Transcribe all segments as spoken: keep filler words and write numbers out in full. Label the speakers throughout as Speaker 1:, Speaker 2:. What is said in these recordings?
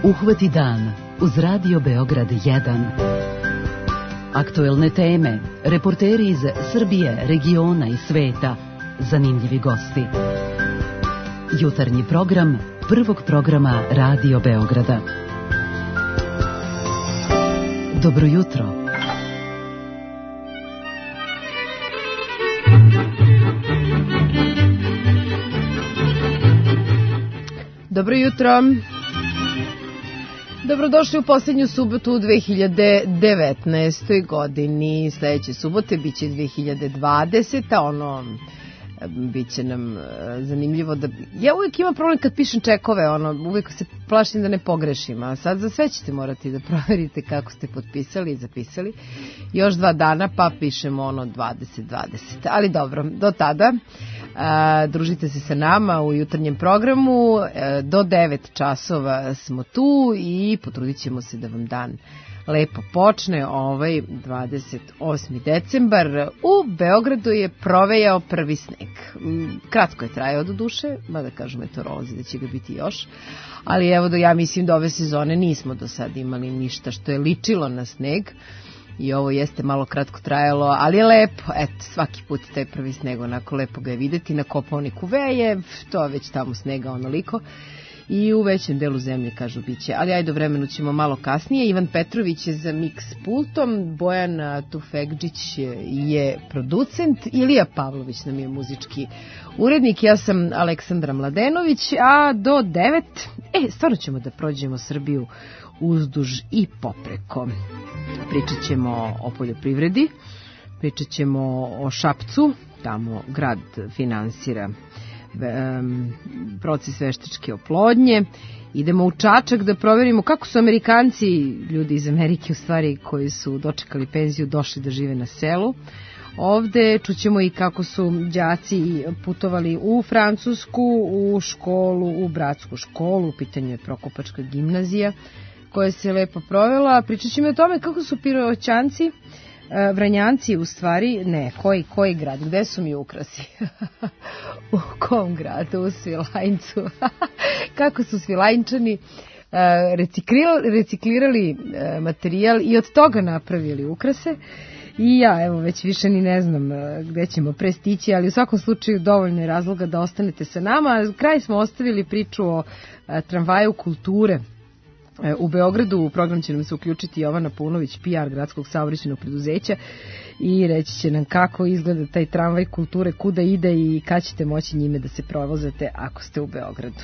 Speaker 1: Uhvati dan uz Radio Beograd jedan. Aktuelne teme, reporteri iz Srbije, regiona i sveta, zanimljivi gosti. Jutarnji program prvog programa Radio Beograda. Dobro jutro.
Speaker 2: Dobro jutro. Dobrodošli u posljednju subotu u dve hiljade devetnaestoj godini. Sljedeće subote bit će dve hiljade dvadeseta. Ono, bit će nam zanimljivo da... Ja uvijek imam problem kad pišem čekove, ono, uvijek se plašim da ne pogrešim, a sad za sve ćete morati da proverite kako ste potpisali i zapisali. Još dva dana pa pišemo ono dvadeset dvadeset. Ali dobro, do tada... A, družite se sa nama u jutarnjem programu, e, do devet časova smo tu i potrudit ćemo se da vam dan lepo počne. Ovaj dvadeset osmi decembar u Beogradu je provejao prvi sneg. Kratko je trajao do duše, mada kažu meteorolozi da će ga biti još, ali evo da ja mislim da ove sezone nismo do sad imali ništa što je ličilo na sneg. I ovo jeste malo kratko trajalo, ali je lepo. Eto, svaki put taj prvi sneg, onako lepo ga je videti. Na Kopaoniku veje, to je već tamo snega onoliko. I u većem delu zemlje, kažu, bit će. Ali ajde, vremenu ćemo malo kasnije. Ivan Petrović je za mix pultom, Bojan Tufekđić je producent, Ilija Pavlović nam je muzički urednik, ja sam Aleksandra Mladenović, a do devet, e, stvarno ćemo da prođemo Srbiju uzduž i popreko. Pričat ćemo o poljoprivredi, pričat ćemo o Šapcu, tamo grad finansira um, proces veštačke oplodnje. Idemo u Čačak da provjerimo kako su Amerikanci, ljudi iz Amerike u stvari koji su dočekali penziju, došli da žive na selu. Ovde čućemo i kako su đaci putovali u Francusku, u školu, u bratsku školu, u pitanju je Prokopačka gimnazija koja se lepo provela. Pričat ćemo o tome kako su Piroćanci, Vranjanci u stvari, ne, koji, koji grad, gde su mi ukrasi? U kom gradu? U Svilajncu. Kako su Svilajnčani reciklirali, reciklirali materijal i od toga napravili ukrase. I ja, evo, već više ni ne znam gde ćemo prestići, ali u svakom slučaju dovoljno je razloga da ostanete sa nama. Kraj smo ostavili priču o tramvaju kulture u Beogradu. U program će nam se uključiti Jovana Paunović, P R gradskog saobraćajnog preduzeća, i reći će nam kako izgleda taj tramvaj kulture, kuda ide i kad ćete moći njime da se provozate ako ste u Beogradu.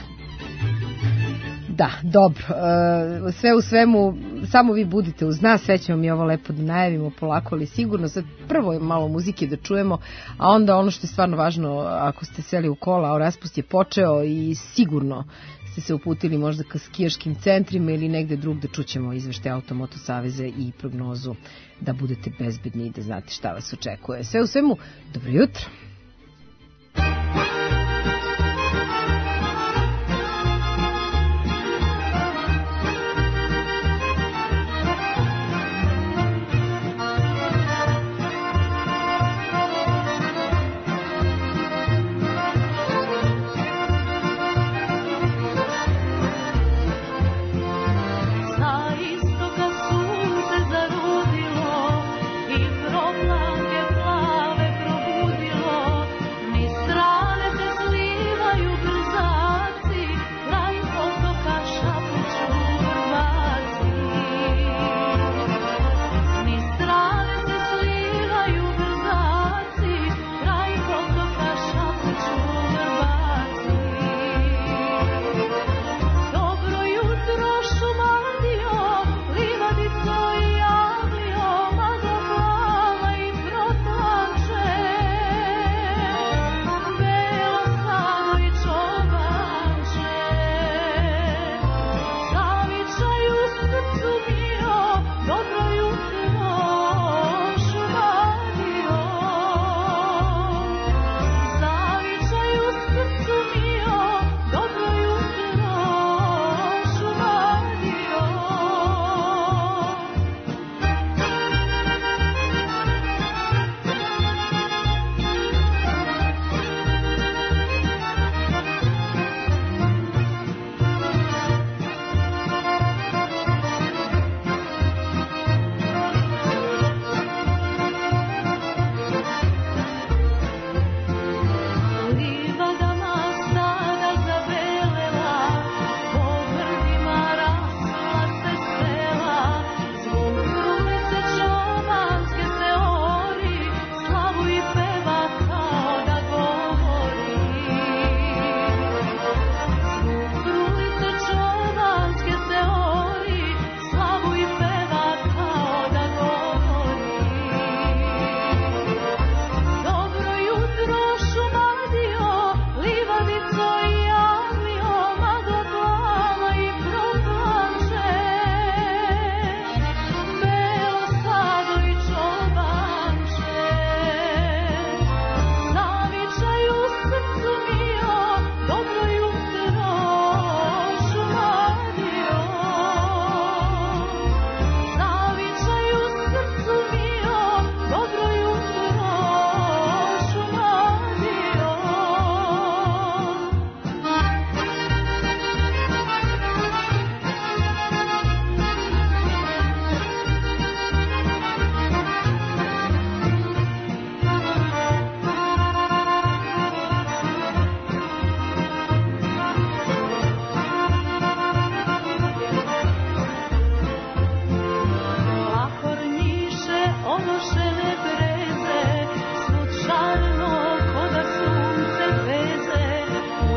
Speaker 2: Da, dobro, sve u svemu, samo vi budite uz nas, sve ćemo mi ovo lepo da najavimo polako, ali sigurno. Sad prvo malo muzike da čujemo, a onda ono što je stvarno važno, ako ste seli u kola, a raspust je počeo i sigurno ste se uputili možda ka skijaškim centrima ili negde drug, da čućemo izveštaj Automoto saveza i prognozu da budete bezbedni i da znate šta vas očekuje. Sve u svemu, dobro jutro.
Speaker 3: Zarudilo i proklake plave probudilo.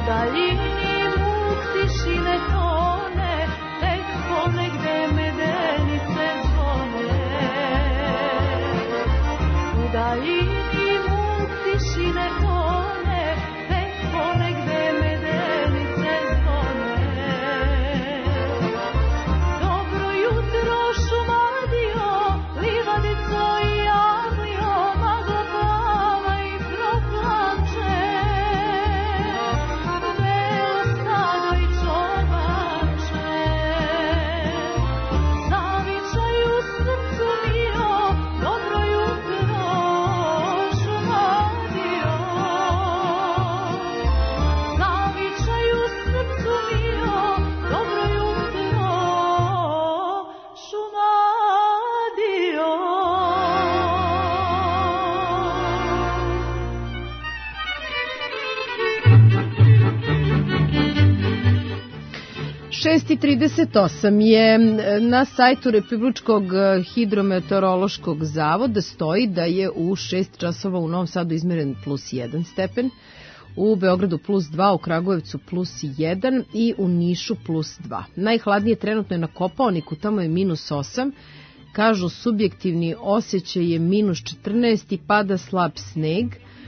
Speaker 2: šest i trideset osam je na sajtu Republičkog hidrometeorološkog zavoda stoji da je u šest časova u Novom Sadu izmeren plus jedan stepen, u Beogradu plus dva, u Kragujevcu plus jedan i u Nišu plus dva. Najhladnije trenutno je na Kopaoniku, tamo je minus osam, kažu subjektivni osjećaj je minus četrnaest i pada slab sneg.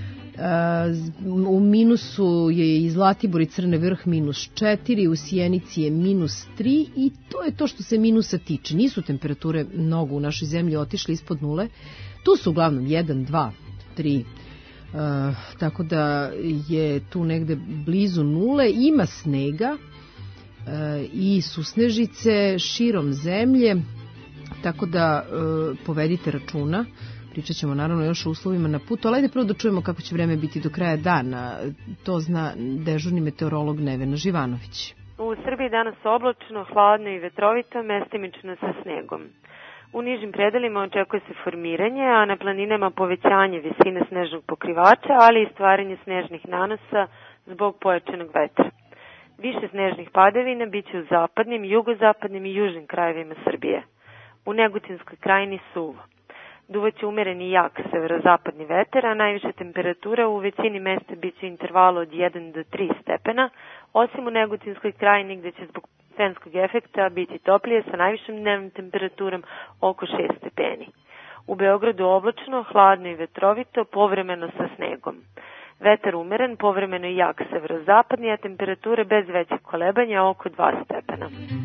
Speaker 2: U minusu je i Zlatibor i Crni Vrh minus četiri, u Sjenici je minus tri i to je to što se minusa tiče. Nisu temperature mnogo u našoj zemlji otišle ispod nule, tu su uglavnom jedan, dva, tri, Uh, tako da je tu negde blizu nule, ima snega uh, i susnežice širom zemlje, tako da uh, povedite računa. Pričat ćemo naravno još o uslovima na putu, ali ajde prvo da čujemo kako će vreme biti do kraja dana. To zna dežurni meteorolog Nevena Živanović.
Speaker 3: U Srbiji danas oblačno, hladno i vetrovito, mestimično sa snegom. U nižim predelima očekuje se formiranje, a na planinama povećanje visine snežnog pokrivača, ali i stvaranje snežnih nanosa zbog pojačanog vetra. Više snežnih padavina biće u zapadnim, jugozapadnim i južnim krajevima Srbije. U Negotinskoj krajini suvo. Duvaće umereni jak severozapadni vetar, a najviša temperatura u većini mesta biće u intervalu od jedan do tri stepena, osim u Negotinskoj krajini gde će zbog fenskog efekta biti toplije sa najvišom dnevnom temperaturom oko šest stepeni. U Beogradu oblačno, hladno i vetrovito, povremeno sa snegom. Vetar umeren, povremeno i jak severozapadni, a temperature bez većih kolebanja oko dva stepena.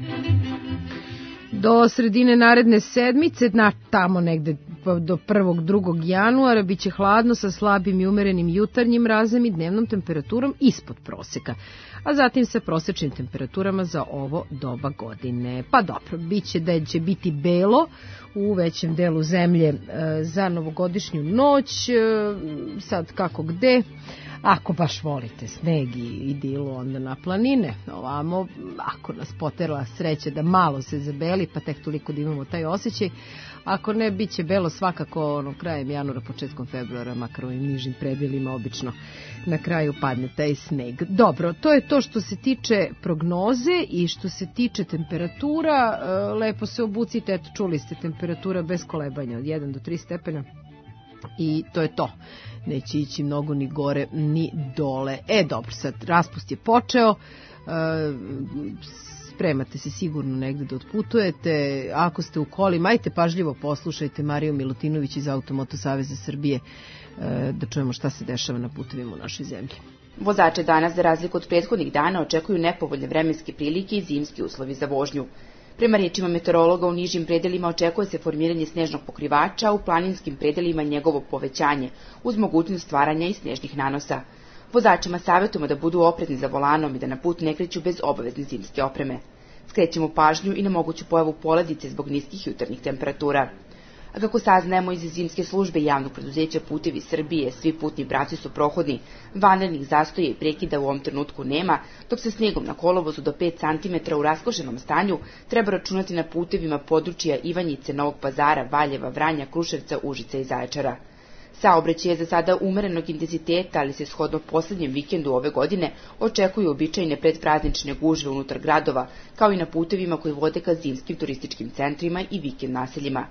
Speaker 2: Do sredine naredne sedmice, na tamo negde do prvog drugog januara, biće hladno sa slabim i umerenim jutarnjim razem i dnevnom temperaturom ispod proseka, a zatim sa prosečnim temperaturama za ovo doba godine. Pa dobro, biće da će biti belo u većem delu zemlje e, za novogodišnju noć, e, sad kako gde. Ako baš volite sneg i idilu, onda na planine. Ovamo, ako nas poterala sreća da malo se zabeli, pa tek toliko da imamo taj osjećaj. Ako ne, bit će belo svakako ono, krajem januara, početkom februara, makar ovim nižim predelima obično na kraju padne taj sneg. Dobro, to je to što se tiče prognoze i što se tiče temperatura. Lepo se obucite, eto čuli ste, temperatura bez kolebanja od jedan do tri stepena. I to je to. Neće ići mnogo ni gore ni dole. E, dobro, sad raspust je počeo. E, spremate se sigurno negde da otputujete. Ako ste u kolima, ajte pažljivo poslušajte Mariju Milutinović iz Automoto Saveza Srbije, e, da čujemo šta se dešava na putevima u našoj zemlji.
Speaker 4: Vozače danas, za razliku od prethodnih dana, očekuju nepovoljne vremenske prilike i zimski uslovi za vožnju. Prema rečima meteorologa, u nižim predelima očekuje se formiranje snežnog pokrivača, a u planinskim predelima njegovo povećanje, uz mogućnost stvaranja i snežnih nanosa. Vozačima savjetujemo da budu oprezni za volanom i da na put ne kreću bez obavezne zimske opreme. Skrećemo pažnju i na moguću pojavu poledice zbog niskih jutarnjih temperatura. A kako saznajemo iz zimske službe javnog preduzeća Putevi Srbije, svi putni pravci su prohodni, vanrednih zastoja i prekida u ovom trenutku nema, dok se snegom na kolovozu do pet centimetara u raskošenom stanju treba računati na putevima područja Ivanjice, Novog Pazara, Valjeva, Vranja, Kruševca, Užica i Zaječara. Saobraćaj je za sada umerenog intenziteta, ali se shodno poslednjem vikendu ove godine očekuju običajne predpraznične gužve unutar gradova, kao i na putevima koji vode ka zimskim turističkim centrima i vikend naseljima.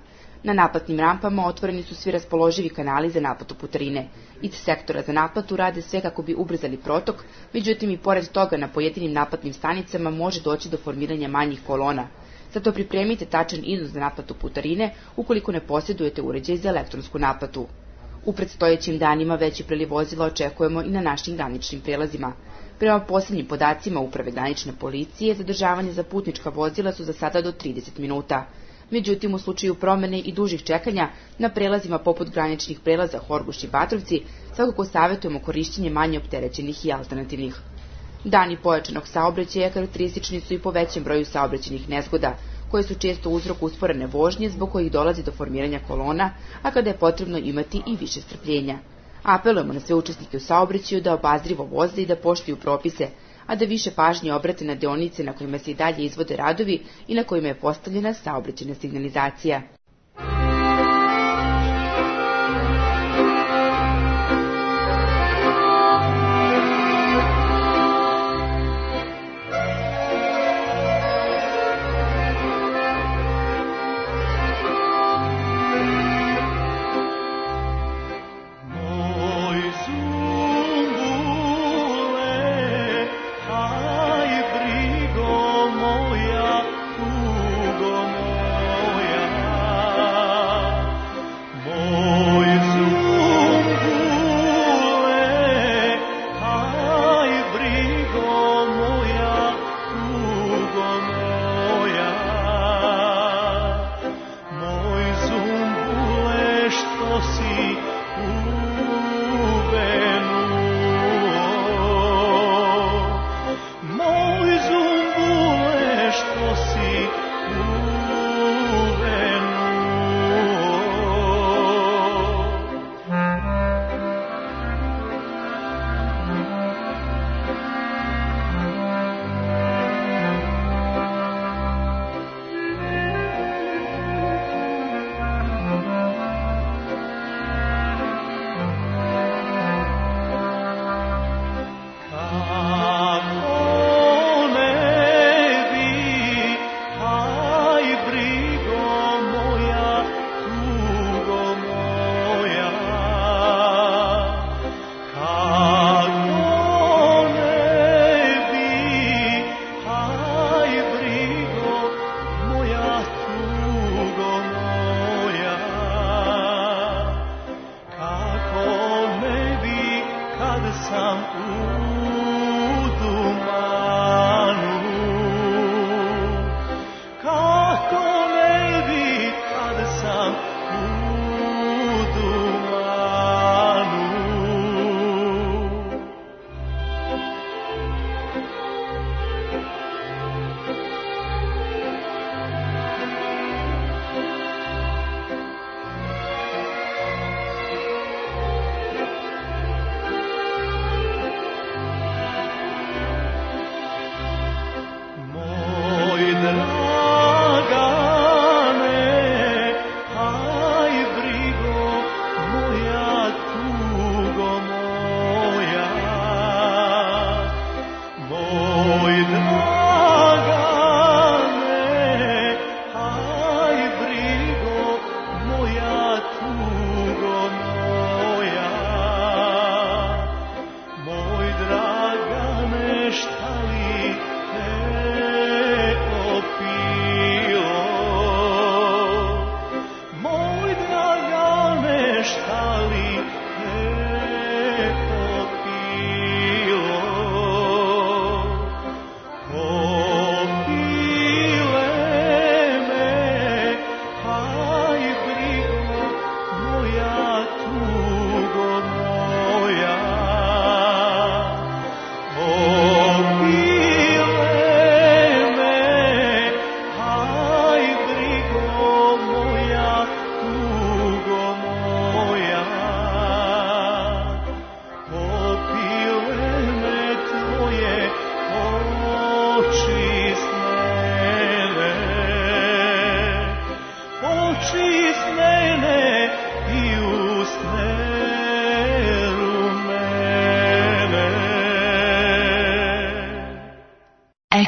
Speaker 4: Na naplatnim rampama otvoreni su svi raspoloživi kanali za naplatu putarine. Iz sektora za naplatu rade sve kako bi ubrzali protok, međutim i pored toga na pojedinim naplatnim stanicama može doći do formiranja manjih kolona. Zato pripremite tačan iznos za naplatu putarine ukoliko ne posjedujete uređaj za elektronsku naplatu. U predstojećim danima veći priliv vozila očekujemo i na našim graničnim prelazima. Prema poslednjim podacima Uprave granične policije, zadržavanje za putnička vozila su za sada do trideset minuta. Međutim, u slučaju promene i dužih čekanja na prelazima poput graničnih prelaza Horgoš i Batrovci, svakako savjetujemo korišćenje manje opterećenih i alternativnih. Dani pojačanog saobraćaja karakteristični su i po većem broju saobraćajnih nezgoda, koje su često uzrok usporene vožnje zbog kojih dolazi do formiranja kolona, a kada je potrebno imati i više strpljenja. Apelujemo na sve učesnike u saobraćaju da obazrivo voze i da poštuju propise, a da više pažnje obrate na deonice na kojima se i dalje izvode radovi i na kojima je postavljena saobraćajna signalizacija.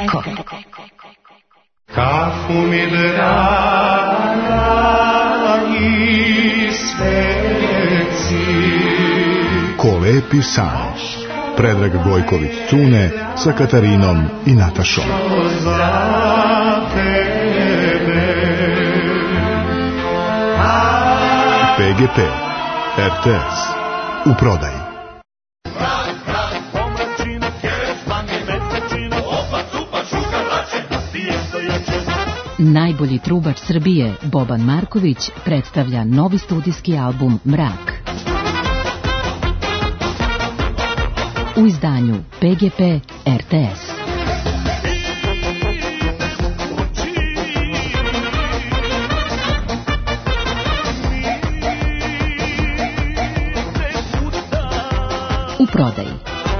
Speaker 5: Kafu mi draga Ko lepi san. Predrag Gojković Cune sa Katarinom i Natašom. P G P R T S u prodaji.
Speaker 1: Najbolji trubač Srbije, Boban Marković, predstavlja novi studijski album Mrak. U izdanju P G P R T S. U prodaji.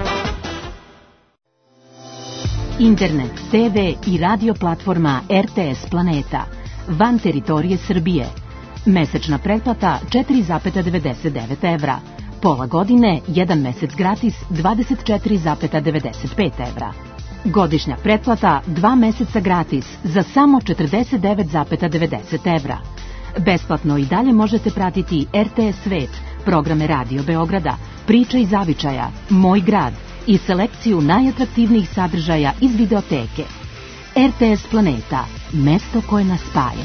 Speaker 1: Internet, T V i radio platforma R T S Planeta, van teritorije Srbije. Mesečna pretplata četiri zarez devedeset devet evra. Pola godine, jedan mesec gratis, dvadeset četiri zarez devedeset pet evra. Godišnja pretplata, dva meseca gratis, za samo četrdeset devet zarez devedeset evra. Besplatno i dalje možete pratiti R T S Svet, programe Radio Beograda, Priča iz zavičaja, Moj grad i selekciju najatraktivnijih sadržaja iz videoteke. R T S Planeta, mesto koje nas spaja.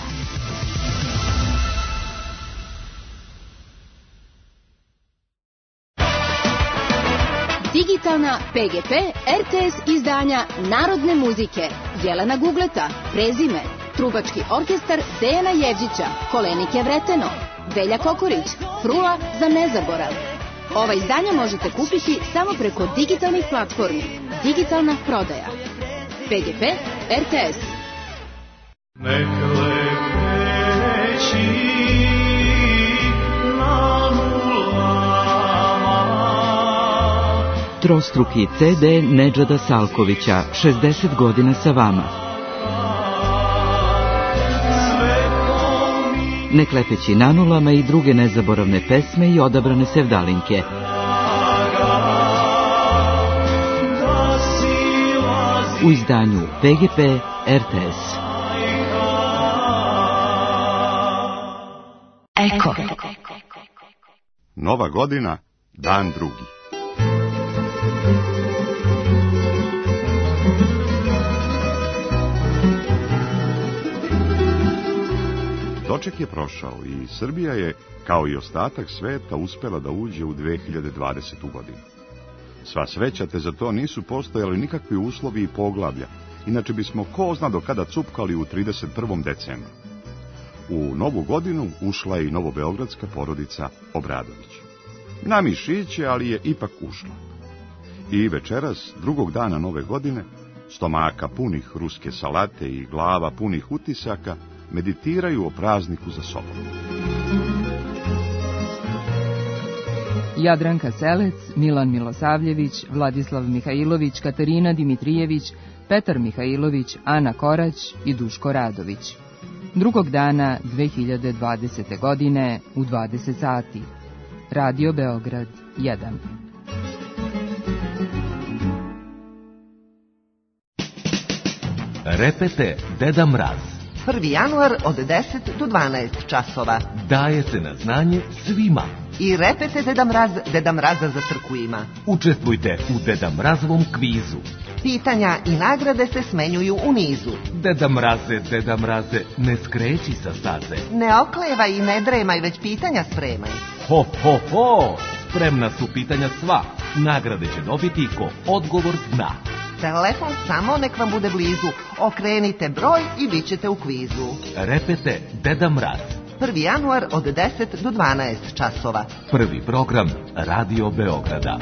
Speaker 6: Digitalna P G P R T S izdanja narodne muzike. Jelena Gugleta, Prezime, Trubački orkestar Dejana Jevđića, Kolenike Vreteno, Velja Kokorić, Frula za nezaborav. Ova izdanja možete kupiti samo preko digitalnih platformi. Digitalna prodaja. P G P R T S.
Speaker 7: Neka lepeći na nulama.
Speaker 8: Trostruki C D Nedžada Salkovića, šezdeset godina sa vama. Nek lepeći na nulama i druge nezaboravne pesme i odabrane sevdalinke. U izdanju P G P R T S.
Speaker 1: Eko.
Speaker 9: Nova godina, dan drugi. Doček je prošao i Srbija je, kao i ostatak sveta, uspela da uđe u dve hiljade dvadesetu godinu. Sva sreća te za to nisu postojali nikakvi uslovi i poglavlja, inače bismo ko zna do kada cupkali u trideset prvom decembru. U novu godinu ušla je i novobeogradska porodica Obradović. Na mišiće, ali je ipak ušla. I večeras, drugog dana nove godine, stomaka punih ruske salate i glava punih utisaka, meditiraju o prazniku za sobom.
Speaker 10: Jadranka Selec, Milan Milosavljević, Vladislav Mihajlović, Katarina Dimitrijević, Petar Mihajlović, Ana Korać i Duško Radović. Drugog dana dve hiljade dvadesete. godine u dvadeset sati. Radio Beograd jedan.
Speaker 11: Repete Deda Mraz.
Speaker 12: prvi januar od deset do dvanaest časova.
Speaker 11: Daje se na znanje svima.
Speaker 12: I repete Deda Mraz, Deda Mraza za trku ima.
Speaker 11: Učestvujte u Deda Mrazovom kvizu.
Speaker 12: Pitanja i nagrade se smenjuju u nizu.
Speaker 11: Deda Mraze, Deda Mraze, ne skreći sa staze.
Speaker 12: Ne oklevaj i ne dremaj, već pitanja spremaj.
Speaker 11: Ho, ho, ho, spremna su pitanja sva. Nagrade će dobiti ko odgovor zna.
Speaker 12: Telefon samo nek vam bude blizu. Okrenite broj i bit ćete u kvizu.
Speaker 11: Repete Deda Mraz.
Speaker 12: prvi januar od deset do dvanaest časova.
Speaker 11: Prvi program Radio Beograda.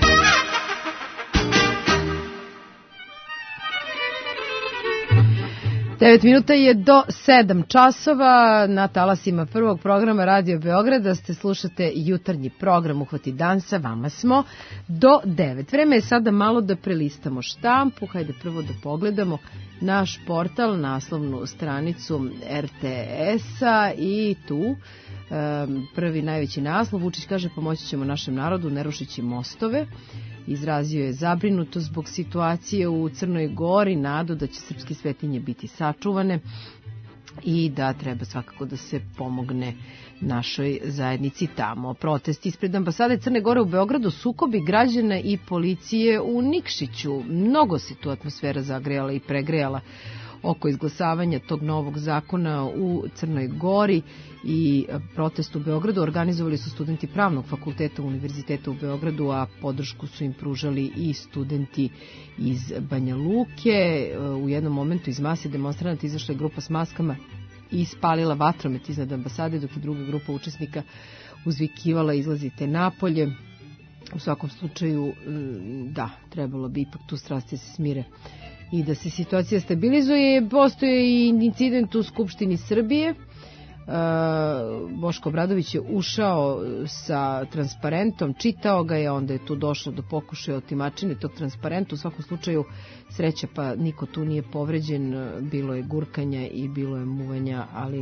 Speaker 2: devet minuta je do sedam časova. Na talasima prvog programa Radio Beograda ste slušate jutarnji program Uhvati dan, sa vama smo do devet. Vreme je sada malo da prelistamo štampu. Hajde prvo da pogledamo naš portal, naslovnu stranicu R T S-a i tu um, prvi najveći naslov. Vučić kaže pomoći ćemo našem narodu ne rušići mostove. Izrazio je zabrinuto zbog situacije u Crnoj Gori, nadu da će srpske svetinje biti sačuvane. i da treba svakako da se pomogne našoj zajednici tamo. Protest ispred ambasade Crne Gore u Beogradu, sukobi građana i policije u Nikšiću. Mnogo se tu atmosfera zagrejala i pregrejala oko izglasavanja tog novog zakona u Crnoj Gori i protest u Beogradu organizovali su studenti Pravnog fakulteta Univerziteta u Beogradu, a podršku su im pružali i studenti iz Banja Luke. U jednom momentu iz mase demonstranata izašla je grupa s maskama i spalila vatromet iznad ambasade, dok i druga grupa učesnika uzvikivala izlazite napolje. U svakom slučaju, da, trebalo bi ipak tu strasti se smire i da se situacija stabilizuje. Postoje i incident u Skupštini Srbije. Boško Obradović je ušao sa transparentom, čitao ga je, onda je tu došlo do pokušaja otimačine tog transparenta. U svakom slučaju sreća, pa niko tu nije povređen, bilo je gurkanja i bilo je muvanja, ali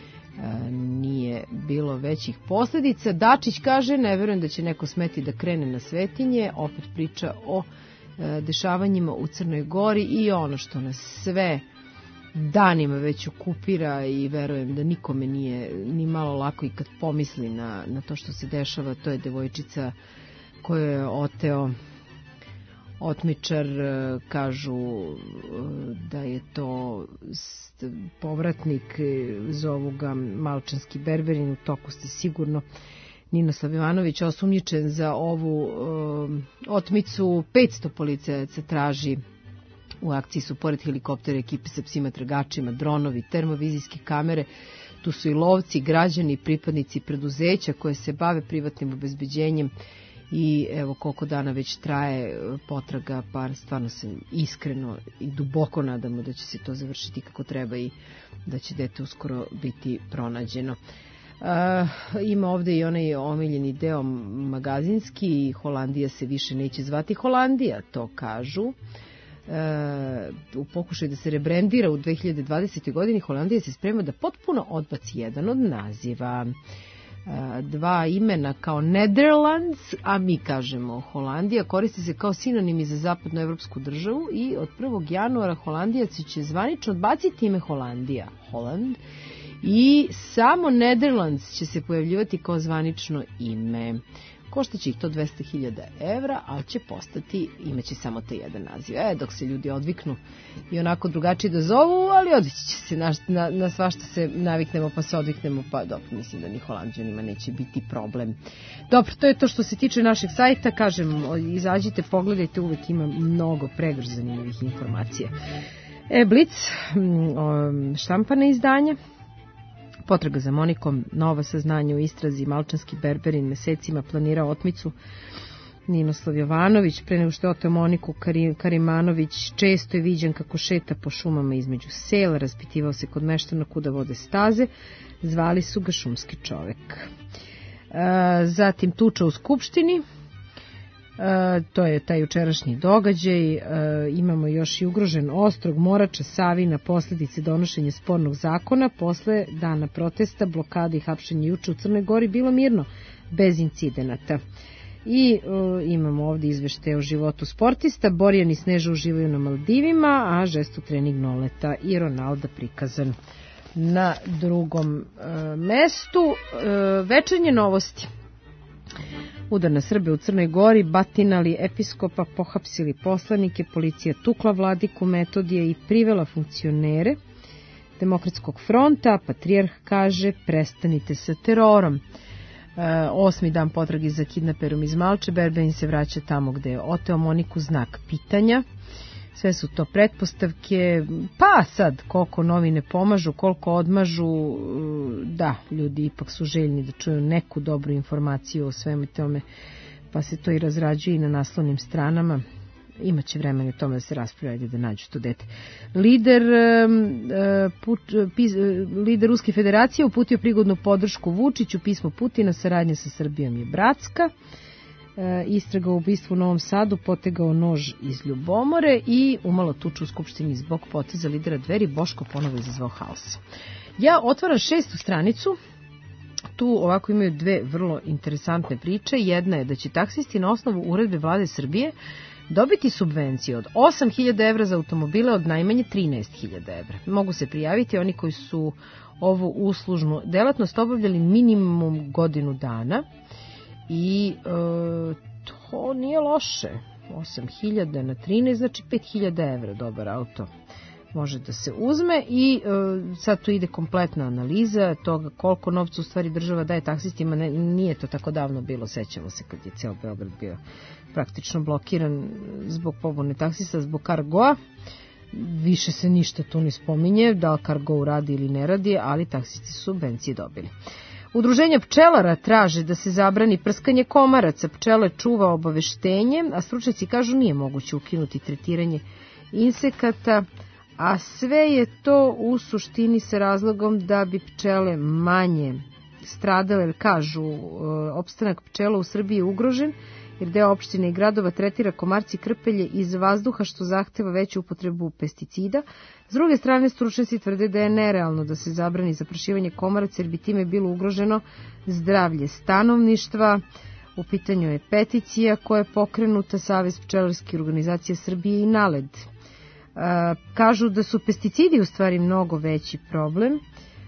Speaker 2: nije bilo većih posljedica. Dačić kaže, ne verujem da će neko smeti da krene na Svetinje, opet priča o dešavanjima u Crnoj Gori i ono što nas sve danima već okupira i verujem da nikome nije ni malo lako i kad pomisli na, na to što se dešava. To je devojčica koju je oteo otmičar, kažu da je to povratnik, zovu ga Malčanski Berberin, u toku ste sigurno. Ninoslav Ivanović osumnjičen za ovu uh, otmicu. petsto policajaca traži. U akciji su pored helikoptera ekipe sa psima tragačima, dronovi, termovizijske kamere. Tu su i lovci, građani, pripadnici preduzeća koje se bave privatnim obezbeđenjem. I evo koliko dana već traje potraga, pa stvarno se iskreno i duboko nadamo da će se to završiti kako treba i da će dete uskoro biti pronađeno. Uh, ima ovde i onaj omiljeni deo magazinski, Holandija se više neće zvati Holandija, to kažu. Uh, u pokušaju da se rebrandira u dve hiljade dvadesetoj. godini, Holandija se sprema da potpuno odbaci jedan od naziva. Uh, dva imena kao Netherlands, a mi kažemo Holandija, koriste se kao sinonimi za zapadnoevropsku državu i od prvog januara Holandijaci će zvanično odbaciti ime Holandija, Holland, i samo Netherlands će se pojavljivati kao zvanično ime. Koštaće ih to dvesta hiljada evra, ali će postati, imaće samo taj jedan naziv. E, dok se ljudi odviknu i onako drugačije da zovu, ali odvići će se na, na, na svašta se naviknemo pa se odviknemo, pa dobro, mislim da ni Holanđanima neće biti problem. Dobro, to je to što se tiče našeg sajta. Kažem, izađite, pogledajte, uvek ima mnogo pregrš zanimljivih informacija. E, Blic, štampana izdanja. Potraga za Monikom, nova saznanja u istrazi, Malčanski Berberin mesecima planirao otmicu. Ninoslav Jovanović, pre nego što je oteo Moniku, Karimanović često je viđen kako šeta po šumama između sela, raspitivao se kod meštana kuda vode staze, zvali su ga šumski čovek. Zatim tuča u Skupštini, E, to je taj jučerašnji događaj. E, imamo još i ugrožen ostrog Morača, Savina, posljedice donošenja spornog zakona. Posle dana protesta, blokade i hapšenje juče u Crnoj Gori bilo mirno, bez incidenata. I e, imamo ovdje izveštaje o životu sportista. Borjan i Sneža uživaju na Maldivima, a žesto trening Noleta i Ronalda prikazan na drugom e, mestu. E, večernje novosti. Udar na Srbe u Crnoj Gori, batinali episkopa, pohapsili poslanike, policija tukla vladiku Metodije i privela funkcionere Demokratskog fronta. Patrijarh kaže, prestanite sa terorom. E, osmi dan potrage za kidnaperom iz Malče, Berberin se vraća tamo gde je oteo Moniku, znak pitanja. Sve su to pretpostavke, pa sad koliko novine pomažu, koliko odmažu, da, ljudi ipak su željni da čuju neku dobru informaciju o svemu tome, pa se to i razrađuje i na naslovnim stranama. Imaće vremena o tome da se raspravlja, da nađu to dete. Lider, put, pis, lider Ruske federacije uputio prigodnu podršku Vučiću, pismo Putina, saradnja sa Srbijom je bratska. Istraga o ubistvu u Novom Sadu, potegao nož iz ljubomore i umalo tuču u Skupštini zbog poteza lidera Dveri, Boško ponovo izazvao haos. Ja otvaram šestu stranicu, tu ovako imaju dve vrlo interesantne priče. Jedna je da će taksisti na osnovu uredbe vlade Srbije dobiti subvenciju od osam hiljada evra za automobile od najmanje trinaest hiljada evra. Mogu se prijaviti oni koji su ovu uslužnu delatnost obavljali minimum godinu dana i e, to nije loše. osam hiljada na trinaest, znači pet hiljada evra, dobar auto može da se uzme i e, sad tu ide kompletna analiza toga koliko novca u stvari država daje taksistima. Ne, nije to tako davno bilo, sećamo se kad je ceo Beograd bio praktično blokiran zbog pobune taksista, zbog Kargoa. Više se ništa tu ne spominje, da li Kargo radi ili ne radi, ali taksisti su subvencije dobili. Udruženja pčelara traže da se zabrani prskanje komaraca. Pčele čuva obaveštenje, a stručnjaci kažu nije moguće ukinuti tretiranje insekata, a sve je to u suštini sa razlogom da bi pčele manje stradale, jer kažu opstanak pčela u Srbiji je ugrožen, jer deo opštine i gradova tretira komarci krpelje iz vazduha, što zahteva veću upotrebu pesticida. S druge strane, stručnjaci tvrde da je nerealno da se zabrani zaprašivanje komaraca, jer bi time bilo ugroženo zdravlje stanovništva. U pitanju je peticija koja je pokrenuta Savez pčelarskih organizacija Srbije i NALED. Kažu da su pesticidi u stvari mnogo veći problem,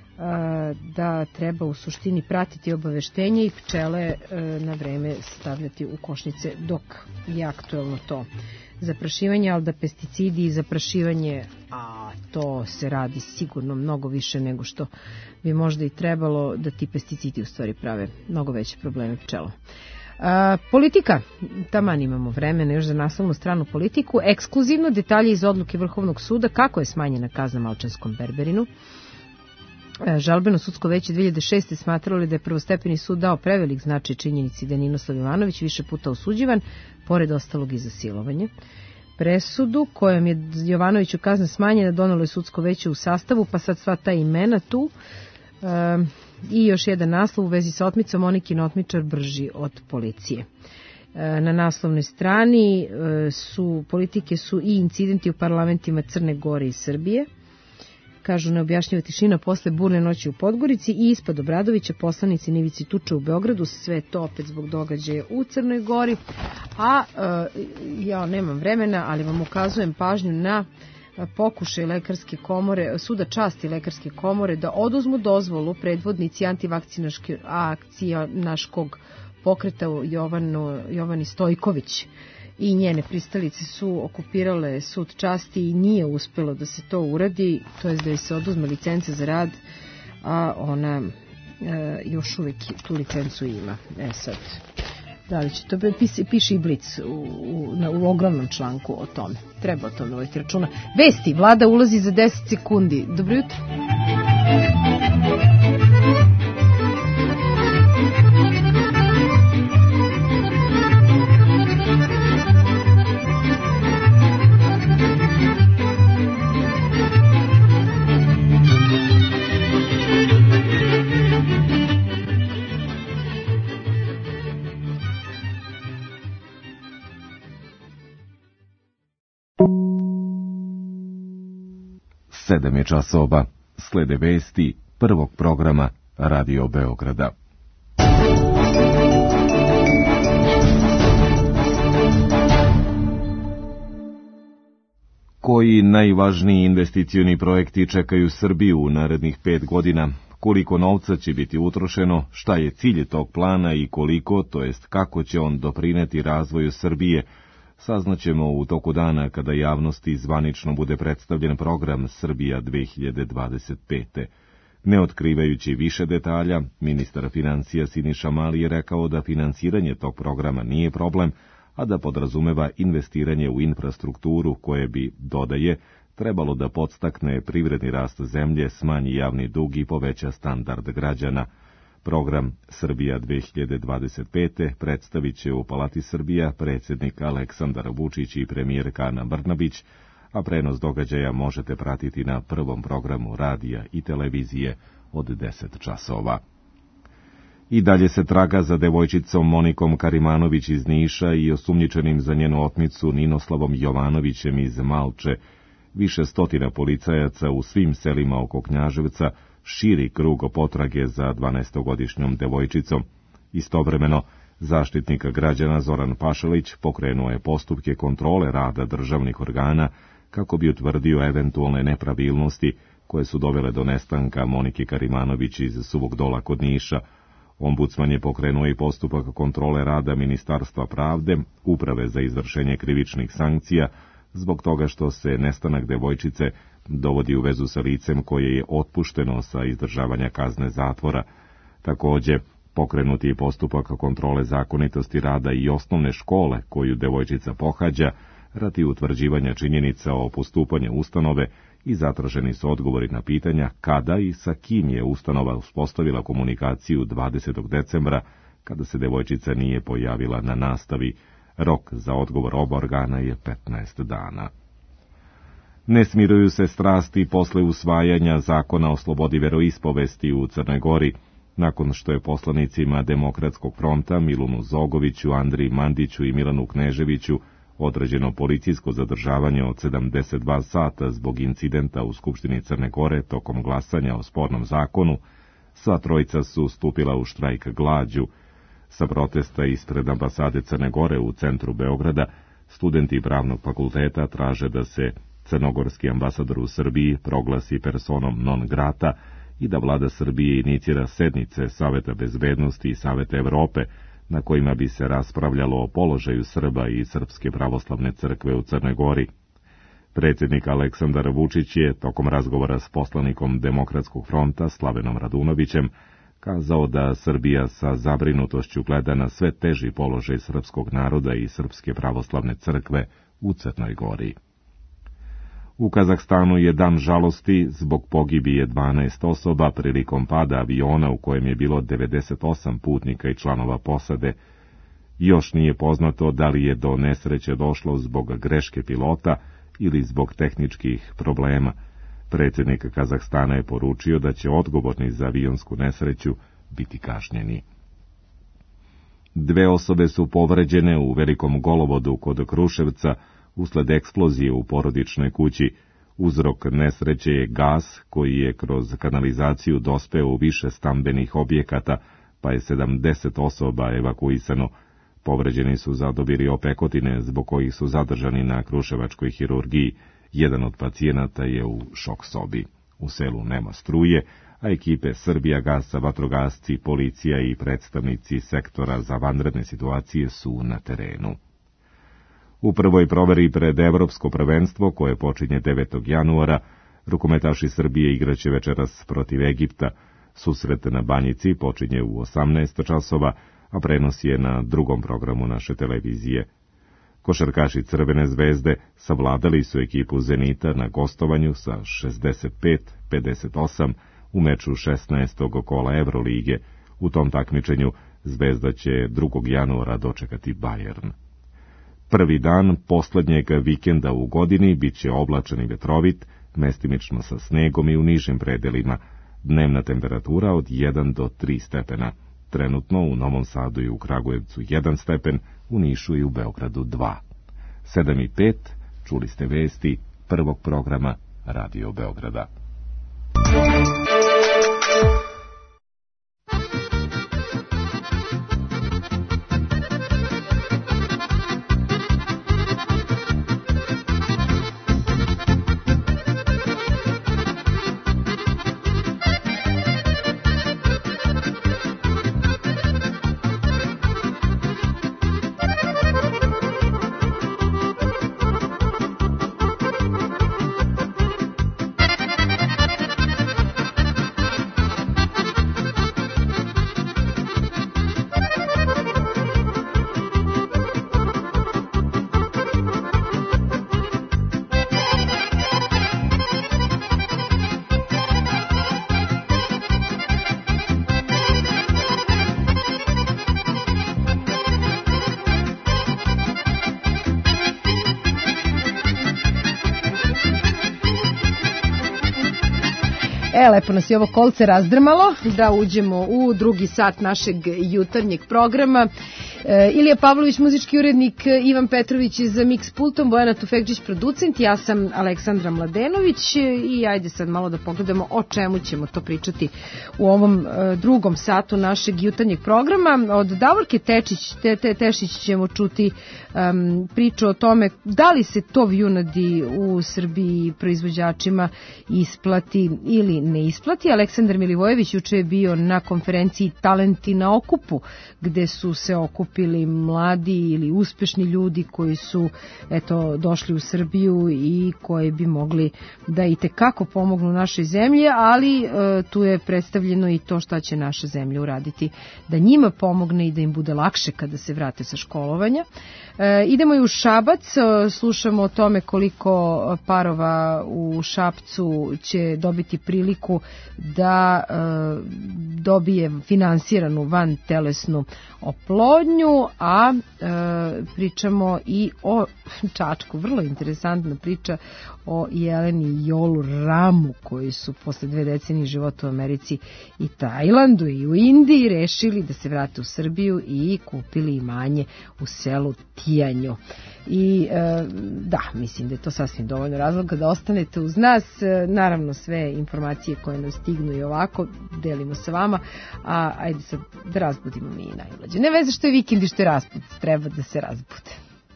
Speaker 2: da treba u suštini pratiti obaveštenje i pčele na vreme stavljati u košnice dok je aktuelno to zaprašivanje, ali da pesticidi i zaprašivanje, a to se radi sigurno mnogo više nego što bi možda i trebalo, da ti pesticidi u stvari prave mnogo veće probleme pčela. A, politika, taman imamo vremena još za naslovnu stranu politiku, ekskluzivno detalje iz odluke Vrhovnog suda kako je smanjena kazna Malčanskom berberinu. Žalbeno sudsko veće dve hiljade šeste. smatralo da je prvostepeni sud dao prevelik značaj činjenici da je Ninoslav Jovanović više puta osuđivan, pored ostalog i za silovanje. Presudu kojom je Jovanoviću kazna smanjena donelo je sudsko veće u sastavu, pa sad sva ta imena tu. E, I još jedan naslov u vezi sa otmicom, Monikin otmičar brži od policije. E, na naslovnoj strani e, su politike su i incidenti u parlamentima Crne Gore i Srbije. Kažu neobjašnjiva tišina posle burne noći u Podgorici i ispod Obradovića poslanici Nivici Tuče u Beogradu, sve to opet zbog događaja u Crnoj Gori. A ja nemam vremena, ali vam ukazujem pažnju na pokušaj lekarske komore, suda časti lekarske komore da oduzmu dozvolu predvodnici antivakcinaškog pokreta Jovanu, Jovani Stojković i njene pristalice su okupirale sud časti i nije uspelo da se to uradi, to je da je se oduzme licence za rad, a ona e, još uvijek tu licencu ima. E sad, da li će to piše, piše i Blic u, u, na, u ogromnom članku o tome. Treba o tome voditi računa. Vesti, vlada ulazi za deset sekundi. Dobro jutro.
Speaker 13: Sedam je časova. Slede vesti prvog programa Radio Beograda. Koji najvažniji investicioni projekti čekaju Srbiju u narednih pet godina? Koliko novca će biti utrošeno? Šta je cilj tog plana i koliko, to jest kako će on doprineti razvoju Srbije? Saznaćemo u toku dana kada javnosti zvanično bude predstavljen program Srbija dve hiljade dvadeset pete. Ne otkrivajući više detalja, ministar financija Siniša Mali je rekao da finansiranje tog programa nije problem, a da podrazumeva investiranje u infrastrukturu koje bi, dodaje, trebalo da podstakne privredni rast zemlje, smanji javni dug i poveća standard građana. Program Srbija dve hiljade dvadeset pete predstavit će u Palati Srbija predsjednik Aleksandar Vučić i premijerka Ana Brnabić, a prenos događaja možete pratiti na prvom programu radija i televizije od deset časova. I dalje se traga za devojčicom Monikom Karimanović iz Niša i osumnjičenim za njenu otmicu Ninoslavom Jovanovićem iz Malče. Više stotina policajaca u svim selima oko Knjaževca širi krug potrage za dvanaestogodišnjom devojčicom. Istovremeno, Zaštitnik građana Zoran Pašalić pokrenuo je postupke kontrole rada državnih organa kako bi utvrdio eventualne nepravilnosti koje su dovele do nestanka Monike Karimanović iz Suvog Dola kod Niša. Ombudsman je pokrenuo i postupak kontrole rada Ministarstva pravde, Uprave za izvršenje krivičnih sankcija, zbog toga što se nestanak devojčice dovodi u vezu sa licem koje je otpušteno sa izdržavanja kazne zatvora. Takođe, pokrenuti je postupak kontrole zakonitosti rada i osnovne škole koju devojčica pohađa, radi utvrđivanja činjenica o postupanju ustanove i zatraženi su odgovori na pitanja kada i sa kim je ustanova uspostavila komunikaciju dvadesetog decembra, kada se devojčica nije pojavila na nastavi. Rok za odgovor oba organa je petnaest dana. Ne smiruju se strasti posle usvajanja zakona o slobodi veroispovesti u Crnoj Gori, nakon što je poslanicima Demokratskog fronta Milunu Zogoviću, Andriji Mandiću i Milanu Kneževiću određeno policijsko zadržavanje od sedamdeset dva sata zbog incidenta u Skupštini Crne Gore tokom glasanja o spornom zakonu, sva trojica su stupila u štrajk glađu. Sa protesta ispred ambasade Crne Gore u centru Beograda, studenti Pravnog fakulteta traže da se crnogorski ambasador u Srbiji proglasi personom non grata i da vlada Srbije inicira sednice Saveta bezbednosti i Saveta Evrope, na kojima bi se raspravljalo o položaju Srba i Srpske pravoslavne crkve u Crnoj Gori. Predsjednik Aleksandar Vučić je, tokom razgovora s poslanikom Demokratskog fronta Slavenom Radunovićem, kazao da Srbija sa zabrinutošću gleda na sve teži položaj srpskog naroda i Srpske pravoslavne crkve u Crnoj Gori. U Kazahstanu je dan žalosti zbog pogibije dvanaest osoba prilikom pada aviona u kojem je bilo devedeset osam putnika i članova posade. Još nije poznato da li je do nesreće došlo zbog greške pilota ili zbog tehničkih problema. Predsjednik Kazahstana je poručio da će odgovorni za avionsku nesreću biti kažnjeni. Dve osobe su povređene u Velikom Golovodu kod Kruševca usled eksplozije u porodičnoj kući. Uzrok nesreće je gas koji je kroz kanalizaciju dospeo u više stambenih objekata, pa je sedamdeset osoba evakuisano. Povređeni su zadobili opekotine zbog kojih su zadržani na kruševačkoj hirurgiji. Jedan od pacijenata je u šok sobi. U selu nema struje, a ekipe Srbijagasa, vatrogasci, policija i predstavnici sektora za vanredne situacije su na terenu. U prvoj proveri pred Evropsko prvenstvo, koje počinje devetog januara, rukometaši Srbije igraće večeras protiv Egipta. Susret na Banjici počinje u osamnaest časova, a prenos je na drugom programu naše televizije. Košarkaši Crvene zvezde savladali su ekipu Zenita na gostovanju sa šezdeset pet pedeset osam u meču šesnaestog kola Evrolige. U tom takmičenju Zvezda će drugog januara dočekati Bayern. Prvi dan poslednjeg vikenda u godini bit će oblačan i vetrovit, mestimično sa snegom i u nižim predelima. Dnevna temperatura od jedan do tri stepena. Trenutno u Novom Sadu i u Kragujevcu jedan stepen, u Nišu i u Beogradu dva. Sedam i pet, čuli ste vesti prvog programa Radio Beograda.
Speaker 2: E, lepo nas je ovo kolce razdrmalo da uđemo u drugi sat našeg jutarnjeg programa Ilija Pavlović, muzički urednik, Ivan Petrović za Mix pultom, Bojana Tufekčić, producent, ja sam Aleksandra Mladenović i ajde sad malo da pogledamo o čemu ćemo to pričati u ovom drugom satu našeg jutarnjeg programa. Od Davorke Tečić, te, te, Tešić ćemo čuti um, priču o tome da li se tov junadi u Srbiji proizvođačima isplati ili ne isplati. Aleksandar Milivojević juče je bio na konferenciji Talenti na okupu, gde su se okupili mladi ili uspešni ljudi koji su eto došli u Srbiju i koji bi mogli da i tekako pomognu našoj zemlji, ali e, tu je predstavljeno i to šta će naša zemlja uraditi da njima pomogne i da im bude lakše kada se vrate sa školovanja. E, idemo i u Šabac, e, slušamo o tome koliko parova u Šapcu će dobiti priliku da e, dobije finansiranu van telesnu oplodnju, a e, pričamo i o Čačku, vrlo interesantna priča o Jeleni i Jolu Ramu koji su posle dve decenije života u Americi i Tajlandu i u Indiji rešili da se vrate u Srbiju i kupili imanje u selu Tijanju. I e, da, mislim da je to sasvim dovoljno razloga da ostanete uz nas. E, naravno sve informacije koje nam stignu i ovako delimo sa vama, a ajde sad da razbudimo mi i najmlađe. Ne veze što je vikend i što je rasput, treba da se razbude.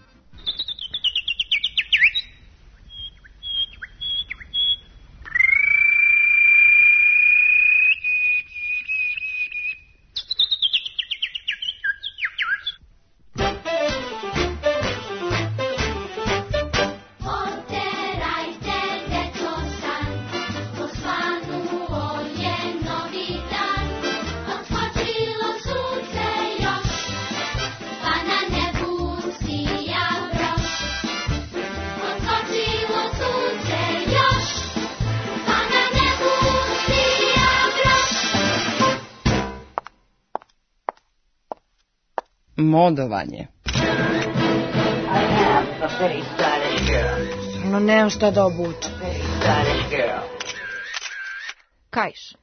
Speaker 14: Modovanje. No, nemam šta da obučem. Kajš.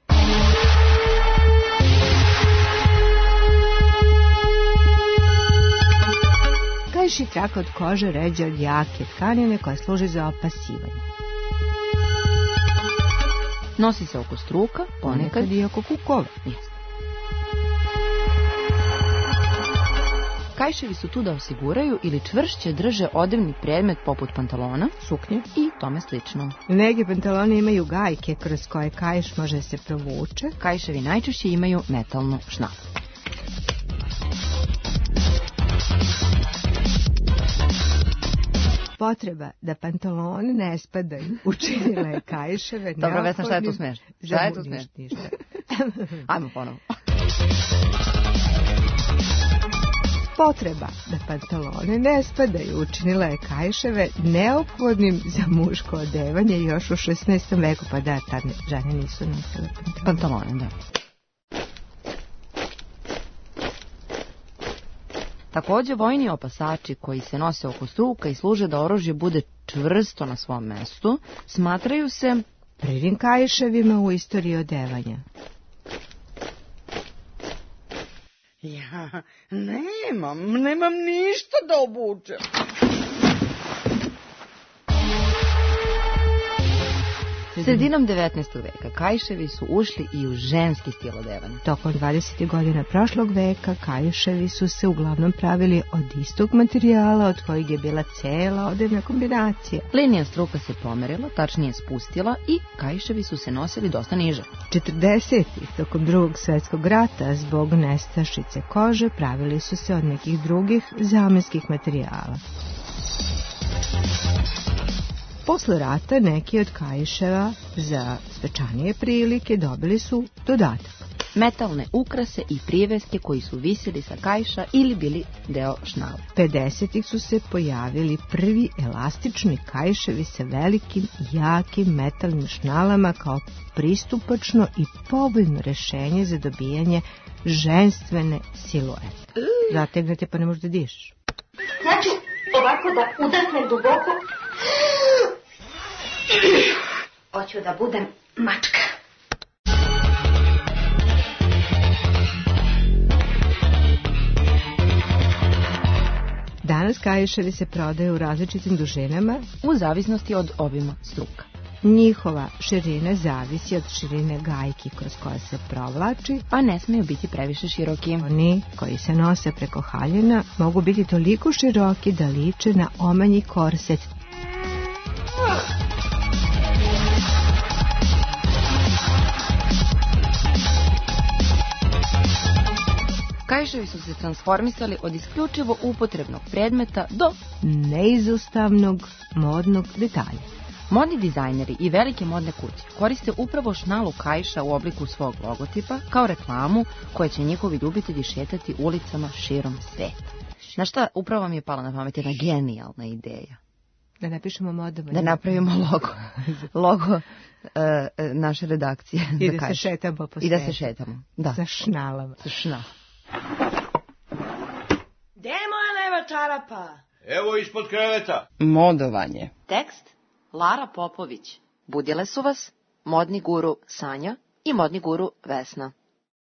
Speaker 15: Kajš je traka od kože ređa od jake tkanine koja služi za opasivanje.
Speaker 16: Nosi se oko struka, ponekad i oko kukova. Jeste. Kajševi su tu da osiguraju ili čvršće drže odevni predmet poput pantalona, suknje i tome slično.
Speaker 15: Neki pantaloni imaju gajke kroz koje kajš može se provuče.
Speaker 16: Kajševi najčešće imaju metalnu šnapu.
Speaker 15: Potreba da pantaloni ne spadaju učinila je kajševe.
Speaker 16: Dobro, Vesna, šta je tu smešno? Šta je tu smešno? Ajmo ponovo.
Speaker 15: Potreba da pantalone ne spadaju učinila je kajševe neophodnim za muško odevanje još u šesnaestom veku, pa da, tad žene nisu nosile pantalone.
Speaker 16: Pantalone, da. Takođe, vojni opasači koji se nose oko struka i služe da oružje bude čvrsto na svom mestu, smatraju se
Speaker 15: prvim kajševima u istoriji odevanja.
Speaker 14: Ja nemam, nemam ništa da obučem.
Speaker 16: Sredinom devetnaestog veka kajševi su ušli i u ženski stil odevanja.
Speaker 15: Tokom dvadesetih godina prošlog veka kajševi su se uglavnom pravili od istog materijala od kojeg je bila cela odevna kombinacija.
Speaker 16: Linija struka se pomerila, tačnije spustila i kajševi su se nosili dosta niže.
Speaker 15: četrdesetih tokom drugog svjetskog rata zbog nestašice kože pravili su se od nekih drugih zamenskih materijala. Posle rata neki od kajševa za svečanije prilike dobili su dodatak.
Speaker 16: Metalne ukrase i priveske koji su visili sa kajša ili bili deo šnala.
Speaker 15: pedesetih su se pojavili prvi elastični kajševi sa velikim, jakim metalnim šnalama kao pristupačno i povoljno rešenje za dobijanje ženstvene siluete. Zategnete pa ne možeš da dišeš.
Speaker 17: Znači, ovako da udahnem duboko. Hoću da budem mačka.
Speaker 15: Danas kaiševi se prodaju u različitim dužinama
Speaker 16: u zavisnosti od obima struka.
Speaker 15: Njihova širina zavisi od širine gajki kroz koje se provlači,
Speaker 16: a ne smeju biti previše široki.
Speaker 15: Oni koji se nose preko haljina mogu biti toliko široki da liče na omanji korset.
Speaker 16: Kaiševi su se transformisali od isključivo upotrebnog predmeta do
Speaker 15: neizostavnog modnog detalja.
Speaker 16: Modni dizajneri i velike modne kuće koriste upravo šnalu kaiša u obliku svog logotipa kao reklamu koje će njihovi ljubitelji šetati ulicama širom sveta. Na šta upravo mi je pala na pamet jedna genijalna ideja?
Speaker 15: Da napišemo modovanje.
Speaker 16: Da napravimo logo. Logo uh, naše redakcije.
Speaker 15: I da se šetamo po svetu.
Speaker 16: I da se šetamo. Da.
Speaker 15: Sa šnalama.
Speaker 16: Sa šnalama.
Speaker 18: Gde je moja leva čarapa?
Speaker 19: Evo ispod kreveta.
Speaker 16: Modovanje.
Speaker 20: Tekst Lara Popović. Budile su vas modni guru Sanja i modni guru Vesna.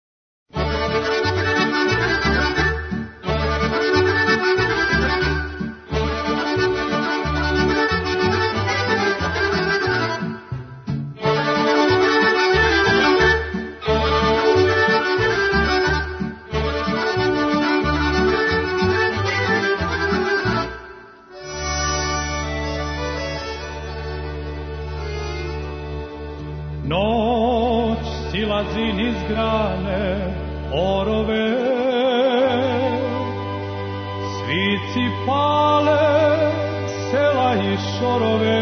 Speaker 7: Noć silazi niz grane orove, svici pale sela i šorove,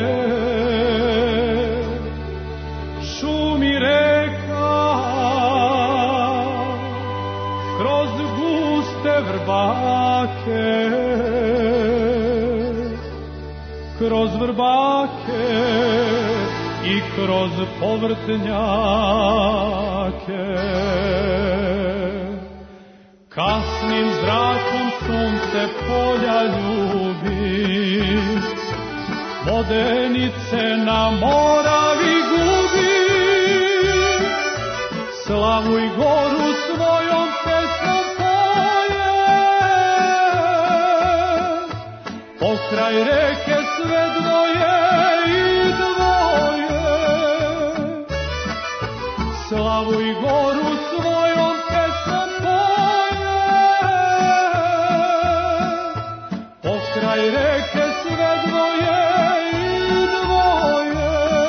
Speaker 7: šumi reka kroz guste vrbake, kroz vrbake i kroz povrtnjake. Kasnim zrakom sunce polja ljubi, vodenice na Moravi gubi. Slavu i goru svojom pesmom poje, pokraj reke sve dvoje i dvoje. Slavu i goru svojom pesmom poje, pokraj reke sve dvoje i dvoje.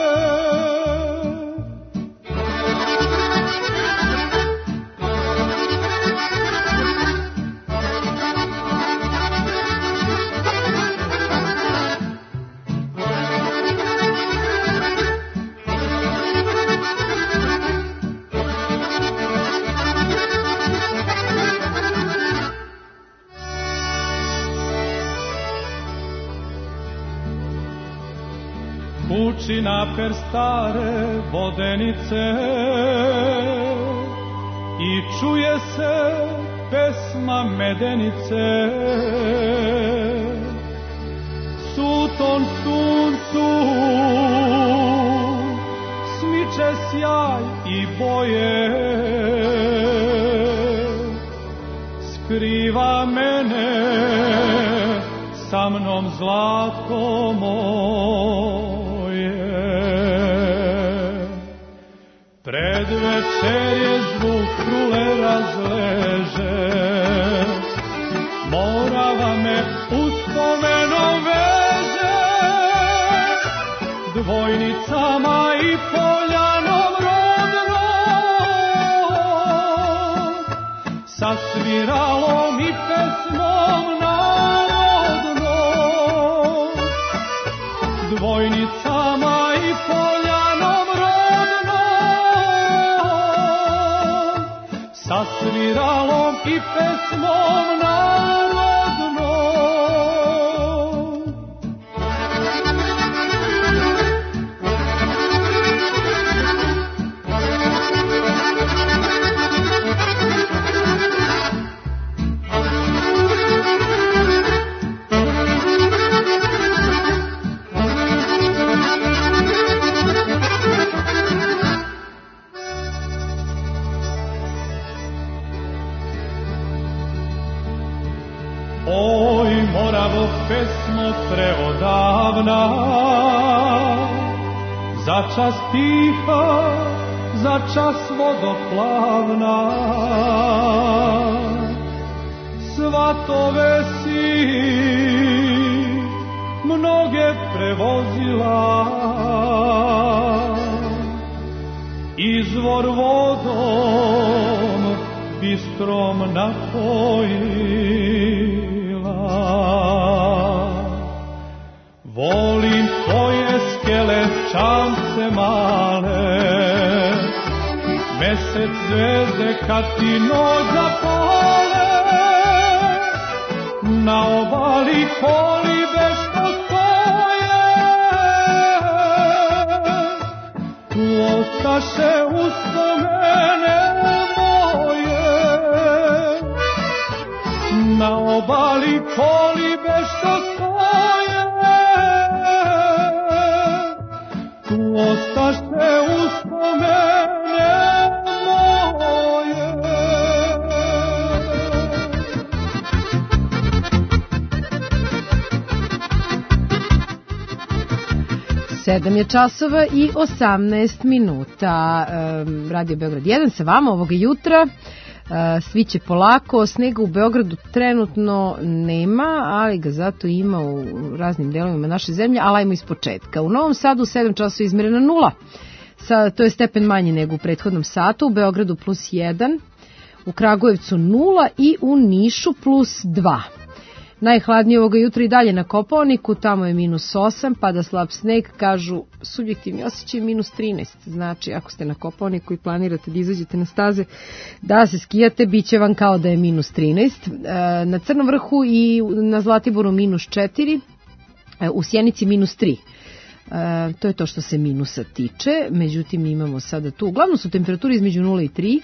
Speaker 7: Kući naper stare vodenice i čuje se pesma medenice. Suton suncu smiče sjaj i boje, skriva mene sa mnom zlato moje. Pred večer je zvuk krule razleže, Morava me uspomenom veže, dvojnicama i poljanom rodnom, sa sviralom i pesmom narodnom, dvojnicama i poljanom rodnom, sa sviralom i pesmom narodnom. za čas tiha, za čas vodoplavna. Svatove si mnoge prevozila, izvor vodom bistrom napojila. Volim tvoje skele čamce male, mesec zvezde kad ti noć zapale, na obali kolibe što stoje, tu ostaše uspomene moje. Na obali kolibe što stoje, tu ostaše uspomene moje.
Speaker 2: Sedam je časova i osamnaest minuta. Radio Beograd jedan sa vama ovoga jutra. Sviće polako, snega u Beogradu trenutno nema, ali ga zato ima u raznim delovima naše zemlje, ali ajmo iz početka. U Novom Sadu sedam časova izmjerena nula, Sa, to je stepen manje nego u prethodnom satu, u Beogradu plus jedan, u Kragujevcu nula i u Nišu plus dva. Najhladnije ovoga jutra i dalje na Kopaoniku, tamo je minus osam, pada slab sneg, kažu subjektivni osjećaj minus trinaest. Znači, ako ste na Kopaoniku i planirate da izađete na staze, da se skijate, bit će vam kao da je minus trinaest. Na Crnom vrhu i na Zlatiboru minus četiri, u Sjenici minus tri. E, to je to što se minusa tiče, međutim imamo sada tu, uglavnom su temperature između nula i tri.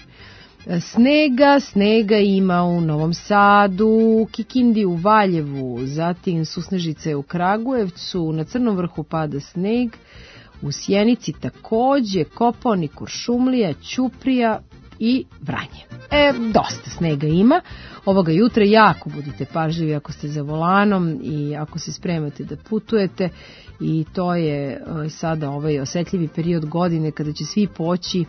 Speaker 2: Snega, snega ima u Novom Sadu, Kikindi u Valjevu, zatim susnežice u Kragujevcu, na Crnom vrhu pada sneg, u Sjenici takođe, Kopaonik, Kuršumlija, Ćuprija i Vranje. E, dosta snega ima. Ovoga jutra jako budite pažljivi ako ste za volanom i ako se spremate da putujete, i to je sada ovaj osetljivi period godine kada će svi poći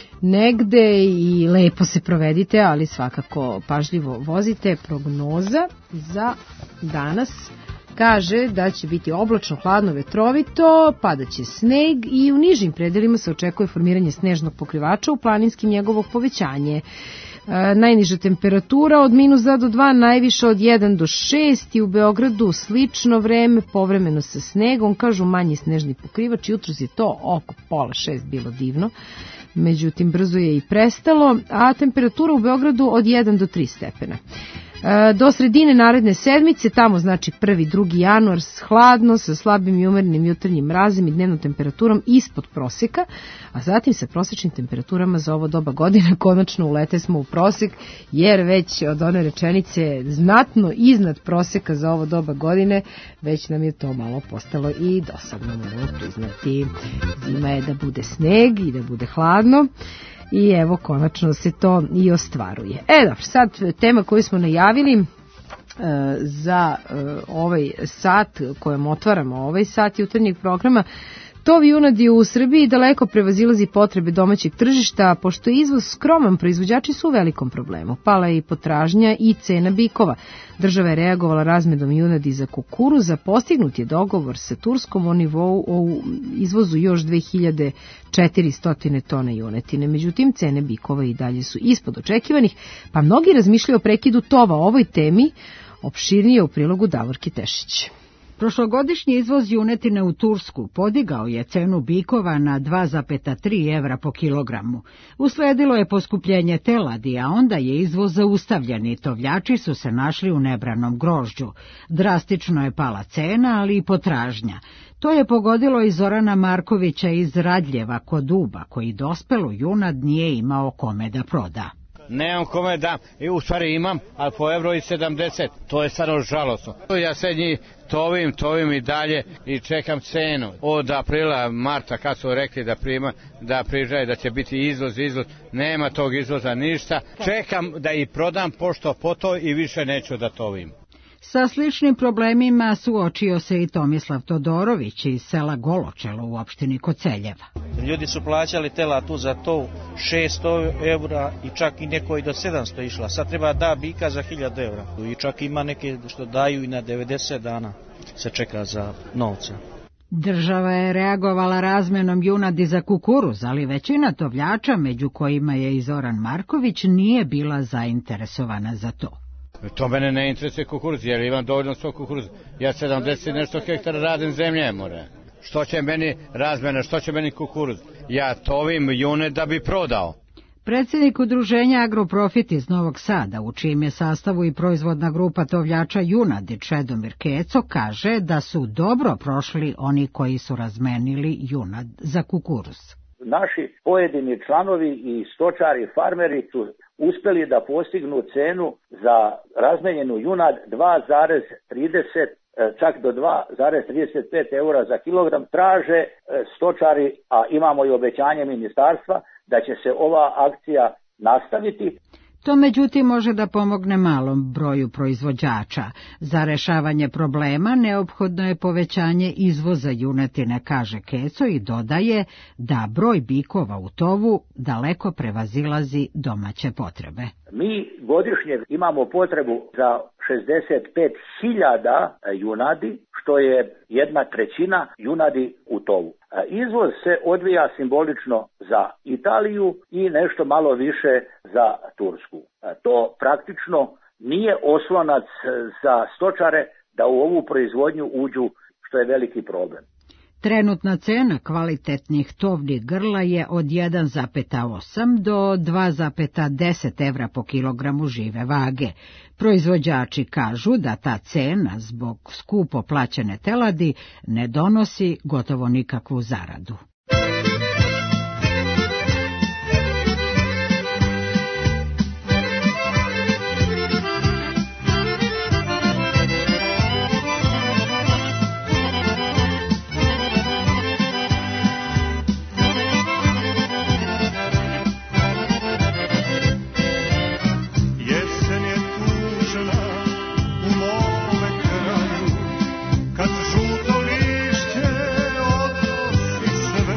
Speaker 2: negde i lepo se provedite, ali svakako pažljivo vozite. Prognoza za danas kaže da će biti oblačno, hladno, vetrovito, padaće sneg i u nižim predelima se očekuje formiranje snežnog pokrivača, u planinskim njegovo povećanje. E, najniža temperatura od minus dva do dva, najviša od jedan do šest, i u Beogradu slično vreme, povremeno sa snegom, kažu manji snežni pokrivač, jutros je to oko pola šest bilo divno, međutim brzo je i prestalo, a temperatura u Beogradu od jedan do tri stepena. Do sredine naredne sedmice, tamo znači prvi drugi januar, hladno sa slabim i umerenim jutarnjim mrazom i dnevnom temperaturom ispod proseka, a zatim sa prosečnim temperaturama za ovo doba godine konačno ulete smo u prosek, jer već od one rečenice znatno iznad proseka za ovo doba godine, već nam je to malo postalo i dosadno, moramo priznati. Zima je da bude sneg i da bude hladno. I evo, konačno se to i ostvaruje. E, dobro, sad tema koju smo najavili e, za e, ovaj sat, kojem otvaramo ovaj sat jutarnjeg programa, tov junadi u Srbiji daleko prevazilazi potrebe domaćeg tržišta, pošto je izvoz skroman, proizvođači su u velikom problemu. Pala je i potražnja i cena bikova. Država je reagovala razmedom junadi za kukuruza, postignut je dogovor sa Turskom o nivou o izvozu još dve hiljade četiristo tona junetine. Međutim, cene bikova i dalje su ispod očekivanih, pa mnogi razmišljaju o prekidu tova. O ovoj temi opširnije u prilogu Davorke Tešić.
Speaker 21: Prošlogodišnji izvoz junetine u Tursku podigao je cenu bikova na dva zarez tri evra po kilogramu. Usledilo je poskupljenje teladi, a onda je izvoz zaustavljen i tovljači su se našli u nebranom grožđu. Drastično je pala cena, ali i potražnja. To je pogodilo i Zorana Markovića iz Radljeva kod Duba, koji dospelu junad nije imao kome da proda.
Speaker 22: Nemam kome dam, i u stvari imam, ali po evro i sedamdeset, to je stvarno žalosno. Ja se njih tovim, tovim i dalje i čekam cenu. Od aprila, marta, kad su rekli da prima, da prižaje, da će biti izvoz, izvoz, nema tog izvoza ništa. Čekam da i prodam pošto po to i više neću da tovim.
Speaker 21: Sa sličnim problemima suočio se i Tomislav Todorović iz sela Goločelo u opštini Koceljeva.
Speaker 3: Ljudi su plaćali telatu za to šesto evra i čak i neko i do sedamsto išla. Sad treba da bika za hiljadu evra. I čak ima neke što daju i na devedeset dana se čeka za novca.
Speaker 21: Država je reagovala razmenom junadi za kukuruz, ali većina tovljača, među kojima je i Zoran Marković, nije bila zainteresovana za to.
Speaker 22: To mene ne interesuje kukuruz, jer imam dovoljno svog kukuruza. Ja sedamdeset nešto hektara radim zemlje, more. Što će meni razmena, što će meni kukuruz? Ja tovim june da bi prodao.
Speaker 21: Predsjednik udruženja Agroprofit iz Novog Sada, u čijem je sastavu i proizvodna grupa tovljača junadi Čedomir Keco, kaže da su dobro prošli oni koji su razmenili junad za kukuruz.
Speaker 4: Naši pojedini članovi i stočari, farmeri su uspjeli da postignu cenu za razmenjenu junad dva zarez trideset, čak do dva zarez trideset pet eura za kilogram. Traže stočari, a imamo i obećanje ministarstva, da će se ova akcija nastaviti.
Speaker 21: To međutim može da pomogne malom broju proizvođača. Za rešavanje problema neophodno je povećanje izvoza junetine, kaže Keco, i dodaje da broj bikova u tovu daleko prevazilazi domaće potrebe.
Speaker 4: Mi godišnje imamo potrebu za šezdeset pet hiljada junadi, što je jedna trećina junadi u tovu. Izvoz se odvija simbolično za Italiju i nešto malo više za Tursku. To praktično nije oslonac za stočare da u ovu proizvodnju uđu, što je veliki problem.
Speaker 21: Trenutna cena kvalitetnih tovnih grla je od jedan zarez osam do dva zarez deset evra po kilogramu žive vage. Proizvođači kažu da ta cena zbog skupo plaćene teladi ne donosi gotovo nikakvu zaradu.
Speaker 7: Kad žuto lišće odnosi sve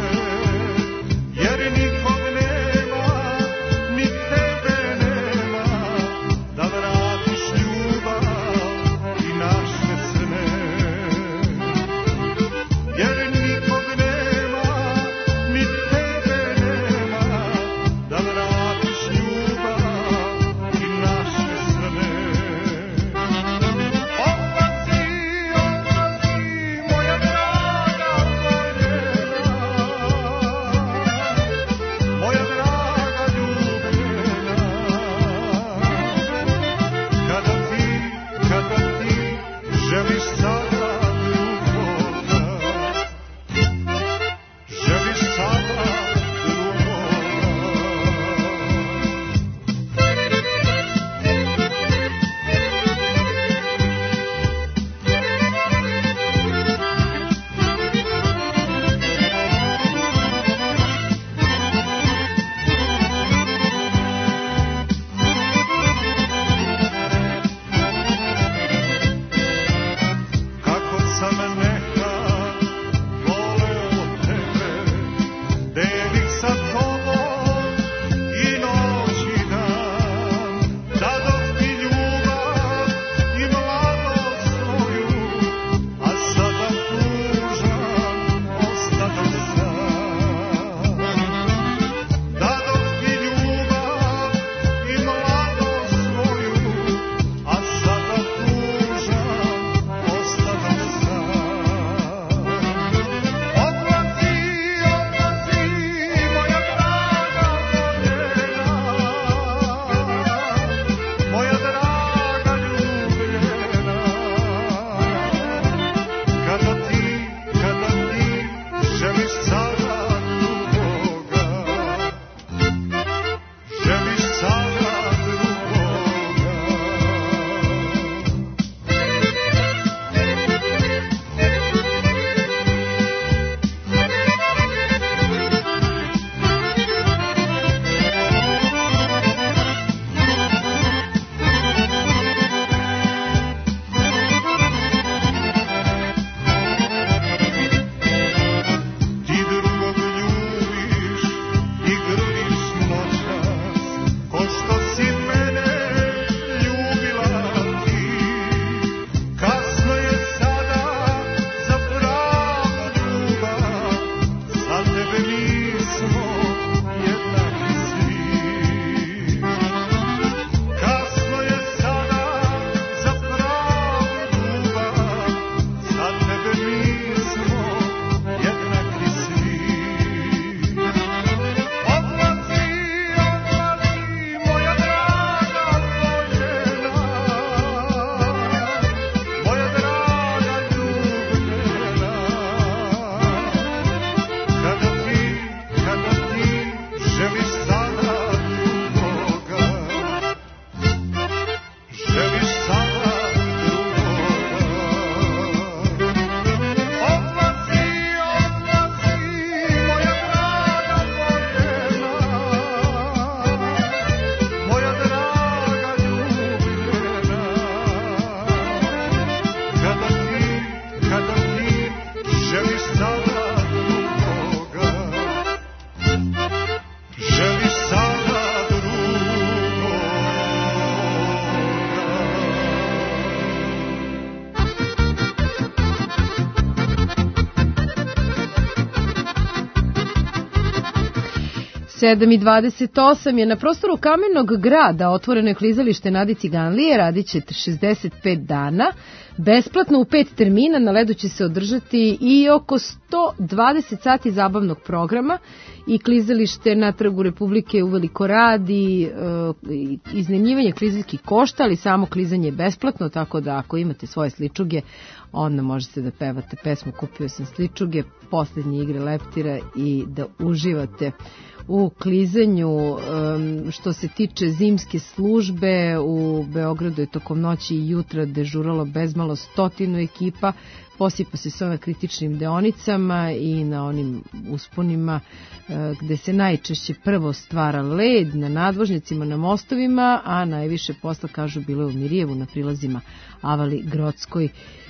Speaker 2: sedam i dvadeset osam je na prostoru Kamenog grada otvoreno je klizalište Nade Ciganlije, radit će šezdeset pet dana, besplatno u pet termina, na ledu će se održati i oko sto dvadeset sati zabavnog programa i klizalište na Trgu Republike uveliko radi, iznajmljivanje klizaljki košta, ali samo klizanje je besplatno, tako da ako imate svoje sličuge, onda možete da pevate pesmu Kupio sam sličuge, poslednje igre leptira i da uživate u klizanju. Što se tiče zimske službe, u Beogradu je tokom noći i jutra dežuralo bezmalo stotinu ekipa, posipa se sve na kritičnim deonicama i na onim usponima gde se najčešće prvo stvara led, na nadvožnjacima, na mostovima, a najviše posla, kažu, bilo je u Mirijevu na prilazima Avali, Grockoj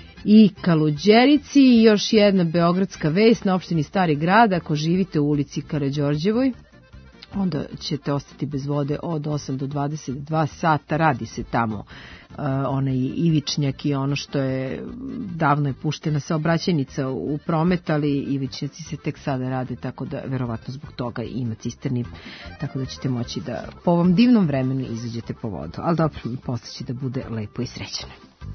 Speaker 2: i Kaluđerici. I još jedna beogradska vest, na opštini Stari grad, ako živite u ulici Karađorđevoj, onda ćete ostati bez vode od osam do dvadeset dva sata. Radi se tamo uh, onaj ivičnjak i ono što je davno je puštena saobraćajnica u promet, ali ivičnjaci se tek sada rade, tako da verovatno zbog toga ima cisterni, tako da ćete moći da po ovom divnom vremenu izađete po vodu. Ali dobro, posle će da bude lepo i srećeno.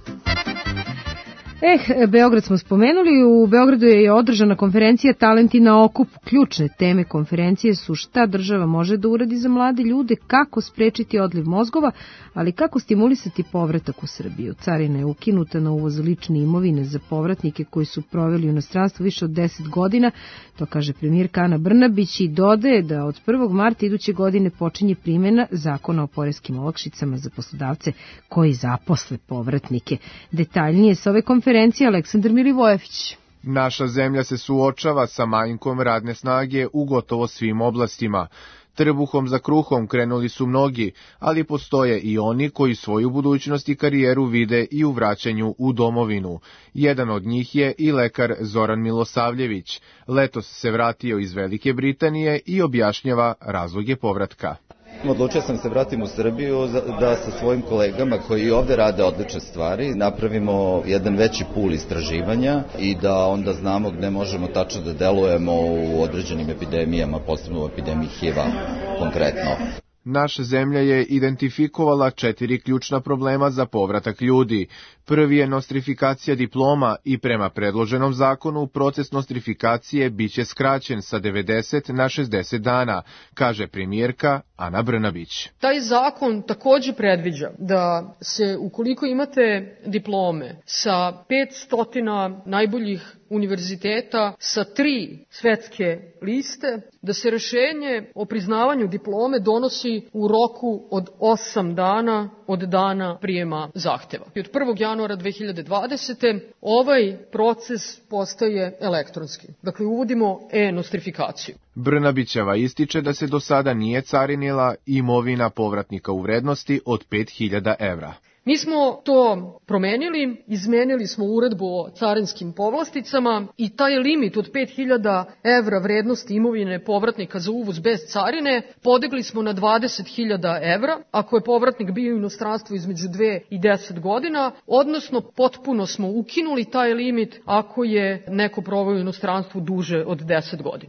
Speaker 2: Eh, Beograd smo spomenuli, u Beogradu je održana konferencija Talenti na okupu. Ključne teme konferencije su šta država može da uradi za mlade ljude, kako sprečiti odliv mozgova, ali kako stimulisati povratak u Srbiju. Carina je ukinuta na uvoz lične imovine za povratnike koji su proveli u inostranstvu više od deset godina, to kaže premijerka Ana Brnabić, i dodaje da od prvog marta iduće godine počinje primjena zakona o poreskim olakšicama za poslodavce koji zaposle povratnike. Detaljnije sa ove konferencije Aleksandar Milivojević.
Speaker 5: Naša zemlja se suočava sa manjkom radne snage u gotovo svim oblastima. Trbuhom za kruhom krenuli su mnogi, ali postoje i oni koji svoju budućnost i karijeru vide i u vraćanju u domovinu. Jedan od njih je i lekar Zoran Milosavljević. Letos se vratio iz Velike Britanije i objašnjava razloge povratka.
Speaker 6: Odlučio sam se vratim u Srbiju da sa svojim kolegama koji ovde rade odlične stvari napravimo jedan veći pul istraživanja i da onda znamo gde možemo tačno da delujemo u određenim epidemijama, posebno u epidemiji H I V-a konkretno.
Speaker 5: Naša zemlja je identifikovala četiri ključna problema za povratak ljudi. Prvi je nostrifikacija diploma i prema predloženom zakonu proces nostrifikacije biće skraćen sa devedeset na šezdeset dana, kaže premijerka Ana Brnabić.
Speaker 23: Taj zakon takođe predviđa da se, ukoliko imate diplome sa petsto najboljih univerziteta, sa tri svetske liste, da se rešenje o priznavanju diplome donosi u roku od osam dana od dana prijema zahteva. I od prvog januara dve hiljade dvadesete. ovaj proces postaje elektronski. Dakle, uvodimo e-nostrifikaciju.
Speaker 5: Brnabićeva ističe da se do sada nije carinila imovina povratnika u vrednosti od pet hiljada evra.
Speaker 23: Mi smo to promenili, izmenili smo uredbu o carinskim povlasticama i taj limit od pet hiljada evra vrednosti imovine povratnika za uvoz bez carine podigli smo na dvadeset hiljada evra ako je povratnik bio u inostranstvu između dve i deset godina, odnosno potpuno smo ukinuli taj limit ako je neko proveo u inostranstvu duže od deset godina.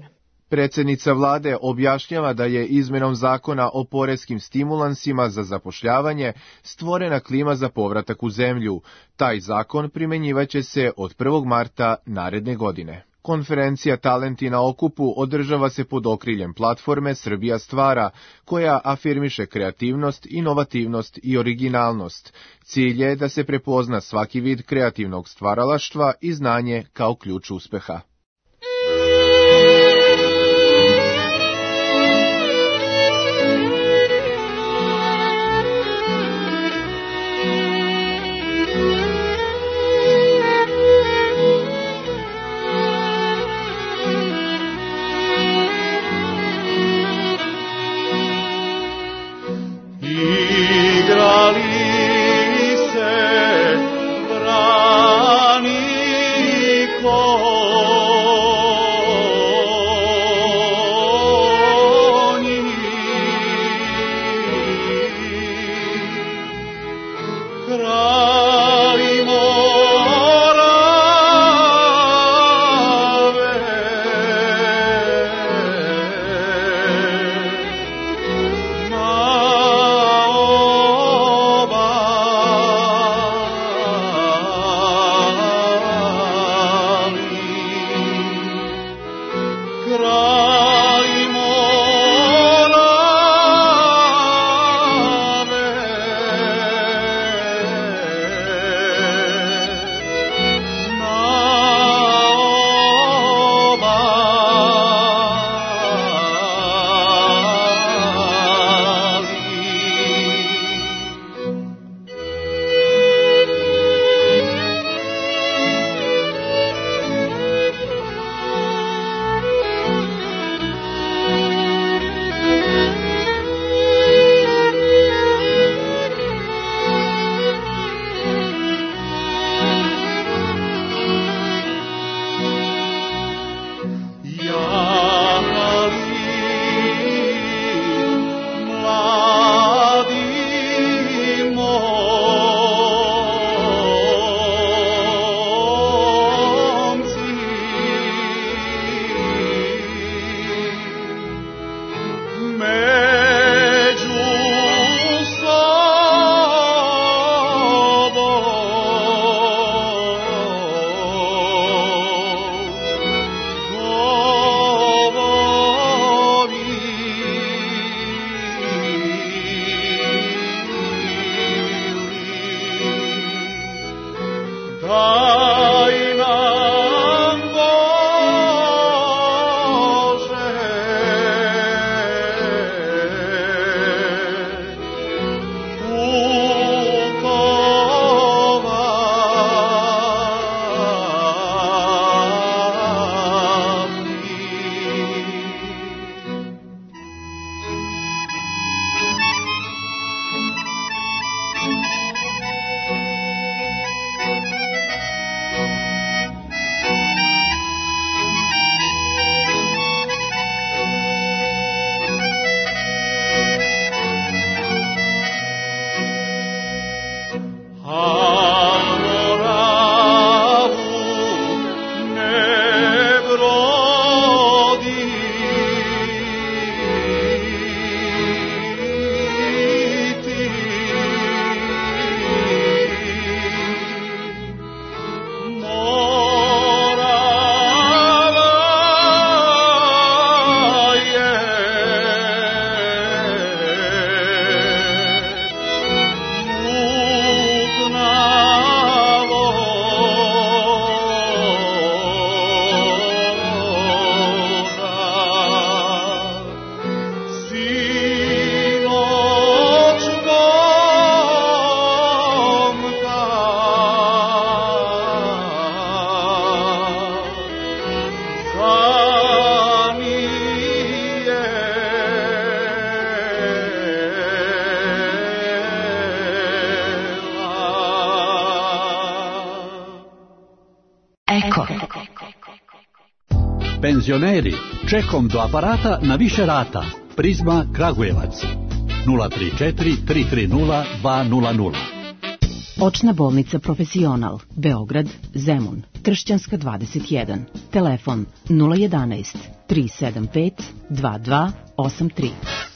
Speaker 5: Predsednica vlade objašnjava da je izmenom zakona o poreskim stimulansima za zapošljavanje stvorena klima za povratak u zemlju. Taj zakon primenjivaće se od prvog marta naredne godine. Konferencija Talenti na okupu održava se pod okriljem platforme Srbija stvara, koja afirmiše kreativnost, inovativnost i originalnost. Cilj je da se prepozna svaki vid kreativnog stvaralaštva i znanje kao ključ uspeha.
Speaker 1: Penzioneri, čekom do aparata na više rata. Prizma Kragujevac nula tri četiri tri tri nula dva nula nula.
Speaker 8: Očna bolnica Profesional, Beograd, Zemun. Kršćanska dvadeset jedan. Telefon nula jedanaest tri sedam pet dva dva osam tri.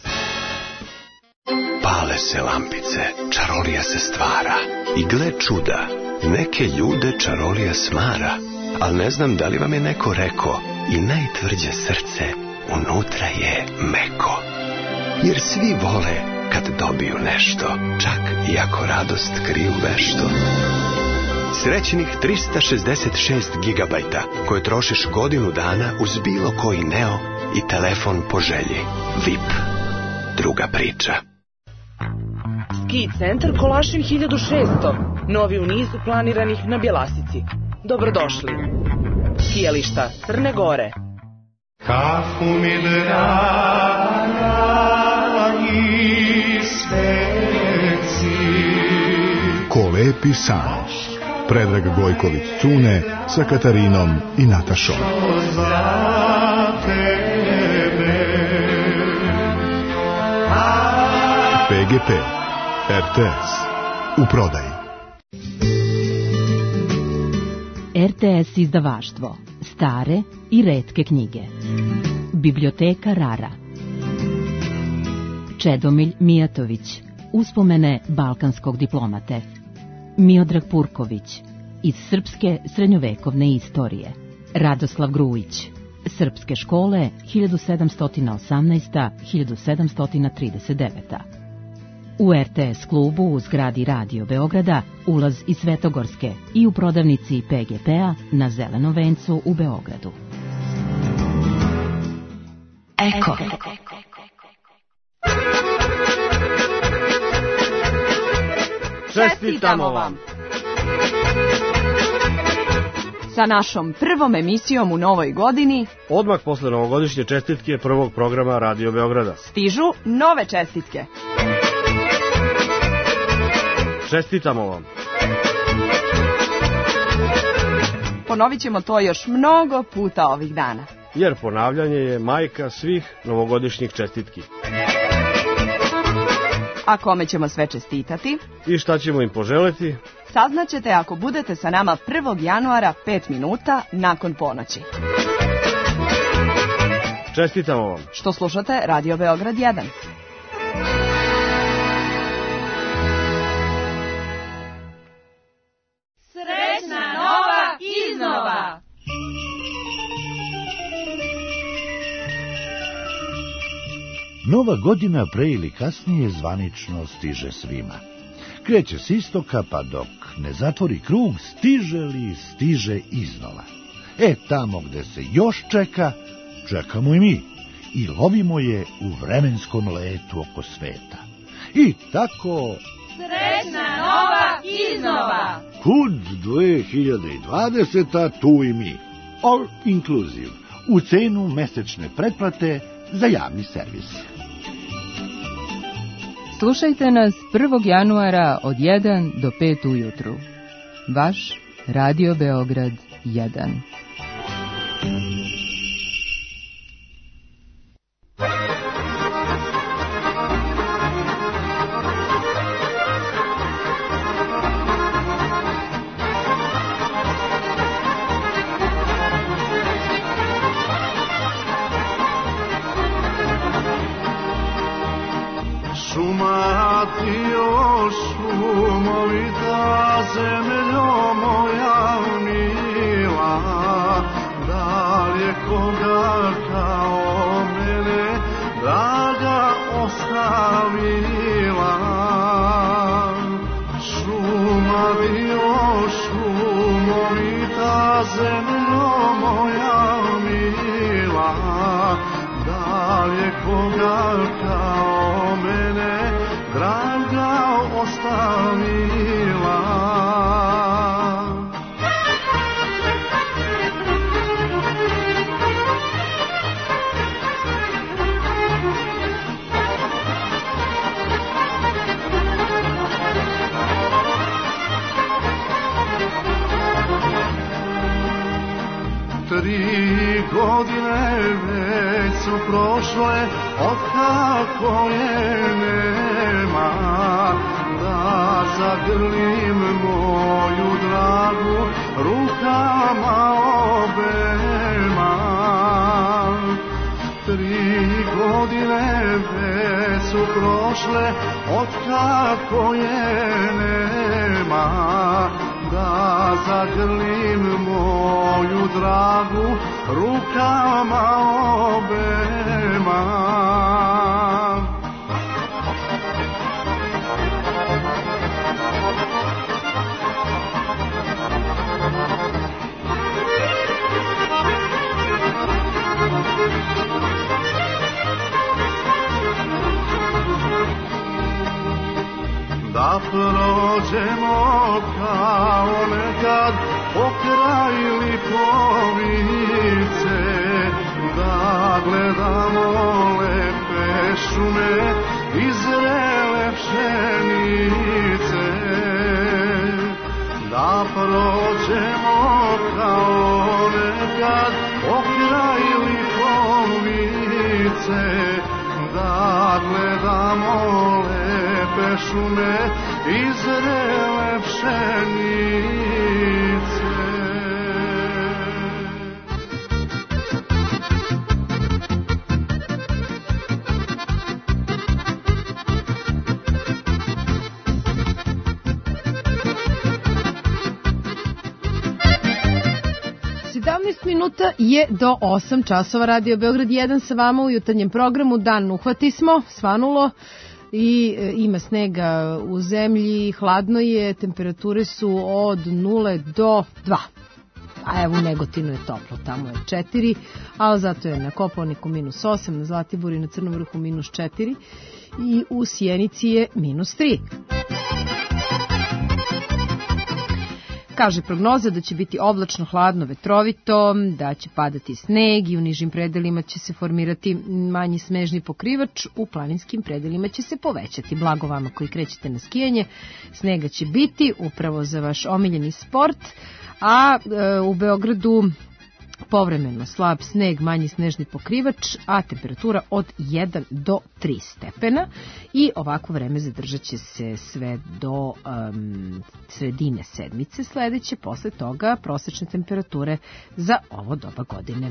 Speaker 9: Pale se lampice, čarolija se stvara i gle čuda, neke ljude čarolija smara, ali ne znam da li vam je neko rekao i najtvrđe srce unutra je meko. Jer svi vole kad dobiju nešto, čak i ako radost kriju vešto. Srećnih trista šezdeset šest gigabajta koje trošiš godinu dana uz bilo koji Neo i telefon po želji. V I P. Druga priča.
Speaker 10: Ski centar Kolašin hiljadu šesto. Novi u nizu planiranih na Bjelasici. Dobrodošli. Skijališta Crne Gore.
Speaker 7: Kafu mi dragi sveci.
Speaker 24: Ko lepi san. Predrag Gojković Cune sa Katarinom i Natašom. P G P, R T S, u prodaji.
Speaker 8: R T S izdavaštvo, stare i retke knjige. Biblioteka Rara. Čedomilj Mijatović, uspomene balkanskog diplomate. Miodrag Purković, iz srpske srednjovekovne istorije. Radoslav Grujić, srpske škole hiljadu sedamsto osamnaest do hiljadu sedamsto trideset devet. U R T S klubu u zgradi Radio Beograda ulaz iz Svetogorske i u prodavnici P G P-a na Zelenom vencu u Beogradu. Eko.
Speaker 25: Čestitamo vam! Sa našom prvom emisijom u novoj godini,
Speaker 26: odmah posle novogodišnje čestitke prvog programa Radio Beograda,
Speaker 25: stižu nove čestitke.
Speaker 26: Čestitamo vam!
Speaker 25: Ponovit ćemo to još mnogo puta ovih dana.
Speaker 26: Jer ponavljanje je majka svih novogodišnjih čestitki.
Speaker 25: A kome ćemo sve čestitati?
Speaker 26: I šta ćemo im poželeti?
Speaker 25: Saznaćete ako budete sa nama prvog januara pet minuta nakon ponoći.
Speaker 26: Čestitamo vam!
Speaker 25: Što slušate Radio Beograd jedan.
Speaker 18: Srećna nova iznova!
Speaker 27: Nova godina pre ili kasnije zvanično stiže svima. Kreće s istoka, pa dok ne zatvori krug, stiže li stiže iznova. E, tamo gde se još čeka, čekamo i mi. I lovimo je u vremenskom letu oko sveta. I tako...
Speaker 18: Srećna nova iznova!
Speaker 27: Kud dve hiljade dvadeseta, tu i mi. All inclusive. U cenu mesečne pretplate za javni servis.
Speaker 28: Slušajte nas prvog januara od jedan do pet ujutru. Vaš Radio Beograd jedan.
Speaker 7: Tri godine već su prošle, otkako je nema, da zagrlim moju dragu rukama obema. Tri godine već su prošle, otkako je nema, da zagrlim moju dragu rukama obema. Da prođemo kao nekad pokraj Lipovice, da gledamo lepe šume i zrele pšenice. Da prođemo kao nekad pokraj Lipovice, da gledamo lepe šume i zrele pšenice.
Speaker 2: sedamnaest minuta je do osam časova. Radio Beograd jedan sa vama u jutarnjem programu. Dan uhvati smo, svanulo i e, ima snega u zemlji, hladno je, temperature su od nule do dva. A evo u Negotinu je toplo, tamo je četiri, ali zato je na Kopaoniku minus osam, na Zlatiboru i na Crnom Vrhu minus četiri i u Sjenici je minus tri. Kaže prognoza da će biti oblačno, hladno, vetrovito, da će padati sneg i u nižim predelima će se formirati manji snežni pokrivač, u planinskim predelima će se povećati. Blago vama koji krećete na skijanje, snega će biti upravo za vaš omiljeni sport, a e, u Beogradu povremeno slab sneg, manji snežni pokrivač, a temperatura od jedan do tri stepena i ovako vreme zadržat će se sve do um, sredine sedmice sledeće, posle toga prosečne temperature za ovo doba godine.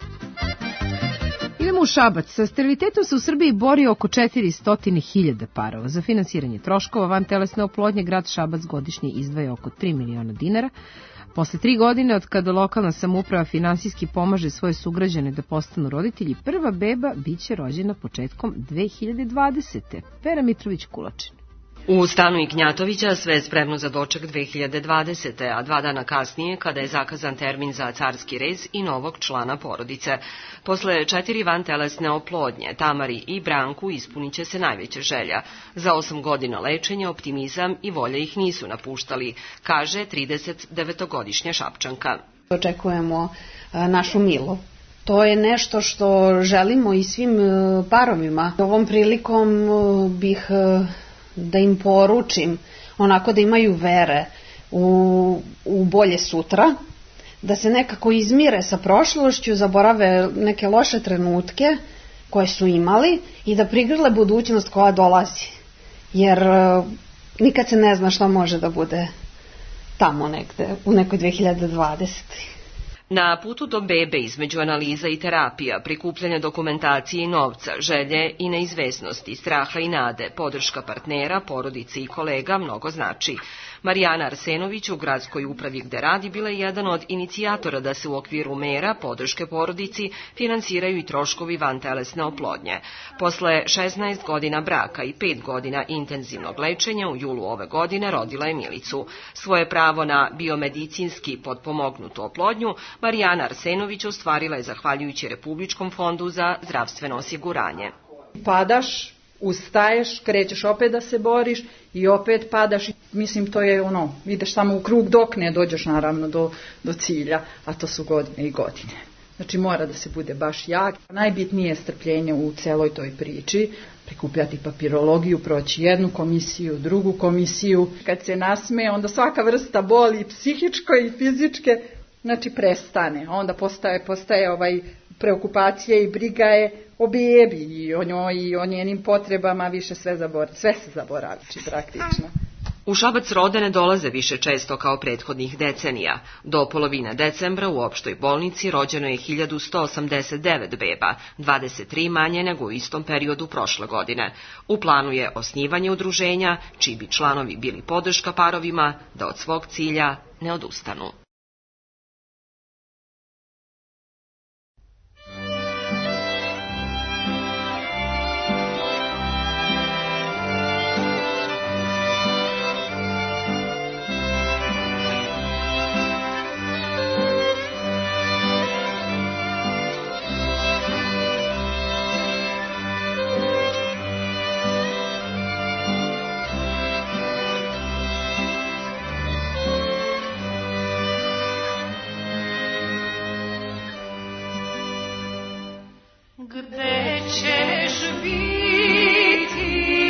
Speaker 2: Idemo u Šabac. Sa sterilitetom se u Srbiji bori oko četiristo hiljada parova. Za finansiranje troškova vantelesne oplodnje grad Šabac godišnje izdvaja oko tri miliona dinara. Posle tri godine od kada lokalna samouprava finansijski pomaže svoje sugrađane da postanu roditelji, prva beba biće rođena početkom dve hiljade dvadesete. Vera Mitrović-Kulačin.
Speaker 11: U stanu Ignjatovića sve je spremno za doček dve hiljade dvadesete. a dva dana kasnije, kada je zakazan termin za carski rez i novog člana porodice. Posle četiri vantelesne oplodnje, Tamari i Branku ispunit će se najveća želja. Za osam godina lečenja, optimizam i volja ih nisu napuštali, kaže trideset devetogodišnja Šapčanka.
Speaker 12: Očekujemo našu Milu. To je nešto što želimo i svim parovima. Ovom prilikom bih da im poručim, onako da imaju vere u, u bolje sutra, da se nekako izmire sa prošlošću, zaborave neke loše trenutke koje su imali i da prigrle budućnost koja dolazi. Jer uh, nikad se ne zna šta može da bude tamo negde, u nekoj dve hiljade dvadesete.
Speaker 11: Na putu do bebe između analiza i terapija, prikupljanja dokumentacije i novca, želje i neizvesnosti, straha i nade, podrška partnera, porodice i kolega mnogo znači. Marijana Arsenović u gradskoj upravi gde radi bila je jedan od inicijatora da se u okviru mera podrške porodici finansiraju i troškovi vantelesne oplodnje. Posle šesnaest godina braka i pet godina intenzivnog lečenja u julu ove godine rodila je Milicu. Svoje pravo na biomedicinski potpomognutu oplodnju Marijana Arsenović ostvarila je zahvaljujući Republičkom fondu za zdravstveno osiguranje.
Speaker 13: Padaš, ustaješ, krećeš opet da se boriš i opet padaš. Mislim, to je ono, ideš samo u krug dok ne dođeš naravno do, do cilja, a to su godine i godine. Znači mora da se bude baš jak. Najbitnije je strpljenje u celoj toj priči, prikupljati papirologiju, proći jednu komisiju, drugu komisiju. Kad se nasmeje, onda svaka vrsta boli, psihičko i fizičke, znači prestane. Onda postaje, postaje ovaj preokupacija i briga je o bebi i o njoj i o njenim potrebama, više sve, zabor, sve se zaboravići praktično.
Speaker 11: U Šabac rode ne dolaze više često kao prethodnih decenija. Do polovine decembra u opštoj bolnici rođeno je hiljadu sto osamdeset devet beba, dvadeset tri manje nego u istom periodu prošle godine. U planu je osnivanje udruženja, čiji bi članovi bili podrška parovima da od svog cilja ne odustanu.
Speaker 18: Gde ćeš biti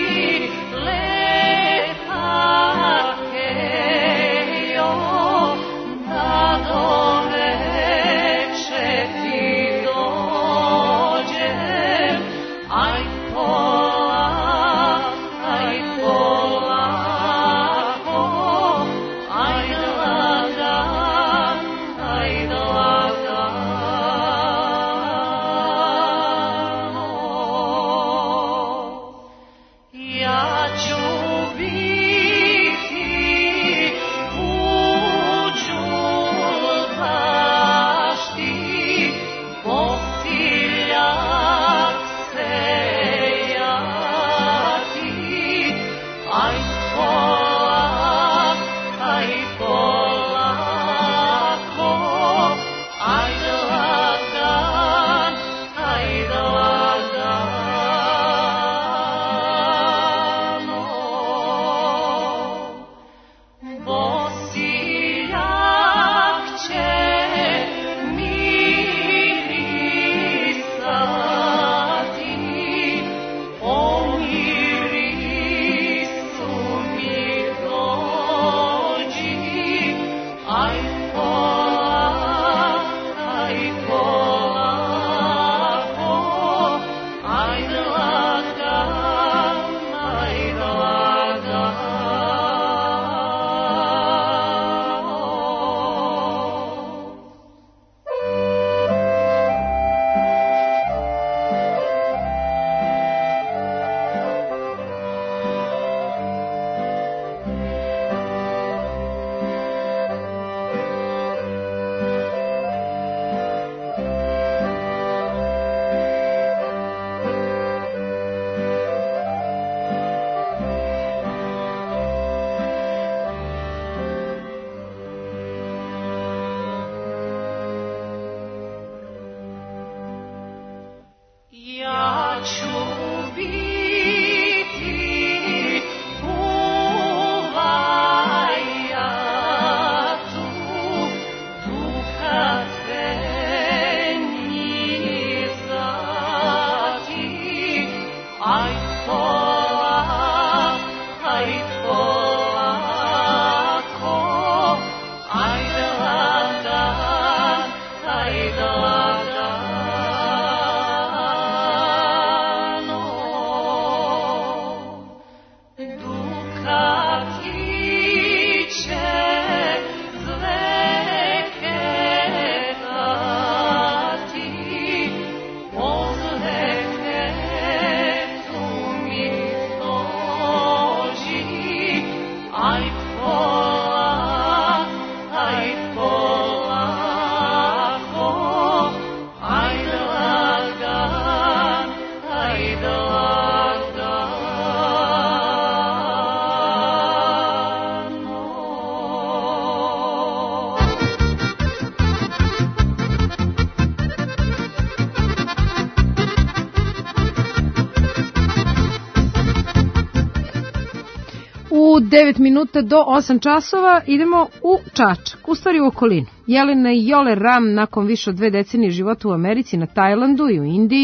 Speaker 18: lepa Kejo, da do veče ti dođem, aj polako, aj polako, aj lagan, aj lagan.
Speaker 2: U devet minuta do osam časova idemo u Čačak, u stvari u okolinu. Jelena i Jole Ram nakon više od dve decenije života u Americi, na Tajlandu i u Indiji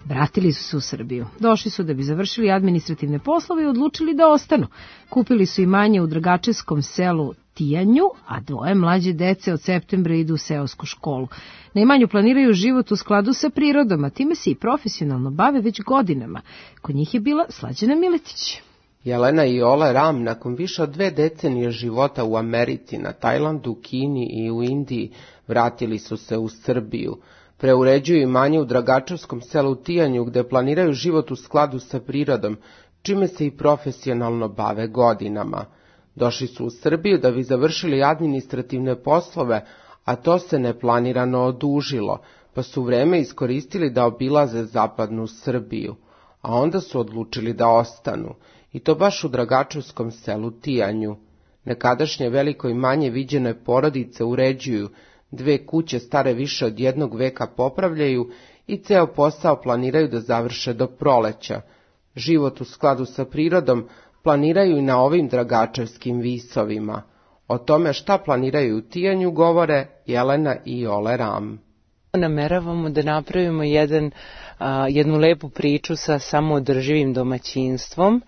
Speaker 2: Vratili su se u Srbiju. Došli su da bi završili administrativne poslove i odlučili da ostanu. Kupili su imanje u Dragačevskom selu Tijanju, a dvoje mlađe dece od septembra idu u seosku školu. Na imanju planiraju život u skladu sa prirodom, a time se i profesionalno bave već godinama. Kod njih je bila Slađana Miletić.
Speaker 3: Jelena i Ole Ram nakon više od dve decenije života u Americi, na Tajlandu, Kini i u Indiji vratili su se u Srbiju. Preuređuju imanje u Dragačevskom selu Tijanju gde planiraju život u skladu sa prirodom, čime se i profesionalno bave godinama. Došli su u Srbiju da bi završili administrativne poslove, a to se neplanirano odužilo, pa su vreme iskoristili da obilaze zapadnu Srbiju, a onda su odlučili da ostanu, i to baš u Dragačevskom selu Tijanju. Nekadašnje veliko imanje viđene porodice uređuju, dve kuće stare više od jednog veka popravljaju i ceo posao planiraju da završe do proleća. Život u skladu sa prirodom planiraju i na ovim Dragačevskim visovima. O tome šta planiraju u Tijanju govore Jelena i Ole Ram.
Speaker 14: Nameravamo da napravimo jedan, a, jednu lepu priču sa samoodrživim domaćinstvom,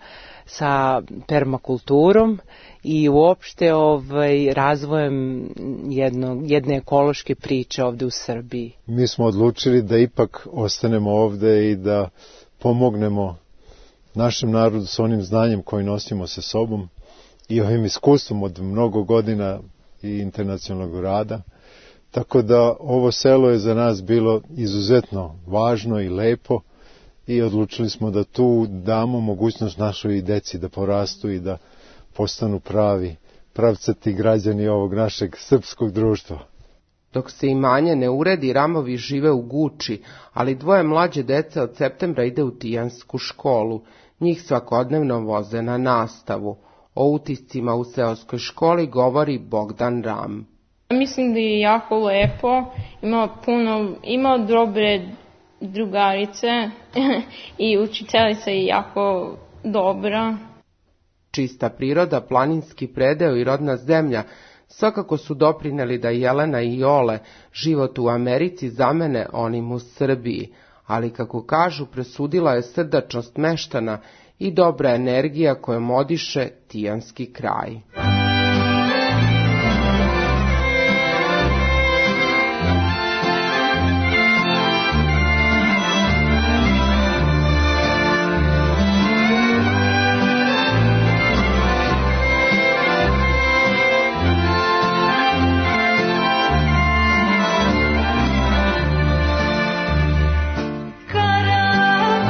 Speaker 14: sa permakulturom i uopšte ovaj, razvojem jedno, jedne ekološke priče ovde u Srbiji.
Speaker 15: Mi smo odlučili da ipak ostanemo ovde i da pomognemo našem narodu s onim znanjem koji nosimo sa sobom i ovim iskustvom od mnogo godina i internacionalnog rada. Tako da ovo selo je za nas bilo izuzetno važno i lepo i odlučili smo da tu damo mogućnost našoj deci da porastu i da postanu pravi, pravcati građani ovog našeg srpskog društva.
Speaker 3: Dok se imanje ne uredi, Ramovi žive u Guči, ali dvoje mlađe dece od septembra ide u Tijansku školu. Njih svakodnevno voze na nastavu. O utiscima u seoskoj školi govori Bogdan Ram.
Speaker 16: Mislim da je jako lepo, ima puno, ima dobre drugarice i učiteljica je jako dobra.
Speaker 3: Čista priroda, planinski predeo i rodna zemlja svakako su doprineli da Jelena i Ole život u Americi zamene onim u Srbiji, ali kako kažu presudila je srdačnost meštana i dobra energija kojom odiše tijanski kraj.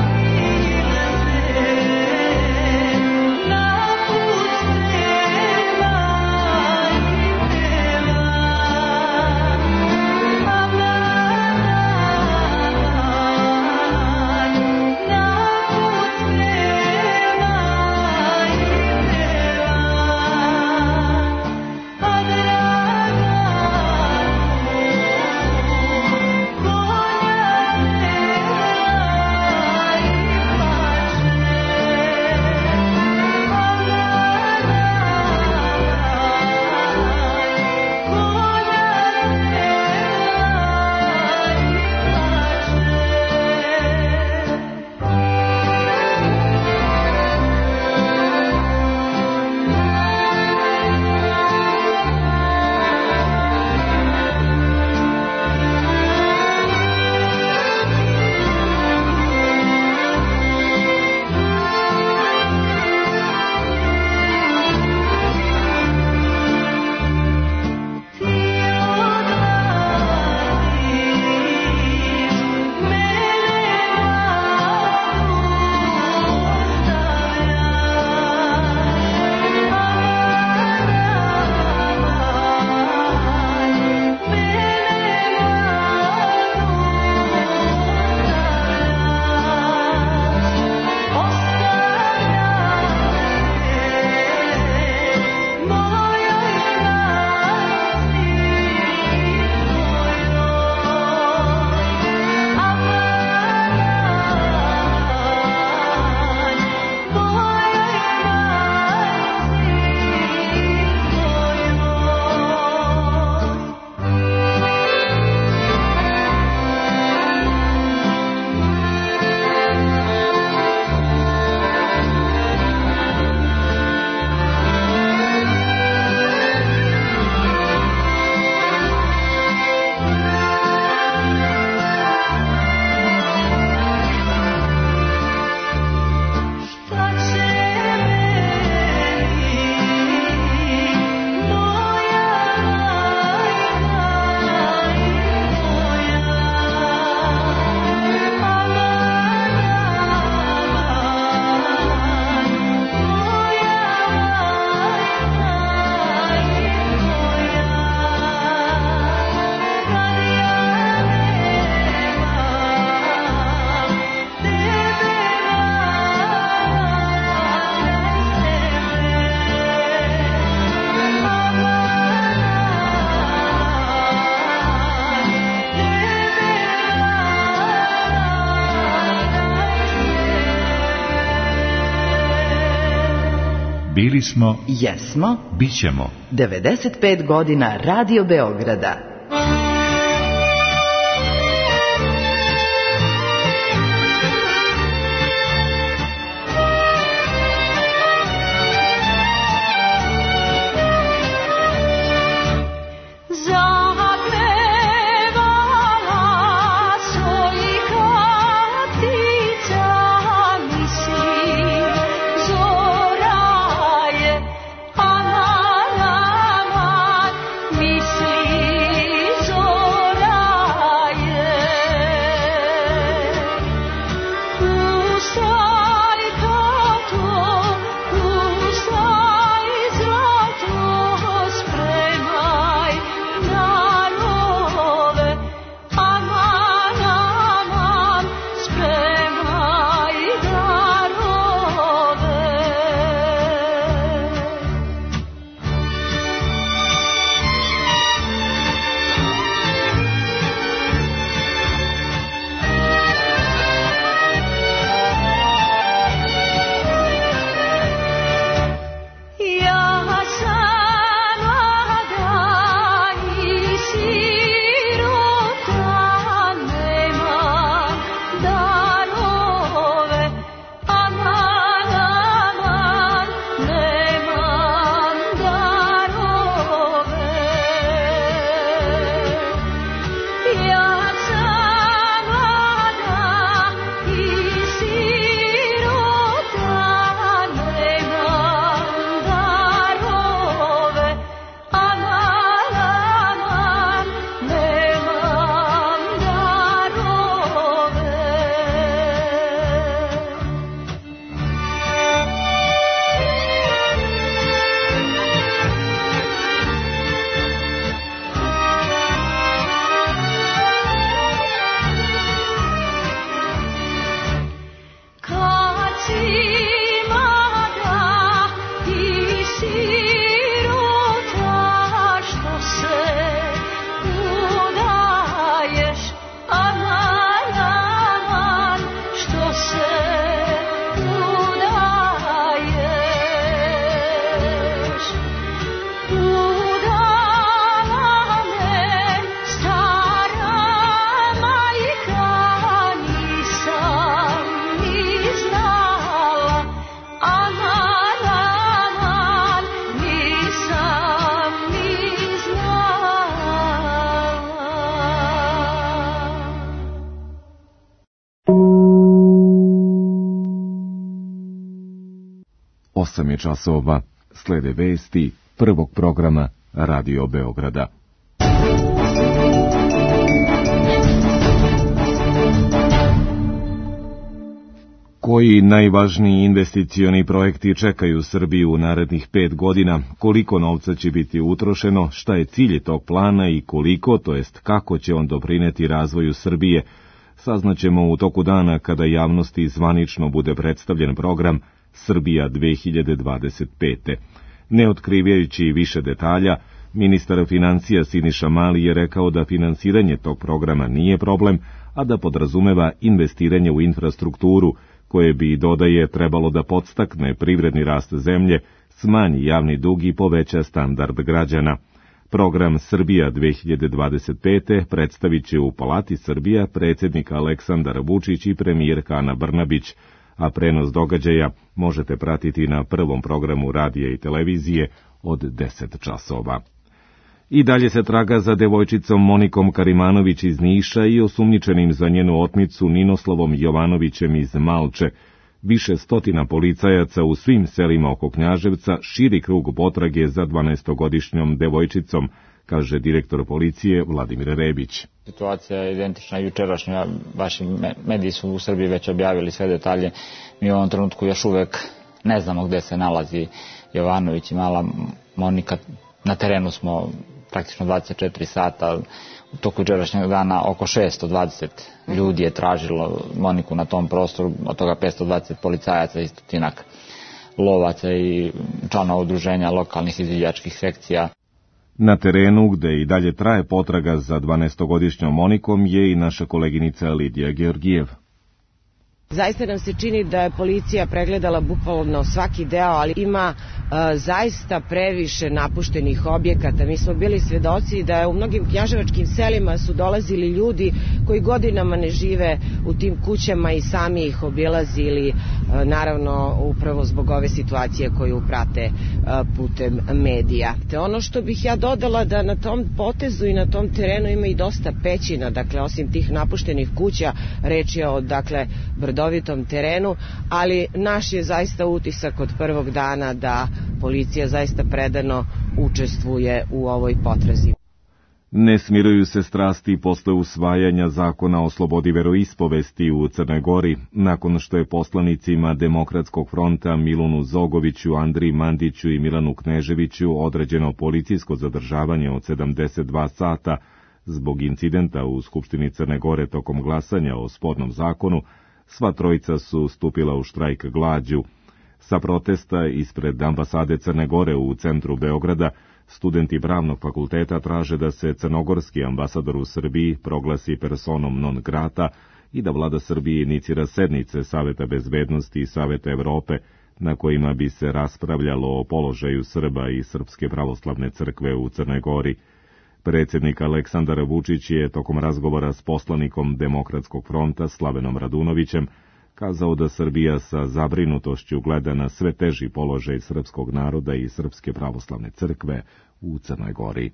Speaker 18: Napustim
Speaker 27: Bili smo,
Speaker 4: jesmo,
Speaker 27: bićemo.
Speaker 4: devedeset pet godina Radio Beograda.
Speaker 6: osam je časova, slede vesti prvog programa Radio Beograda. Koji najvažniji investicioni projekti čekaju Srbiju u narednih pet godina, koliko novca će biti utrošeno, šta je cilj tog plana i koliko, to jest kako će on doprineti razvoju Srbije, saznaćemo u toku dana kada javnosti zvanično bude predstavljen program Srbija dve hiljade dvadeset pete. Ne otkrivajući više detalja, ministar financija Siniša Mali je rekao da finansiranje tog programa nije problem, a da podrazumeva investiranje u infrastrukturu, koje bi, dodaje, trebalo da podstakne privredni rast zemlje, smanji javni dug i poveća standard građana. Program Srbija dve hiljade dvadeset pete predstavit će u Palati Srbija predsjednik Aleksandar Vučić i premijerka Ana Brnabić, a prenos događaja možete pratiti na prvom programu radija i televizije od deset časova. I dalje se traga za devojčicom Monikom Karimanović iz Niša i osumnjičenim za njenu otmicu Ninoslavom Jovanovićem iz Malče. Više stotina policajaca u svim selima oko Knjaževca širi krug potrage za dvanaestogodišnjom devojčicom, kaže direktor policije Vladimir Rebić.
Speaker 17: Situacija je identična jučerašnja, vaši mediji su u Srbiji već objavili sve detalje. Mi u ovom trenutku još uvek ne znamo gde se nalazi Jovanović i mala Monika. Na terenu smo praktično dvadeset četiri sata, u toku jučerašnjeg dana oko šesto dvadeset ljudi je tražilo Moniku na tom prostoru, od toga petsto dvadeset policajaca i stotinak lovaca i članova udruženja lokalnih izviđačkih sekcija.
Speaker 6: Na terenu, gde i dalje traje potraga za dvanaestogodišnjom Monikom, je i naša koleginica Lidija Georgijev.
Speaker 1: Zaista nam se čini da je policija pregledala bukvalno svaki deo, ali ima e, zaista previše napuštenih objekata. Mi smo bili svedoci da u mnogim knjaževačkim selima su dolazili ljudi koji godinama ne žive u tim kućama i sami ih obilazili, e, naravno upravo zbog ove situacije koju prate e, putem medija. Te ono što bih ja dodala da na tom potezu i na tom terenu ima i dosta pećina, dakle osim tih napuštenih kuća, reč je o dakle brdovitom terenu, ali naš je zaista utisak od prvog dana da policija zaista predano učestvuje u ovoj potrazi.
Speaker 6: Ne smiruju se strasti posle usvajanja zakona o slobodi veroispovesti u Crnoj Gori, nakon što je poslanicima Demokratskog fronta Milunu Zogoviću, Andriji Mandiću i Milanu Kneževiću određeno policijsko zadržavanje od sedamdeset dva sata zbog incidenta u Skupštini Crne Gore tokom glasanja o spornom zakonu. Sva trojica su stupila u štrajk glađu. Sa protesta ispred ambasade Crne Gore u centru Beograda, studenti pravnog fakulteta traže da se crnogorski ambasador u Srbiji proglasi personom non grata i da vlada Srbije inicira sednice Saveta bezbednosti i Saveta Evrope, na kojima bi se raspravljalo o položaju Srba i Srpske pravoslavne crkve u Crnoj Gori. Predsjednik Aleksandar Vučić je tokom razgovora s poslanikom Demokratskog fronta Slavenom Radunovićem kazao da Srbija sa zabrinutošću gleda na sve teži položaj srpskog naroda i Srpske pravoslavne crkve u Crnoj Gori.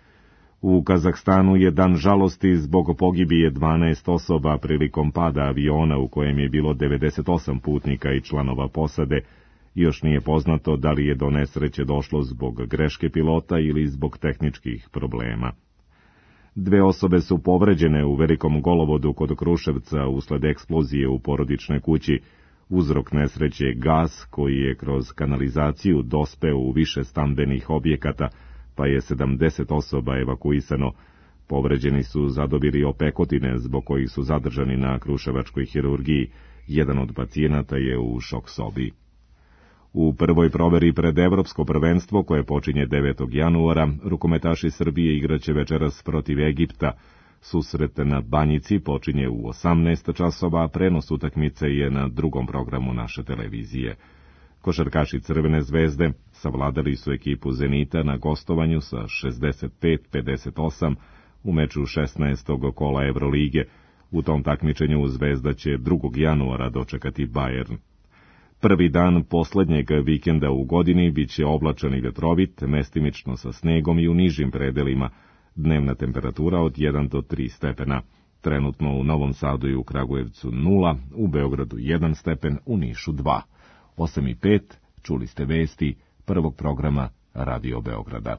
Speaker 6: U Kazahstanu je dan žalosti zbog pogibije dvanaest osoba prilikom pada aviona u kojem je bilo devedeset osam putnika i članova posade. Još nije poznato da li je do nesreće došlo zbog greške pilota ili zbog tehničkih problema. Dve osobe su povređene u velikom golovodu kod Kruševca usled eksplozije u porodičnoj kući. Uzrok nesreće je gas koji je kroz kanalizaciju dospeo u više stambenih objekata, pa je sedamdeset osoba evakuisano. Povređeni su zadobili opekotine zbog kojih su zadržani na kruševačkoj hirurgiji. Jedan od pacijenata je u šok sobi. U prvoj proveri pred Evropsko prvenstvo, koje počinje devetog januara, rukometaši Srbije igraće večeras protiv Egipta. Susret na Banjici počinje u osamnaest časova, a prenos utakmice je na drugom programu naše televizije. Košarkaši Crvene zvezde savladali su ekipu Zenita na gostovanju sa šezdeset pet pedeset osam u meču šesnaestog kola Evrolige. U tom takmičenju Zvezda će drugog januara dočekati Bayern. Prvi dan poslednjeg vikenda u godini biće oblačan i vetrovit, mestimično sa snegom i u nižim predelima. Dnevna temperatura od jedan do tri stepena. Trenutno u Novom Sadu i u Kragujevcu nula, u Beogradu jedan stepen, u Nišu dva. osam i pet, čuli ste vesti prvog programa Radio Beograda.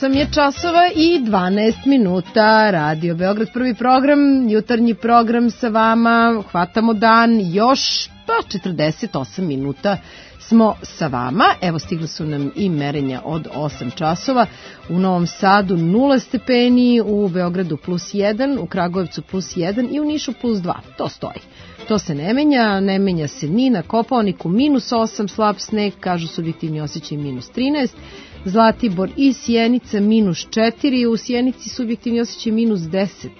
Speaker 2: osam je časova i dvanaest minuta. Radio Beograd, prvi program, jutarnji program sa vama. Hvatamo dan, još pa četrdeset osam minuta smo sa vama. Evo, stigli su nam i merenja od osam časova. U Novom Sadu nula stepeni, u Beogradu plus jedan, u Kragujevcu plus jedan i u Nišu plus dva. To stoji. To se ne menja, ne menja se ni na Kopaoniku, minus osam, slab sneg, kažu subjektivni osjećaj minus trinaest, Zlatibor i Sjenica minus četiri, u Sjenici subjektivni osjećaj minus deset,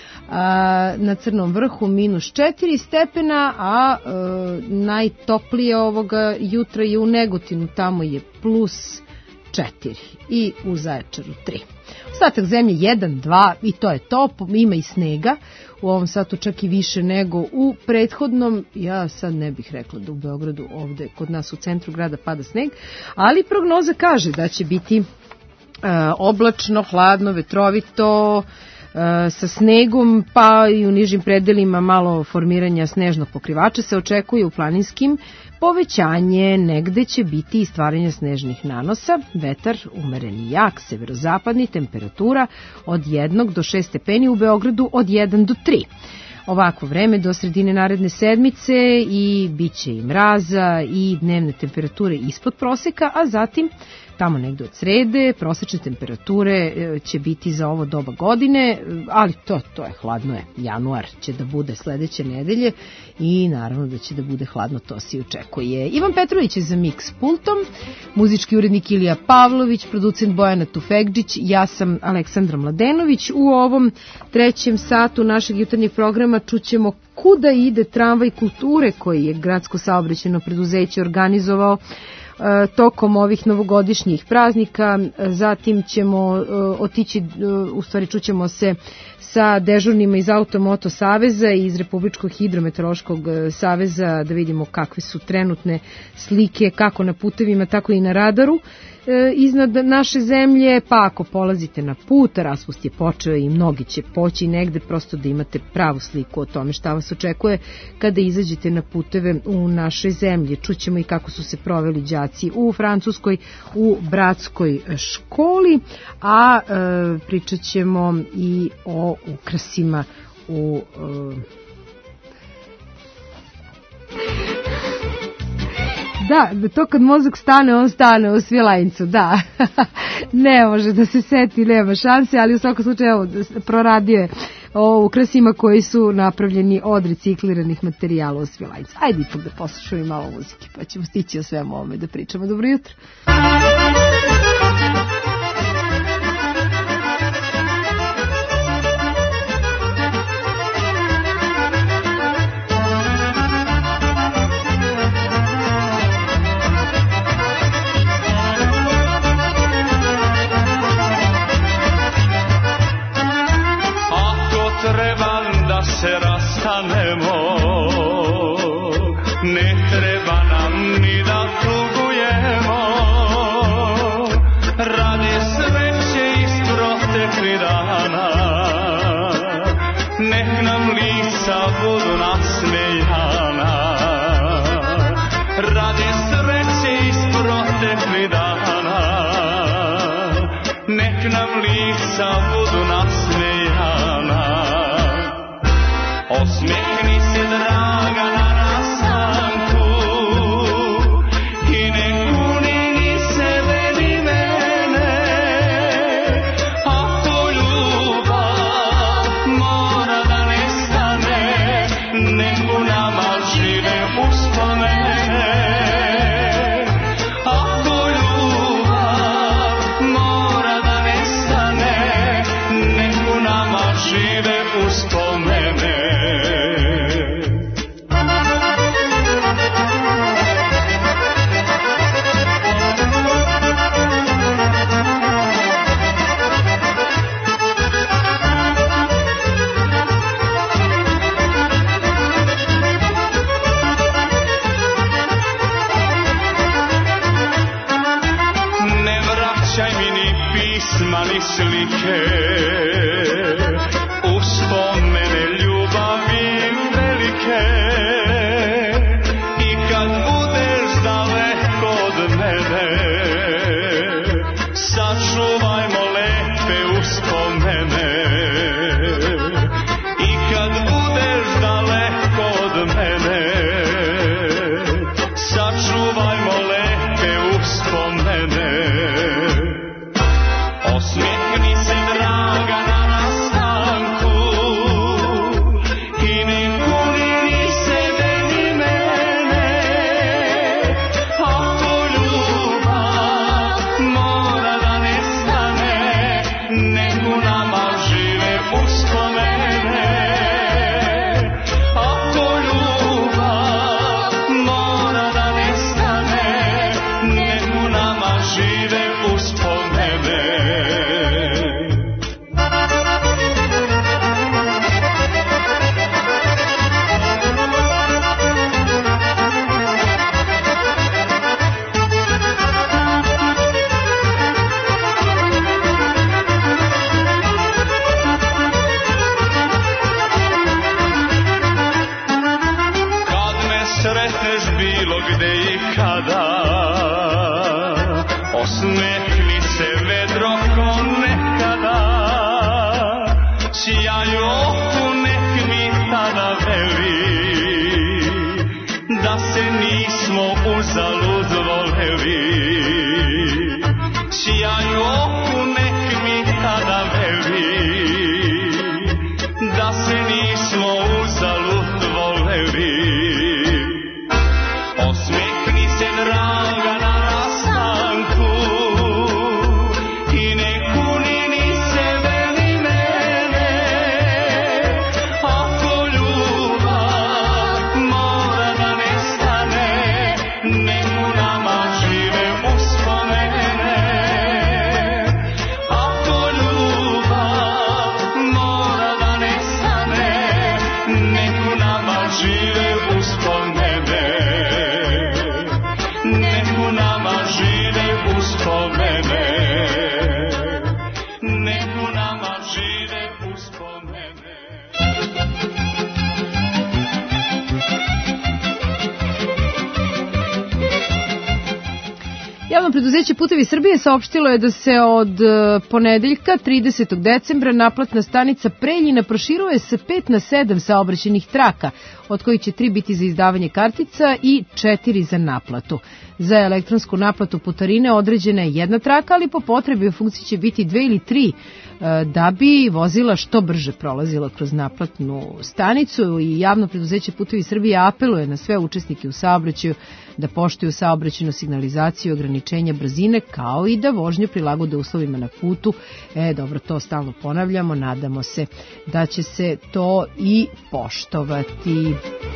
Speaker 2: a, na Crnom vrhu minus četiri stepena, a e, najtoplije ovoga jutra je u Negotinu, tamo je plus četiri i u Zaječaru tri. Ostatak zemlje jedan, dva i to je to, ima i snega. U ovom satu čak i više nego u prethodnom. Ja sad ne bih rekla da u Beogradu ovde kod nas u centru grada pada sneg, ali prognoza kaže da će biti e, oblačno, hladno, vetrovito, e, sa snegom, pa i u nižim predelima malo formiranja snežnog pokrivača se očekuje u planinskim. Povećanje negde će biti i stvaranje snežnih nanosa, vetar umeren i jak, severozapadni, temperatura od jednog do šest stepeni, u Beogradu od jedan do tri. Ovako vreme do sredine naredne sedmice i bit će i mraza i dnevne temperature ispod proseka, a zatim tamo negde od srede prosečne temperature će biti za ovo doba godine, ali to, to je hladno je. Januar će da bude sledeće nedelje i naravno da će da bude hladno, to se očekuje. Ivan Petrović je za Mix pultom, muzički urednik Ilija Pavlović, producent Bojana Tufekđić, ja sam Aleksandra Mladenović. U ovom trećem satu našeg jutarnjeg programa čućemo kuda ide tramvaj kulture koji je gradsko saobraćajno preduzeće organizovao tokom ovih novogodišnjih praznika. Zatim ćemo otići, u stvari čućemo se sa dežurnima iz Automoto saveza i iz Republičkog hidrometeorološkog saveza da vidimo kakve su trenutne slike kako na putevima, tako i na radaru iznad naše zemlje, pa ako polazite na put, raspust je počeo i mnogi će poći negde, prosto da imate pravu sliku o tome šta vas očekuje kada izađete na puteve u našoj zemlji. Čućemo i kako su se proveli đaci u Francuskoj, u bratskoj školi, a e, pričat ćemo i o ukrasima u e, Da, to kad mozak stane, on stane u Svilajncu, da. Ne može da se seti, nema šanse, ali u svakom slučaju evo, proradio je o ukrasima koji su napravljeni od recikliranih materijala u Svilajncu. Ajde ipak da poslušamo i malo muzike, pa ćemo stići o svemu ovome da pričamo. Dobro jutro.
Speaker 7: Se rastanemo, ne treba nam ni da tugujemo, radi sreće iz protekli dana, nek nam lica budu nasmejana, radi sreće iz protekli dana, nek nam lica budu nasmejana. Osmehni se, draga, na rastanku i ne kuni ni sebe ni mene. Ako ljubav mora da nestane, nek u nama žive uspomene. Ako ljubav mora da nestane, nek u nama žive uspomene. Ni slike, uspomene ljubavi velike, i kad budeš daleko od mene, sačuvajmo
Speaker 18: gde i kada. Osmehni se vedro ko nekada, sjaju oku nek mi tada veli, da se nismo uzalud voleli. Sjaju oku nek mi tada veli, da se nismo uzalud voleli. Osmehni se draga na rastanku i ne kuni ni sebe ni mene. Ako ljubav mora da nestane, nek u nama žive uspomene. Ako ljubav mora da nestane, nek u nama žive uspomene. Nek u nama žive uspomene. Nek u nama žive uspomene.
Speaker 2: Javno preduzeće Putevi Srbije saopštilo je da se od e, ponedeljka tridesetog decembra naplatna stanica Preljina proširuje sa pet na sedam saobraćajnih traka, od kojih će tri biti za izdavanje kartica i četiri za naplatu. Za elektronsku naplatu putarine određena je jedna traka, ali po potrebi u funkciji će biti dve ili tri, e, da bi vozila što brže prolazila kroz naplatnu stanicu. I javno preduzeće Putevi Srbije apeluje na sve učesnike u saobraćaju da poštuju saobraćajnu signalizaciju, ograničenja brzine, kao i da vožnju prilagode uslovima na putu. E, dobro, to stalno ponavljamo, nadamo se da će se to i poštovati.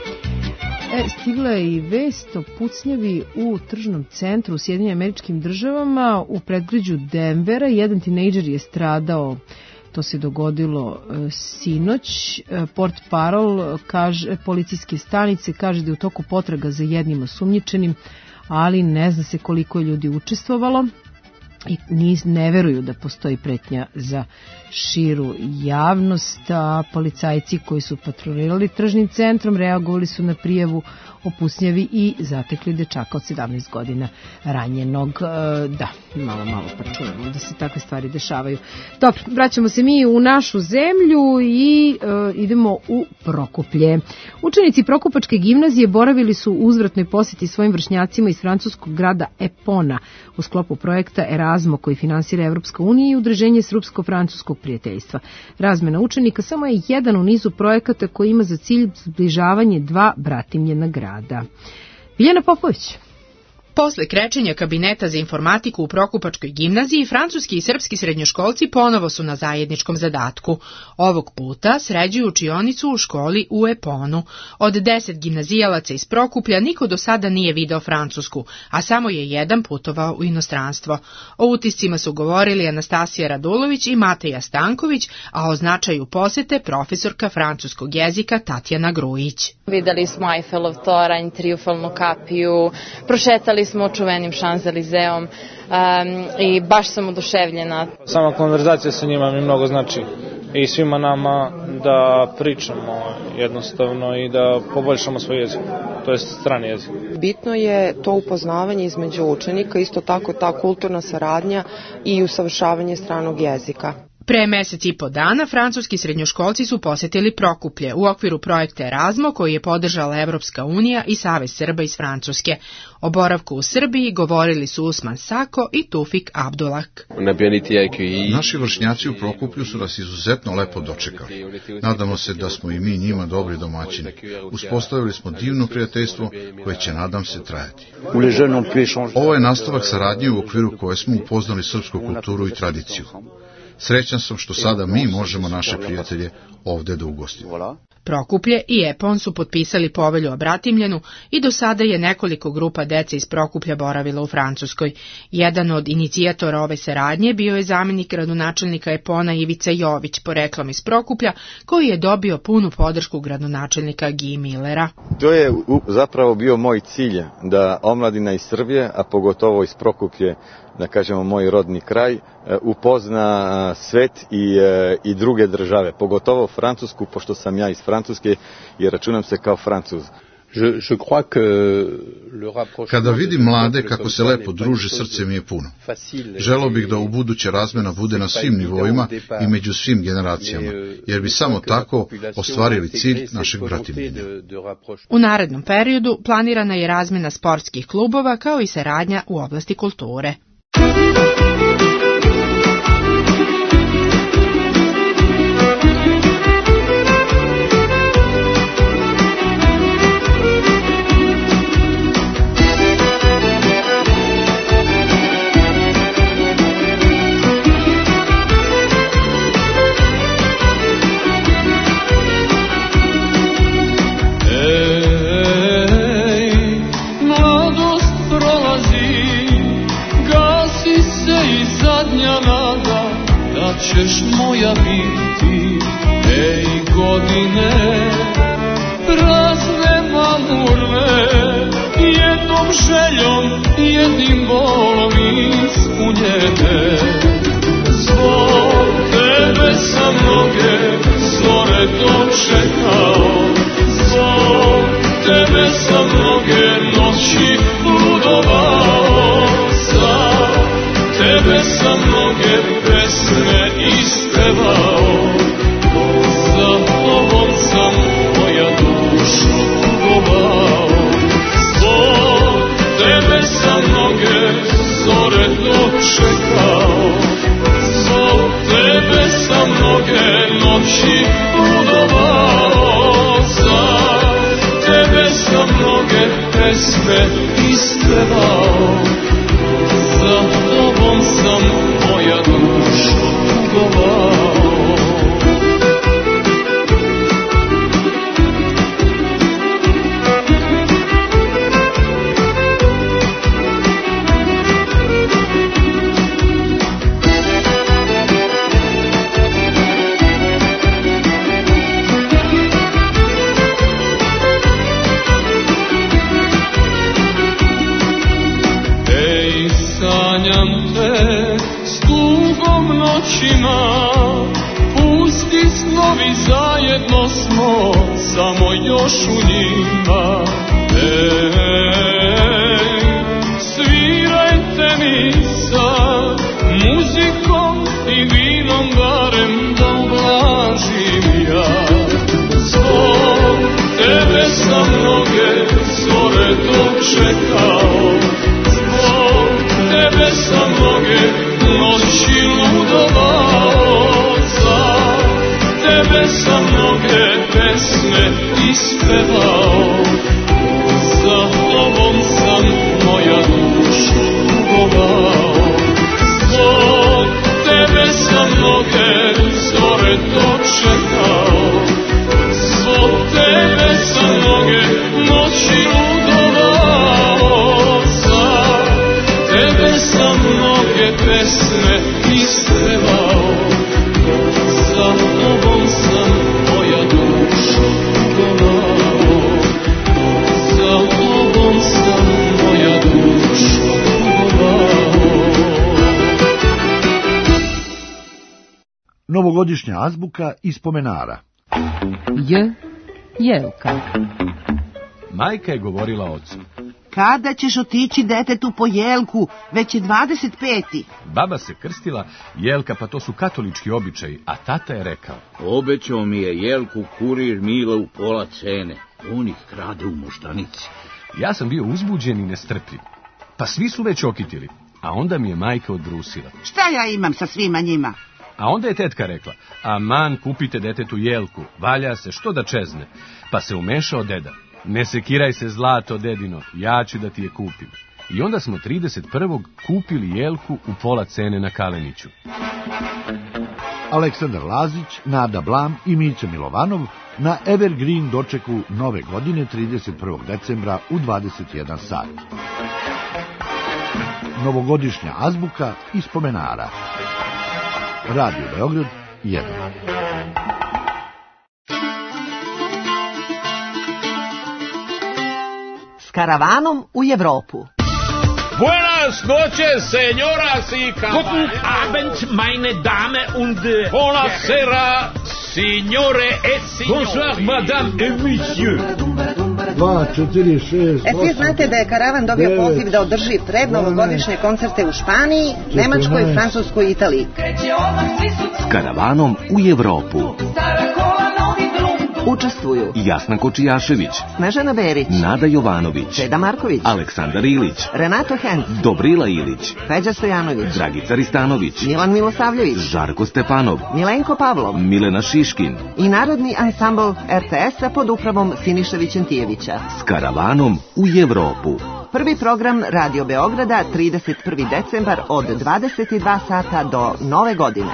Speaker 2: E, stigla je i vest o pucnjavi u tržnom centru u Sjedinjenim Američkim Državama u predgrađu Denvera. Jedan tinejdžer je stradao. To se dogodilo e, sinoć. E, Port Parol, kaže, policijske stanice, kaže da je u toku potraga za jednim osumnjičenim, ali ne zna se koliko je ljudi učestvovalo i ne veruju da postoji pretnja za širu javnost. A policajci koji su patrolirali tržnim centrom reagovali su na prijavu o pucnjavi i zatekli dečaka od sedamnaest godina ranjenog. E, da, malo, malo pa čujemo da se takve stvari dešavaju. Dobro, vraćamo se mi u našu zemlju i e, idemo u Prokuplje. Učenici Prokupačke gimnazije boravili su u uzvratnoj posjeti svojim vršnjacima iz francuskog grada Epona u sklopu projekta Erasmo koji finansira Evropska unija i Udruženje Srpsko-francuskog prijateljstva. Razmena učenika samo je jedan u nizu projekata koji ima za cilj zbližavanje dva bratimljena grada. Biljana Popović.
Speaker 5: Posle krečenja kabineta za informatiku u Prokupačkoj gimnaziji, francuski i srpski srednjoškolci ponovo su na zajedničkom zadatku. Ovog puta sređuju učionicu u školi u Eponu. Od deset gimnazijalaca iz Prokuplja niko do sada nije video Francusku, a samo je jedan putovao u inostranstvo. O utiscima su govorili Anastasija Radulović i Mateja Stanković, a o značaju posete profesorka francuskog jezika Tatjana Grujić.
Speaker 9: Videli smo Eiffelov toranj, Trijumfalnu kapiju, prošetali smo čuvenim Šanzelizeom um, i baš sam oduševljena.
Speaker 10: Sama konverzacija sa njima mi mnogo znači i svima nama da pričamo jednostavno i da poboljšamo svoj jezik, to je strani jezik.
Speaker 19: Bitno je to upoznavanje između učenika, isto tako ta kulturna saradnja i usavršavanje stranog jezika.
Speaker 5: Pre mesec i po dana francuski srednjoškolci su posetili Prokuplje u okviru projekta Erasmo koji je podržala Evropska unija i Savez Srba iz Francuske. O boravku u Srbiji govorili su Usman Sako i Tufik Abdulak.
Speaker 27: Naši vršnjaci u Prokuplju su nas izuzetno lepo dočekali. Nadamo se da smo i mi njima dobri domaćini. Uspostavili smo divno prijateljstvo koje će, nadam se, trajati. Ovo je nastavak saradnje u okviru koje smo upoznali srpsku kulturu i tradiciju. Srećan sam što sada mi možemo naše prijatelje ovde da ugostimo.
Speaker 5: Prokuplje i Epon su potpisali povelju o bratimljenu i do sada je nekoliko grupa dece iz Prokuplja boravila u Francuskoj. Jedan od inicijatora ove saradnje bio je zamjenik gradonačelnika Epona Ivica Jović, poreklom iz Prokuplja, koji je dobio punu podršku gradonačelnika Guy Millera.
Speaker 20: To je zapravo bio moj cilj, da omladina iz Srbije, a pogotovo iz Prokuplje, da kažemo moj rodni kraj, upozna svet i, i druge države, pogotovo Francusku, pošto sam ja iz Francuske i računam se kao Francuz.
Speaker 8: Kada vidim mlade kako se lepo druže, srce mi je puno. Želeo bih da u buduće razmena bude na svim nivoima i među svim generacijama, jer bi samo tako ostvarili cilj našeg bratimljenja.
Speaker 5: U narednom periodu planirana je razmena sportskih klubova kao i saradnja u oblasti kulture.
Speaker 7: Ćeš moja biti, ej godine, prazne mamurne, jednom željom, jednim volom ispunjene. Zbog tebe sam mnoge zore dočekao, zbog tebe sam mnoge noći ludovao, za tebe sam mnoge pesme ispevao, za tobom sam moja dušo tugovao. Zbog tebe sam mnoge zore dočekao, zbog tebe sam mnoge noći ludovao, za tebe sam mnoge pesme ispevao, za tobom sam moja dušo tugovao. Ej, sanjam te s tugom noćima, pusti snovi zajedno smo, samo još u njima. Ej, svirajte mi sad muzikom i vinom, barem da ublažim ja. Zbog tebe sam mnoge zore dočekao, zbog tebe sam mnoge noći ludovao, za tebe sam mnoge pesme ispevao, za tobom sam moja dušo tugovao. Zbog tebe sam mnoge zore dočekao, zbog tebe sam mnoge noći ludovao, za tebe sam mnoge pesme ispevao, za tobom sam moja dušo tugovao, za tobom sam moja dušo tugovao.
Speaker 27: Novogodišnja azbuka iz Pomenara.
Speaker 21: J. Jelka.
Speaker 22: Majka je govorila ocu.
Speaker 23: Kada ćeš otići detetu po jelku, već je dvadeset peti.
Speaker 22: Baba se krstila, Jelka, pa to su katolički običaji, a tata je rekao.
Speaker 24: Obećao mi je Jelku kurir Mila u pola cene, on ih krade u Moštanici.
Speaker 22: Ja sam bio uzbuđen i nestrpljiv. Pa svi su već okitili, a onda mi je majka odbrusila.
Speaker 23: Šta ja imam sa svima njima?
Speaker 22: A onda je tetka rekla, aman, kupite detetu Jelku, valja se što da čezne. Pa se umešao deda. Ne sekiraj se, zlato dedino, ja ću da ti je kupim. I onda smo trideset prvog kupili Jelku u pola cene na Kaleniću.
Speaker 27: Aleksandar Lazić, Nada Blam i Mića Milovanov na Evergreen dočeku nove godine trideset prvog decembra u dvadeset jedan sat. Novogodišnja azbuka iz Pomenara. Radio Beograd jedan.
Speaker 23: S karavanom u Evropu.
Speaker 25: Buenas noches, señoras y caballeros. Guten Abend, meine Damen und Buonasera, signore e signori. Bonsoir, madame et monsieur.
Speaker 27: dva, četiri, šest,
Speaker 23: E, svi znate da je Karavan dobio poziv da održi prednovogodišnje koncerte u Španiji, Nemačkoj, Francuskoj i Italiji.
Speaker 6: S Karavanom u Evropu
Speaker 23: Učestvuju
Speaker 6: Jasna Kočijašević,
Speaker 23: Snežana Berić,
Speaker 6: Nada Jovanović,
Speaker 23: Čeda Marković,
Speaker 6: Aleksandar Ilić,
Speaker 23: Renato Henc,
Speaker 6: Dobrila Ilić,
Speaker 23: Feđa Stojanović,
Speaker 6: Dragica Ristanović,
Speaker 23: Milan Milosavljević,
Speaker 6: Žarko Stepanov,
Speaker 23: Milenko Pavlov
Speaker 6: Milena Šiškin
Speaker 23: i Narodni ansambl er te es-a pod upravom Siniše Vićentijevića.
Speaker 6: S Karavanom u Evropu.
Speaker 23: Prvi program Radio Beograda, trideset prvi decembar od dvadeset dva sata do Nove godine.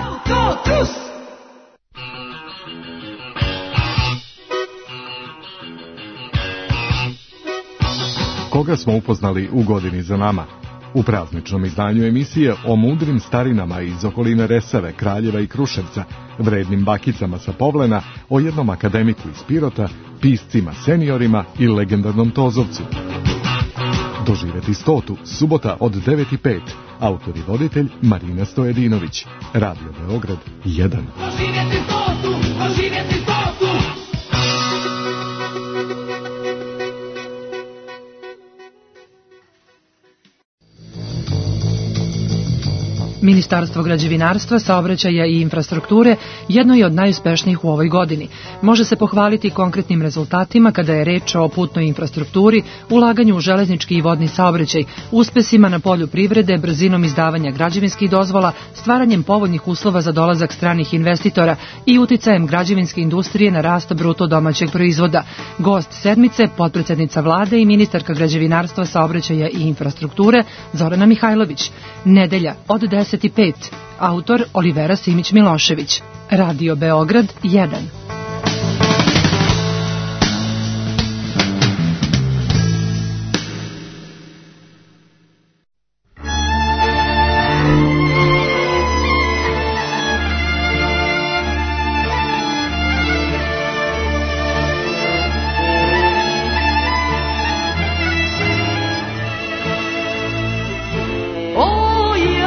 Speaker 11: Koga smo upoznali u godini za nama? U prazničnom izdanju emisije o mudrim starinama iz okoline Resave, Kraljeva i Kruševca, vrednim bakicama sa Povlena, o jednom akademiku iz Pirota, piscima seniorima i legendarnom Tozovcu. Doživjeti stotu, subota od devet i pet. Autor i voditelj Marina Stojedinović. Radio Beograd jedan.
Speaker 18: Doživjeti stotu, doživjeti stotu.
Speaker 12: Ministarstvo građevinarstva, saobraćaja i infrastrukture jedno je od najuspešnijih u ovoj godini. Može se pohvaliti konkretnim rezultatima kada je reč o putnoj infrastrukturi, ulaganju u železnički i vodni saobraćaj, uspesima na polju privrede, brzinom izdavanja građevinskih dozvola, stvaranjem povoljnih uslova za dolazak stranih investitora i uticajem građevinske industrije na rast bruto domaćeg proizvoda. Gost sedmice, potpredsednica vlade i ministarka građevinarstva, saobraćaja i infrastrukture Zorana Mihajlović. Nedelja od deset i pet. Autor Olivera Simić Milošević. Radio Beograd jedan.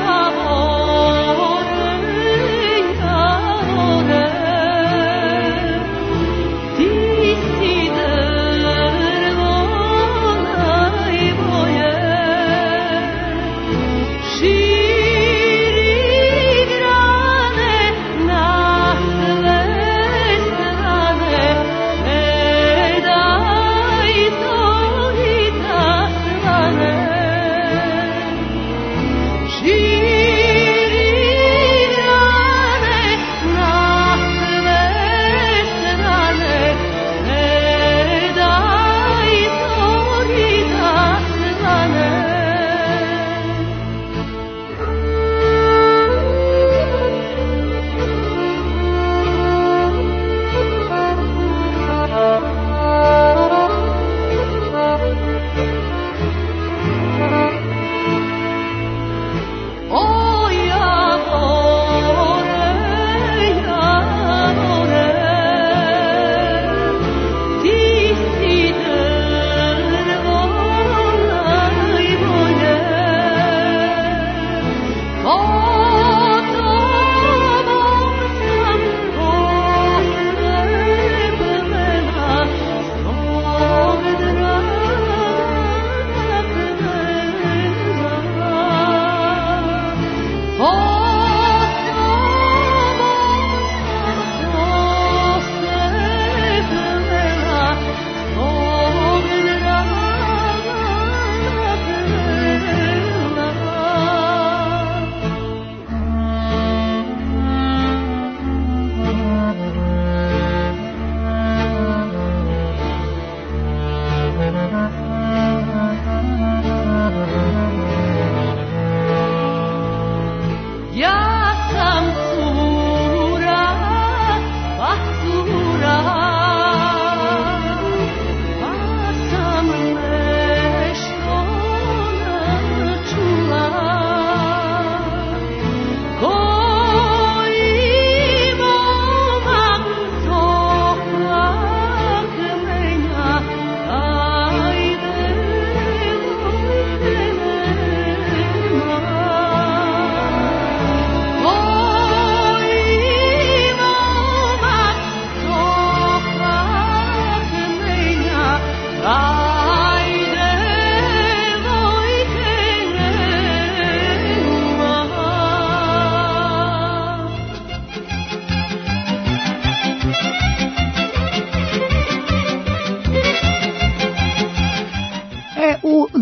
Speaker 18: Oh, yeah, oh, yeah, oh, yeah.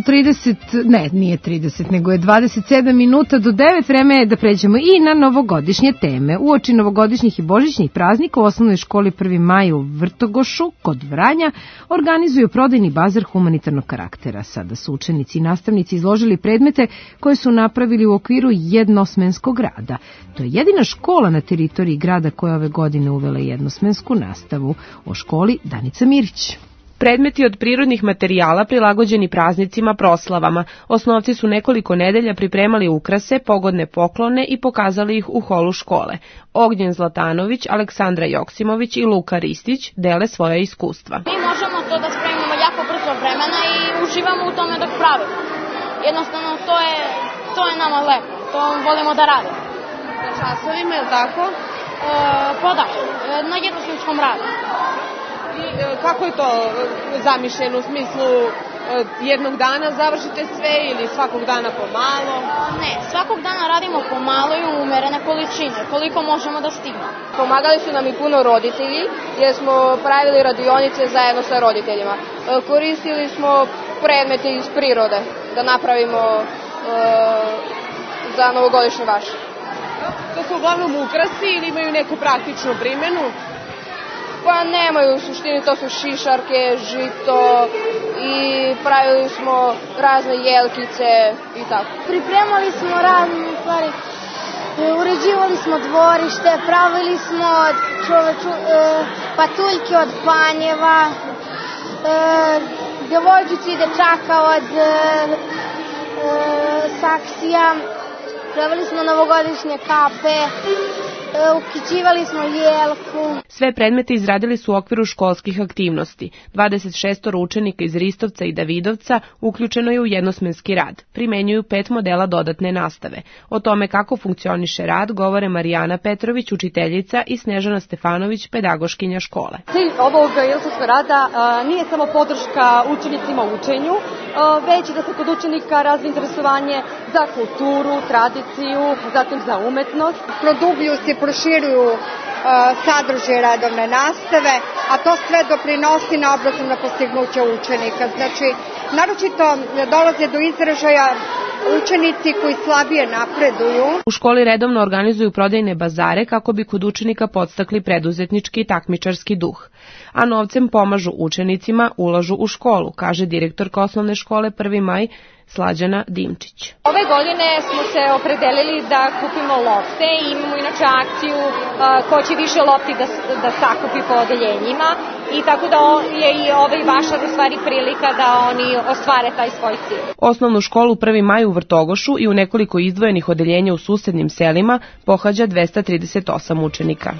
Speaker 2: trideset, ne, nije trideset, nego je dvadeset sedam minuta do devet, vreme je da pređemo i na novogodišnje teme. Uoči novogodišnjih i božićnih praznika u osnovnoj školi prvi maj u Vrtogošu, kod Vranja, organizuju prodajni bazar humanitarnog karaktera. Sada su učenici i nastavnici izložili predmete koje su napravili u okviru jednosmenskog rada. To je jedina škola na teritoriji grada koja ove godine uvela jednosmensku nastavu. O školi Danica Mirić.
Speaker 3: Predmeti od prirodnih materijala prilagođeni praznicima, proslavama. Osnovci su nekoliko nedelja pripremali ukrase, pogodne poklone i pokazali ih u holu škole. Ognjen Zlatanović, Aleksandra Joksimović i Luka Ristić dele svoja iskustva.
Speaker 4: Mi možemo to da spremimo jako brzo vremena i uživamo u tome dok pravimo. Jednostavno to je, to je nama lepo, to volimo da radimo.
Speaker 13: Na časovima, je li tako?
Speaker 4: E, pa da, na jednosmenskom radu.
Speaker 13: I kako je to zamišljeno u smislu jednog dana završite sve ili svakog dana pomalo?
Speaker 4: Ne, svakog dana radimo pomalo i u umerene količine, koliko možemo da stignemo.
Speaker 13: Pomagali su nam i puno roditelji jer smo pravili radionice zajedno sa roditeljima. Koristili smo predmete iz prirode da napravimo e, za novogodišnji vaš. To su uglavnom ukrasi ili imaju neku praktičnu primjenu? Pa nemaju u suštini, to su šišarke, žito i pravili smo razne jelkice i tako.
Speaker 4: Pripremali smo razne stvari, uređivali smo dvorište, pravili smo čoveču, e, patuljke od panjeva, e, djevojčici i dečaka od e, e, saksija, pravili smo novogodišnje kape, ukićivali smo jelku.
Speaker 3: Sve predmete izradili su u okviru školskih aktivnosti. dvadeset šest učenika iz Ristovca i Davidovca uključeno je u jednosmenski rad. Primenjuju pet modela dodatne nastave. O tome kako funkcioniše rad govore Marijana Petrović, učiteljica, i Snežana Stefanović, pedagoškinja škole.
Speaker 14: Cilj ovog jednosmenskog rada a, nije samo podrška učenicima u učenju, a, već da se kod učenika razvije interesovanje za kulturu, tradiciju, zatim za umetnost.
Speaker 15: Produbljuju se, proširuju uh, sadržaj redovne nastave, a to sve doprinosi na obrazovno postignuće učenika. Znači, naročito dolaze do izražaja učenici koji slabije napreduju.
Speaker 3: U školi redovno organizuju prodajne bazare kako bi kod učenika podstakli preduzetnički i takmičarski duh. A novcem pomažu učenicima, ulažu u školu, kaže direktorka osnovne škole prvi maj Slađana Dimčić.
Speaker 14: Ove godine smo se opredelili da kupimo lopte i imamo inače akciju a, ko će više lopti da, da sakupi po odeljenjima i tako da je i ovaj vaša u stvari prilika da oni ostvare taj svoj cilj.
Speaker 3: Osnovnu školu prvi maj u Vrtogošu i u nekoliko izdvojenih odeljenja u susednim selima pohađa dvesta trideset osam učenika.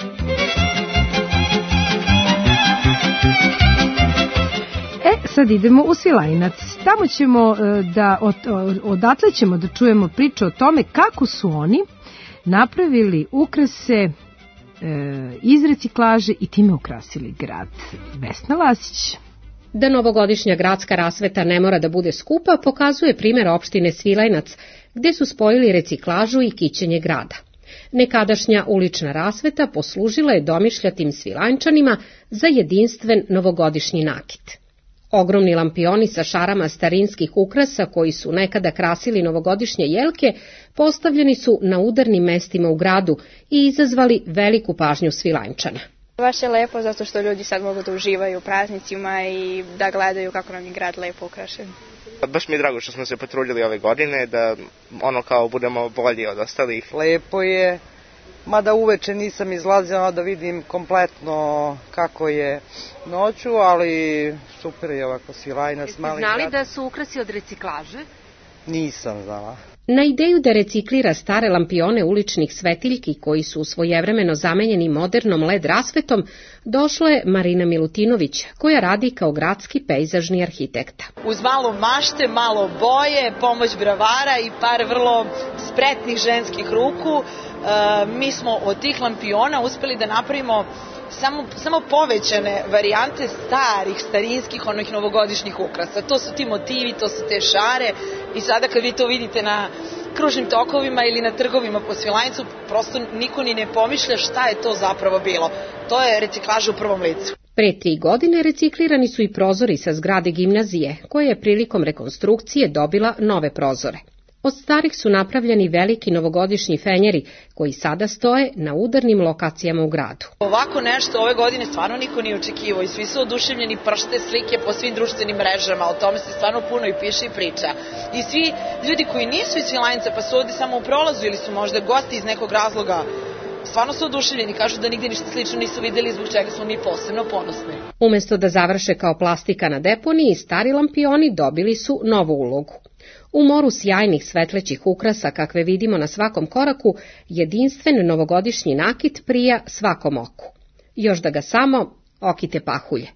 Speaker 2: E, sad idemo u Svilajnac. Tamo ćemo da, od, odatle ćemo da čujemo priču o tome kako su oni napravili ukrase e, iz reciklaže i time ukrasili grad. Vesna Lasić.
Speaker 16: Da novogodišnja gradska rasveta ne mora da bude skupa, pokazuje primjer opštine Svilajnac, gde su spojili reciklažu i kićenje grada. Nekadašnja ulična rasveta poslužila je domišljatim Svilajnčanima za jedinstven novogodišnji nakit. Ogromni lampioni sa šarama starinskih ukrasa koji su nekada krasili novogodišnje jelke postavljeni su na udarnim mestima u gradu i izazvali veliku pažnju Svilajnčana.
Speaker 26: Baš je lepo zato što ljudi sad mogu da uživaju u praznicima i da gledaju kako nam je grad lepo ukrašen.
Speaker 28: Baš mi je drago što smo se potrudili ove godine, da ono kao budemo bolji od ostalih.
Speaker 29: Lepo je, mada uveče nisam izlazila da vidim kompletno kako je noću, ali super je ovako Svilajnac.
Speaker 16: Jeste znali grad. Da su ukrasi od reciklaže?
Speaker 29: Nisam znala.
Speaker 16: Na ideju da reciklira stare lampione uličnih svetiljki koji su svojevremeno zamenjeni modernom led rasvetom, došla je Marina Milutinović, koja radi kao gradski pejzažni arhitekta.
Speaker 30: Uz malo mašte, malo boje, pomoć bravara i par vrlo spretnih ženskih ruku, mi smo od tih lampiona uspeli da napravimo Samo, samo povećane varijante starih, starinskih, onih novogodišnjih ukrasa. To su ti motivi, to su te šare i sada kad vi to vidite na kružnim tokovima ili na trgovima po Svilajncu, prosto niko ni ne pomišlja šta je to zapravo bilo. To je reciklaža u prvom licu.
Speaker 16: Pre tri godine reciklirani su i prozori sa zgrade gimnazije, koja je prilikom rekonstrukcije dobila nove prozore. Od starih su napravljeni veliki novogodišnji fenjeri, koji sada stoje na udarnim lokacijama u gradu.
Speaker 30: Ovako nešto ove godine stvarno niko nije očekivao i svi su oduševljeni, pršte slike po svim društvenim mrežama, o tome se stvarno puno i piše i priča. I svi ljudi koji nisu iz Svilajnca pa su ovde samo u prolazu ili su možda gosti iz nekog razloga, stvarno su oduševljeni, kažu da nigde ništa slično nisu videli, zbog čega smo mi posebno ponosni.
Speaker 16: Umesto da završe kao plastika na deponiji, stari lampioni dobili su novu ulogu. U moru sjajnih svetlećih ukrasa kakve vidimo na svakom koraku, jedinstven novogodišnji nakit prija svakom oku. Još da ga samo okite pahulje.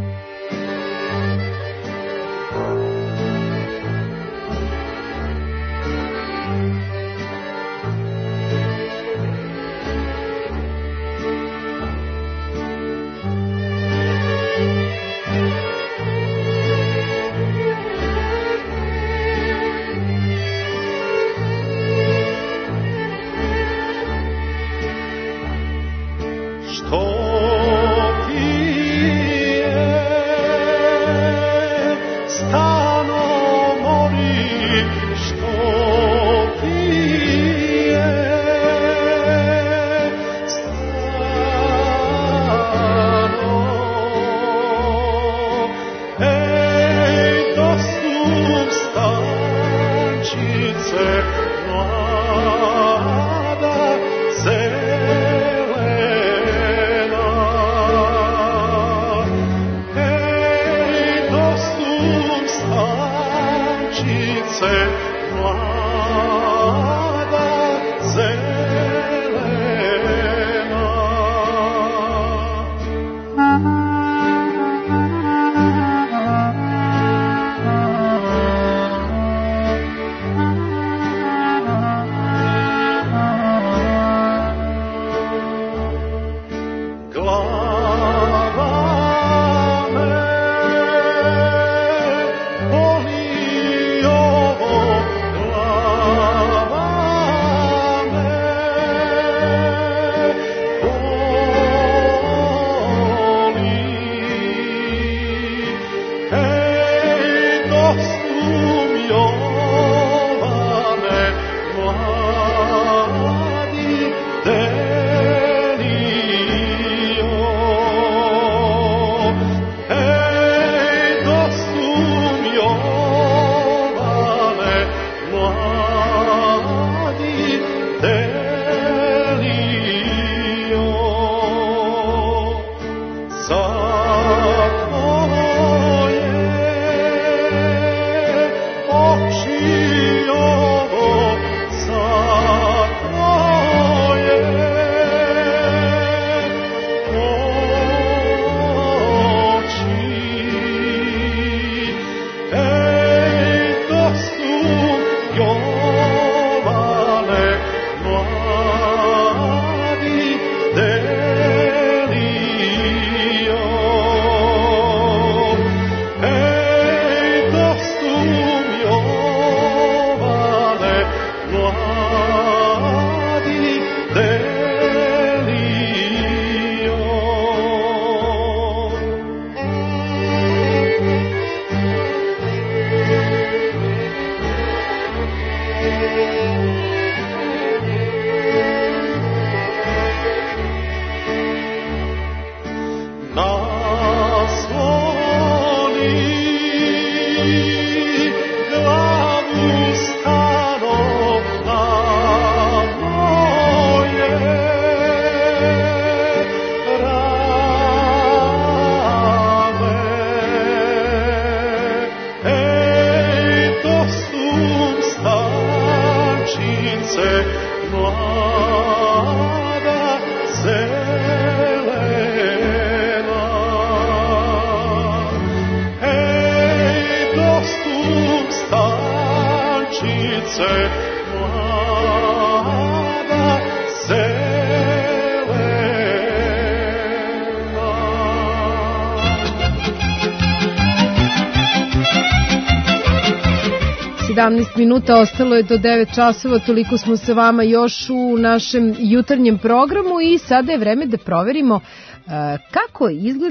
Speaker 2: sedamnaest minuta, ostalo je do devet časova, toliko smo sa vama još u našem jutarnjem programu i sada je vreme da proverimo uh, kako izgleda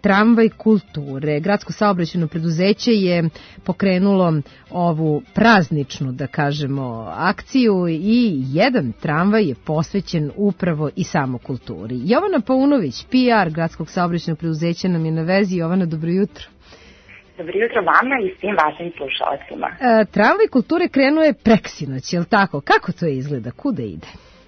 Speaker 2: Tramvaj kulture. Gradsko saobraćajno preduzeće je pokrenulo ovu prazničnu, da kažemo, akciju i jedan tramvaj je posvećen upravo i samo kulturi. Jovana Paunović, P R Gradskog saobraćajnog preduzeća, nam je na vezi. Jovana, dobro jutro.
Speaker 1: Dobro jutro vama i svim vašim slušalcima.
Speaker 2: E, tramvaj kulture krenuo je preksinoć, je li tako? Kako to izgleda? Kuda ide?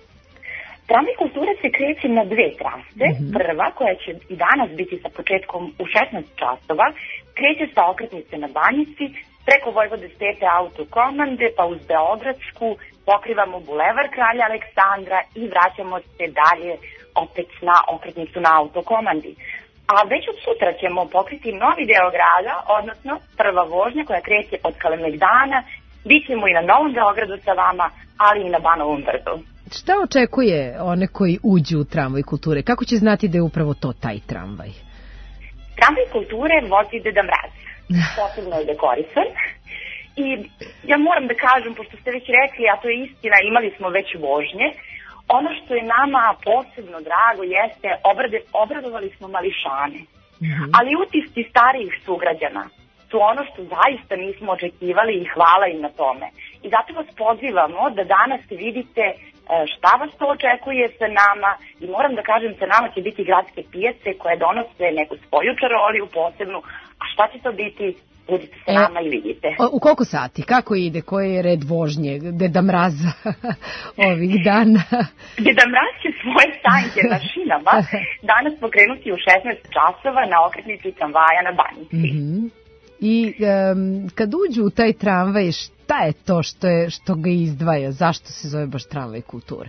Speaker 1: Tramvaj kulture se kreće na dve trase. Mm-hmm. Prva, koja će i danas biti sa početkom u šesnaest časova, kreće sa okretnice na Banjici, preko Vojvode Stepe autokomande, pa uz Beogradsku pokrivamo bulevar Kralja Aleksandra i vraćamo se dalje opet na okretnicu na autokomandi. A već od sutra ćemo pokriti novi deo grada, odnosno prva vožnja koja kreće od Kalemegdana, bit ćemo i na Novom Beogradu sa vama, ali i na Banovom Brdu.
Speaker 2: Šta očekuje one koji uđu u tramvaj kulture? Kako će znati da je upravo to taj tramvaj?
Speaker 1: Tramvaj kulture vozi Deda Mraz. Posebno je dekorisan. I ja moram da kažem, pošto ste već rekli, a to je istina, imali smo već vožnje, ono što je nama posebno drago jeste obrade, obradovali smo mališane. Mm-hmm. Ali utisci starijih sugrađana su ono što zaista nismo očekivali i hvala im na tome. I zato vas pozivamo da danas vidite šta vas to očekuje sa nama i moram da kažem, sa nama će biti gradske pijace koje donose neku svoju čaroliju posebnu, a šta će to biti, budite sa nama e, i vidite.
Speaker 2: U koliko sati? Kako ide? Koji je red vožnje Deda Mraza ovih dana?
Speaker 1: Deda Mraz će svoje sanke na šinama danas pokrenuti u šesnaest časova na okretnici tramvaja na Banjici.
Speaker 2: Mm-hmm. I um, kad uđu u taj tramvaj, šta je to što, je, što ga izdvaja? Zašto se zove baš tramvaj kulture?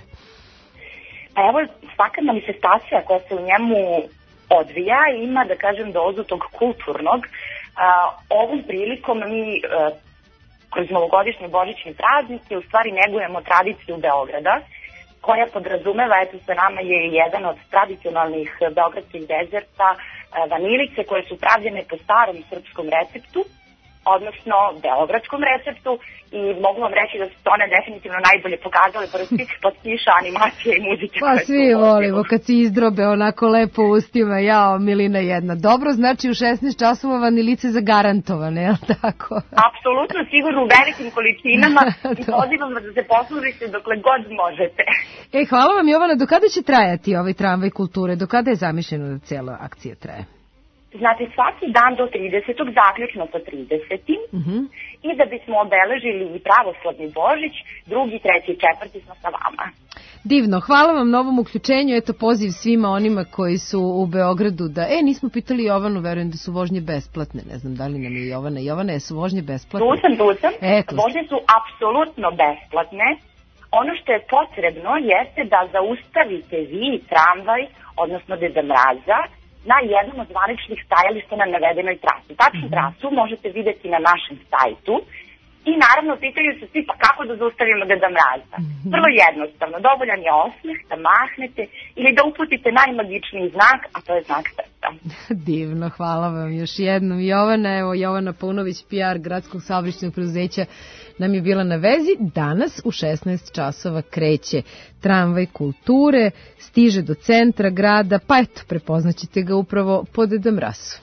Speaker 1: Pa evo, svaka manifestacija koja se u njemu odvija ima, da kažem, dozu tog kulturnog. A, ovom prilikom mi a, kroz novogodišnje božićne praznike u stvari negujemo tradiciju Beograda, koja podrazumeva, eto sa nama je jedan od tradicionalnih beogradskih dezerta, vanilice koje su pravljene po starom srpskom receptu, odnosno beogradskom receptu, i mogu vam reći da su to one definitivno najbolje pokazale pored svih potpiša, animacije i muzike.
Speaker 2: Pa svi volimo kad si izdrobe onako lepo ustima, jao, milina jedna. Dobro, znači u šesnaest časova vanilice zagarantovane, je li tako?
Speaker 1: Apsolutno, sigurno u velikim količinama i pozivam vas da se poslužite dokle god možete.
Speaker 2: E, hvala vam, Jovana, do kada će trajati ovaj tramvaj kulture? Do kada je zamišljeno da cijela akcija traje?
Speaker 1: Znači, svaki dan do tridesetog zaključno sa tridesetim Uh-huh. I da bismo obeležili i pravoslavni Božić, drugi, treći i četvrti smo sa vama.
Speaker 2: Divno, hvala vam na ovom uključenju, eto poziv svima onima koji su u Beogradu da, e, nismo pitali Jovanu, verujem da su vožnje besplatne, ne znam da li nam je Jovana, Jovana, jesu vožnje besplatne?
Speaker 1: Tu sam, tu sam,
Speaker 2: Eto.
Speaker 1: Vožnje su apsolutno besplatne, ono što je potrebno jeste da zaustavite vi tramvaj, odnosno Deda Mraza, na jednom od zvaničnih stajališta na navedenoj trasi. Tačnu trasu možete vidjeti na našem sajtu i naravno pitaju se svi, pa kako da zaustavimo Deda Mraza? Vrlo jednostavno, dovoljan je osmeh da mahnete ili da uputite najmagičniji znak, a to je znak srca.
Speaker 2: Divno, hvala vam još jednom. Jovana, evo Jovana Paunović, P R Gradskog saobraćajnog preduzeća, nam je bila na vezi. Danas u šesnaest časova kreće tramvaj kulture, stiže do centra grada, pa eto, prepoznaćete ga upravo po Deda Mrazu.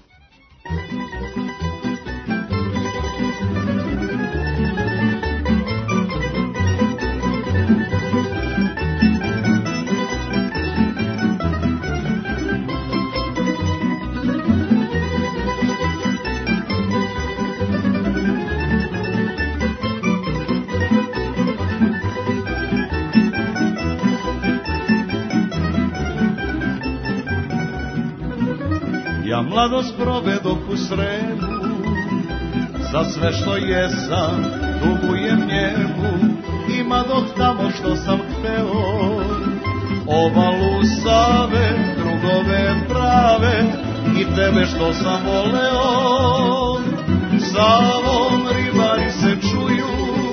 Speaker 18: Ja mladost provedoh u Sremu, za sve što jesam dugujem njemu, ima dok tamo što sam hteo, obalu Save, drugove prave i tebe što sam voleo. Savom ribari se čuju,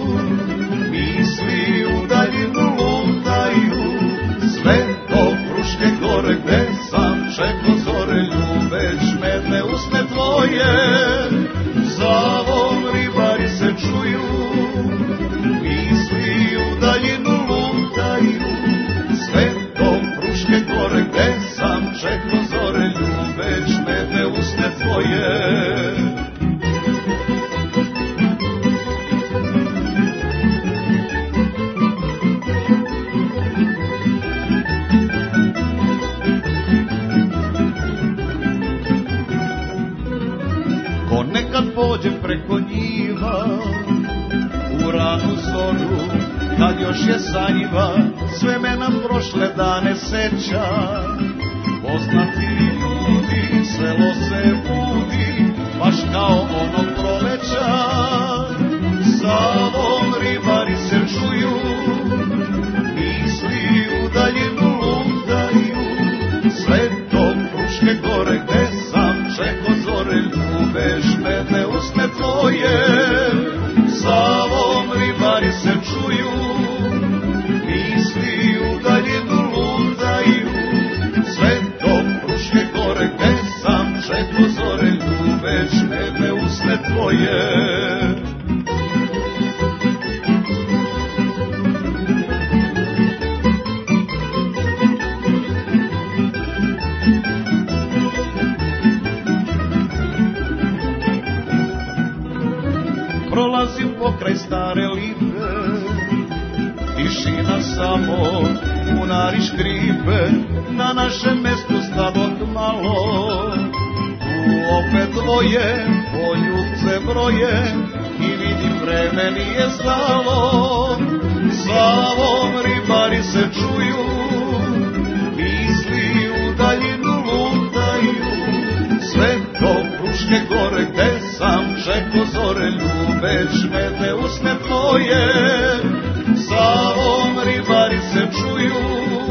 Speaker 18: misli u daljinu lutaju, sve do Fruške gore gde sam čekao zore, ljubeć medne usne tvoje. Savom ribari se čuju, misli u daljinu lutaju, sve do Fruške gore gde sam čekao zore, ljubeć medne usne prođem preko njiva, u ranu zoru, kad još je sanjiva, sve me na prošle dane seća. Poznati ljudi, selo se budi, baš kao onog proleća. Savom ribari se čuju, misli u daljinu lutaju, sve to Fruške gore gde sam čeko zore, ljubeš me, ne usne tvoje. Savom ribari se čuju, misli u daljinu lutaju, sve to Fruške gore gde sam čeko zore, ljubeš me, ne usne tvoje. Prolazim pokraj stare lipe, tišina samo, bunari škripe, na našem mestu stado malo. Tu opet dvoje, poljubce broje, i vidim vreme nije stalo. Savom ribari se čuju, misli u daljinu lutaju, sve to Fruške gore gde sam čeko zore, ljubeš me, ne usne tvoje. Savom ribari se čuju,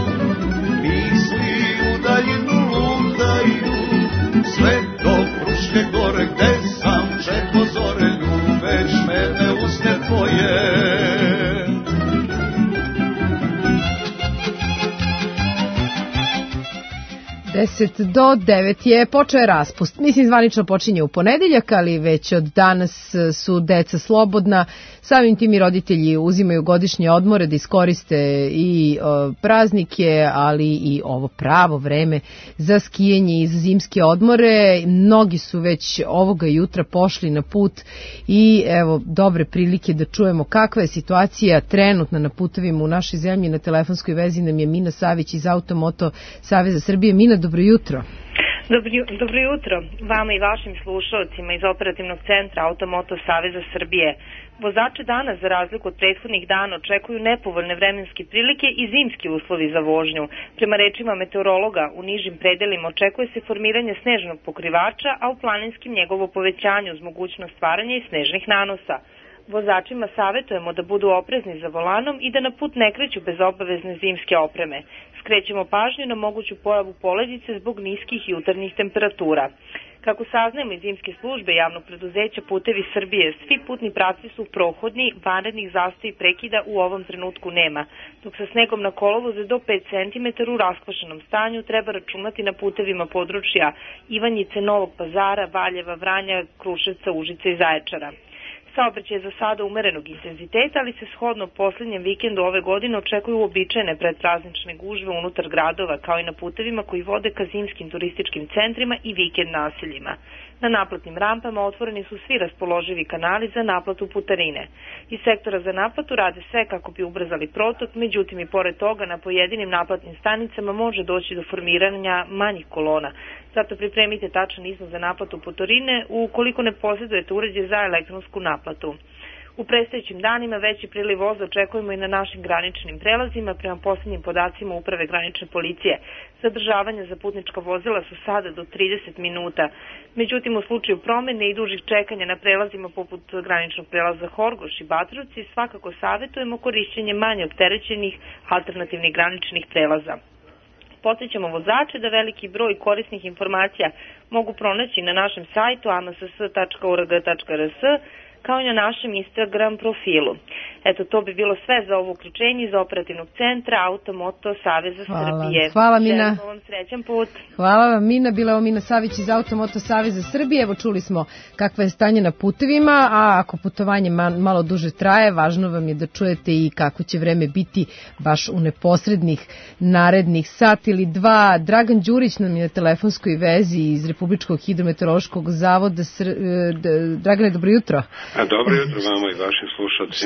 Speaker 18: misli u daljinu lutaju, sve to Fruške gore gde sam čeko zore, ljubeš me, ne usne tvoje.
Speaker 2: deset do devet je počeo je raspust. Mislim, zvanično počinje u ponedeljak, ali već od danas su deca slobodna. Samim tim i roditelji uzimaju godišnje odmore da iskoriste i o, praznike, ali i ovo pravo vreme za skijanje i za zimske odmore. Mnogi su već ovoga jutra pošli na put i evo dobre prilike da čujemo kakva je situacija trenutna na putovima u našoj zemlji. Na telefonskoj vezi nam je Mina Savić iz Automoto Saveza Srbije. Mina, dobro jutro.
Speaker 5: Dobro, dobro jutro vama i vašim slušalcima iz operativnog centra Automoto Saveza Srbije. Vozače danas, za razliku od prethodnih dana, očekuju nepovoljne vremenske prilike i zimski uslovi za vožnju. Prema rečima meteorologa, u nižim predelima očekuje se formiranje snežnog pokrivača, a u planinskim njegovo povećanje uz mogućnost stvaranja i snežnih nanosa. Vozačima savjetujemo da budu oprezni za volanom i da na put ne kreću bez obavezne zimske opreme. Skrećemo pažnju na moguću pojavu poledice zbog niskih jutarnjih temperatura. Kako saznajemo iz zimske službe javnog preduzeća Putevi Srbije, svi putni pravci su prohodni, vanrednih zastoja i prekida u ovom trenutku nema, dok sa snegom na kolovoze do pet centimetara u raskvašenom stanju treba računati na putevima područja Ivanjice, Novog Pazara, Valjeva, Vranja, Kruševca, Užica i Zaječara. Saobraćaj je za sada umerenog intenziteta, ali se shodno posljednjem vikendu ove godine očekuju uobičajene predpraznične gužve unutar gradova, kao i na putevima koji vode ka zimskim turističkim centrima i vikend naseljima. Na naplatnim rampama otvoreni su svi raspoloživi kanali za naplatu putarine. Iz sektora za naplatu rade sve kako bi ubrzali protok, međutim i pored toga na pojedinim naplatnim stanicama može doći do formiranja manjih kolona. Zato pripremite tačan iznos za naplatu putarine ukoliko ne posjedujete uređaj za elektronsku naplatu. U predstojećim danima veći priliv voza očekujemo i na našim graničnim prelazima. Prema posljednjim podacima Uprave granične policije, zadržavanja za putnička vozila su sada do trideset minuta. Međutim, u slučaju promene i dužih čekanja na prelazima poput graničnog prelaza Horgoš i Batrovci, svakako savjetujemo korišćenje manje opterećenih alternativnih graničnih prelaza. Podsjećamo vozače da veliki broj korisnih informacija mogu pronaći na našem sajtu a m s s tačka o r g tačka r s, kao i na našem Instagram profilu. Eto, to bi bilo sve za ovo uključenje iz operativnog centra Automoto Saveza
Speaker 2: Hvala.
Speaker 5: Srbije.
Speaker 2: Hvala, Mina.
Speaker 5: Želim vam srećan put.
Speaker 2: Hvala vam, Mina. Bila je Mina Savić iz Automoto Saveza Srbije. Evo, čuli smo kakva je stanje na putevima, a ako putovanje malo duže traje, važno vam je da čujete i kako će vreme biti baš u neposrednih narednih sat ili dva. Dragan Đurić nam je na telefonskoj vezi iz Republičkog hidrometeorološkog zavoda. Dragane, dobro jutro.
Speaker 7: A dobro jutro vama i vašim slušalcima.
Speaker 2: Šta
Speaker 7: pa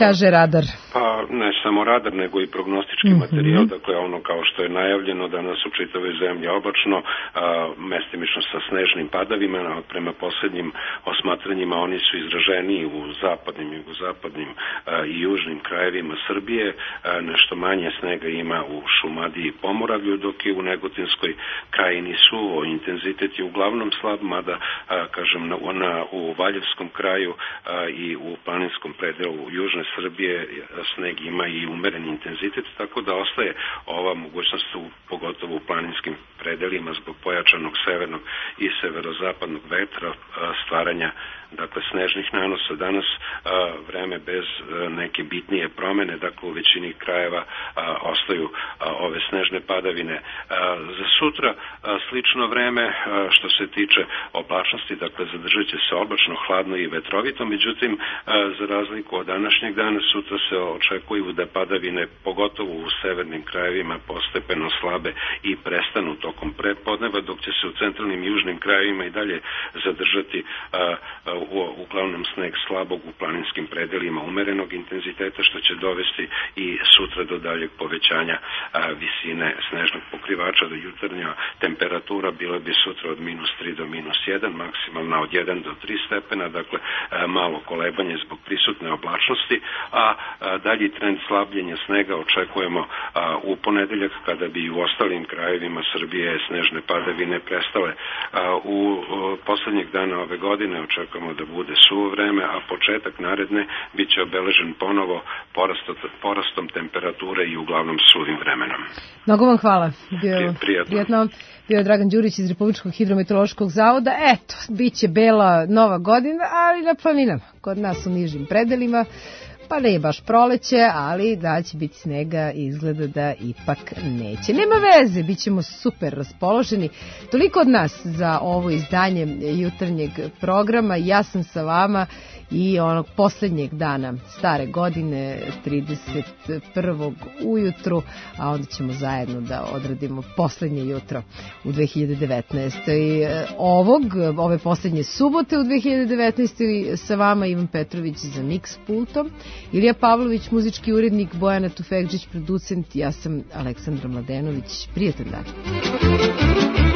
Speaker 2: kaže radar?
Speaker 7: Pa ne samo radar, nego i prognostički mm-hmm. materijal, dakle ono kao što je najavljeno danas u čitavoj zemlji oblačno, a, mestimično sa snežnim padavima, a prema posljednjim osmatranjima oni su izraženiji u zapadnim, jugozapadnim a, i južnim krajevima Srbije, a, nešto manje snega ima u Šumadiji i Pomoravlju, dok je u Negotinskoj krajini suvo, intenzitet je uglavnom slab, mada a, kažem na, na, u Valjevskom kraju a, i u planinskom predelu južne Srbije sneg ima i umeren intenzitet, tako da ostaje ova mogućnost u, pogotovo u planinskim predelima zbog pojačanog severnog i severozapadnog vetra stvaranja dakle snežnih nanosa. Danas a, vreme bez a, neke bitnije promene, dakle u većini krajeva a, ostaju a, ove snežne padavine. A, za sutra a, slično vreme a, što se tiče oblačnosti, dakle zadržat će se oblačno, hladno i vetrovito, međutim a, za razliku od današnjeg dana sutra se očekuju da padavine pogotovo u severnim krajevima postepeno slabe i prestanu tokom prepodneva, dok će se u centralnim i južnim krajevima i dalje zadržati a, a, U, uglavnom sneg slabog u planinskim predelima umerenog intenziteta, što će dovesti i sutra do daljeg povećanja a, visine snežnog pokrivača. Do jutarnja temperatura bila bi sutra od minus tri do minus jedan, maksimalna od jedan do tri stepena, dakle a, malo kolebanje zbog prisutne oblačnosti, a, a dalji trend slabljenja snega očekujemo a, u ponedeljak, kada bi u ostalim krajevima Srbije snežne padavine prestale. A, u o, poslednjeg dana ove godine očekujemo da bude suvo vreme, a početak naredne bit će obeležen ponovo porastom, porastom temperature i uglavnom suvim vremenom.
Speaker 2: Mnogo vam hvala. Bio,
Speaker 7: Prijatno.
Speaker 2: Prijatno. Bio je Dragan Đurić iz Republičkog hidrometeorološkog zavoda. Eto, bit će bela nova godina, ali na planinama. Kod nas u nižim predelima. Pa ne je baš proleće, ali da će biti snega i izgleda da ipak neće. Nema veze, bit ćemo super raspoloženi. Toliko od nas za ovo izdanje jutarnjeg programa. Ja sam sa vama i onog posljednjeg dana stare godine, trideset prvog ujutru, a onda ćemo zajedno da odradimo posljednje jutro u dve hiljade devetnaestoj. Ovog, ove posljednje subote u dve hiljade devetnaestoj sa vama Ivan Petrović za Mix pultom, Ilija Pavlović, muzički urednik, Bojana Tufekđić, producent, ja sam Aleksandra Mladenović. Prijatan dan.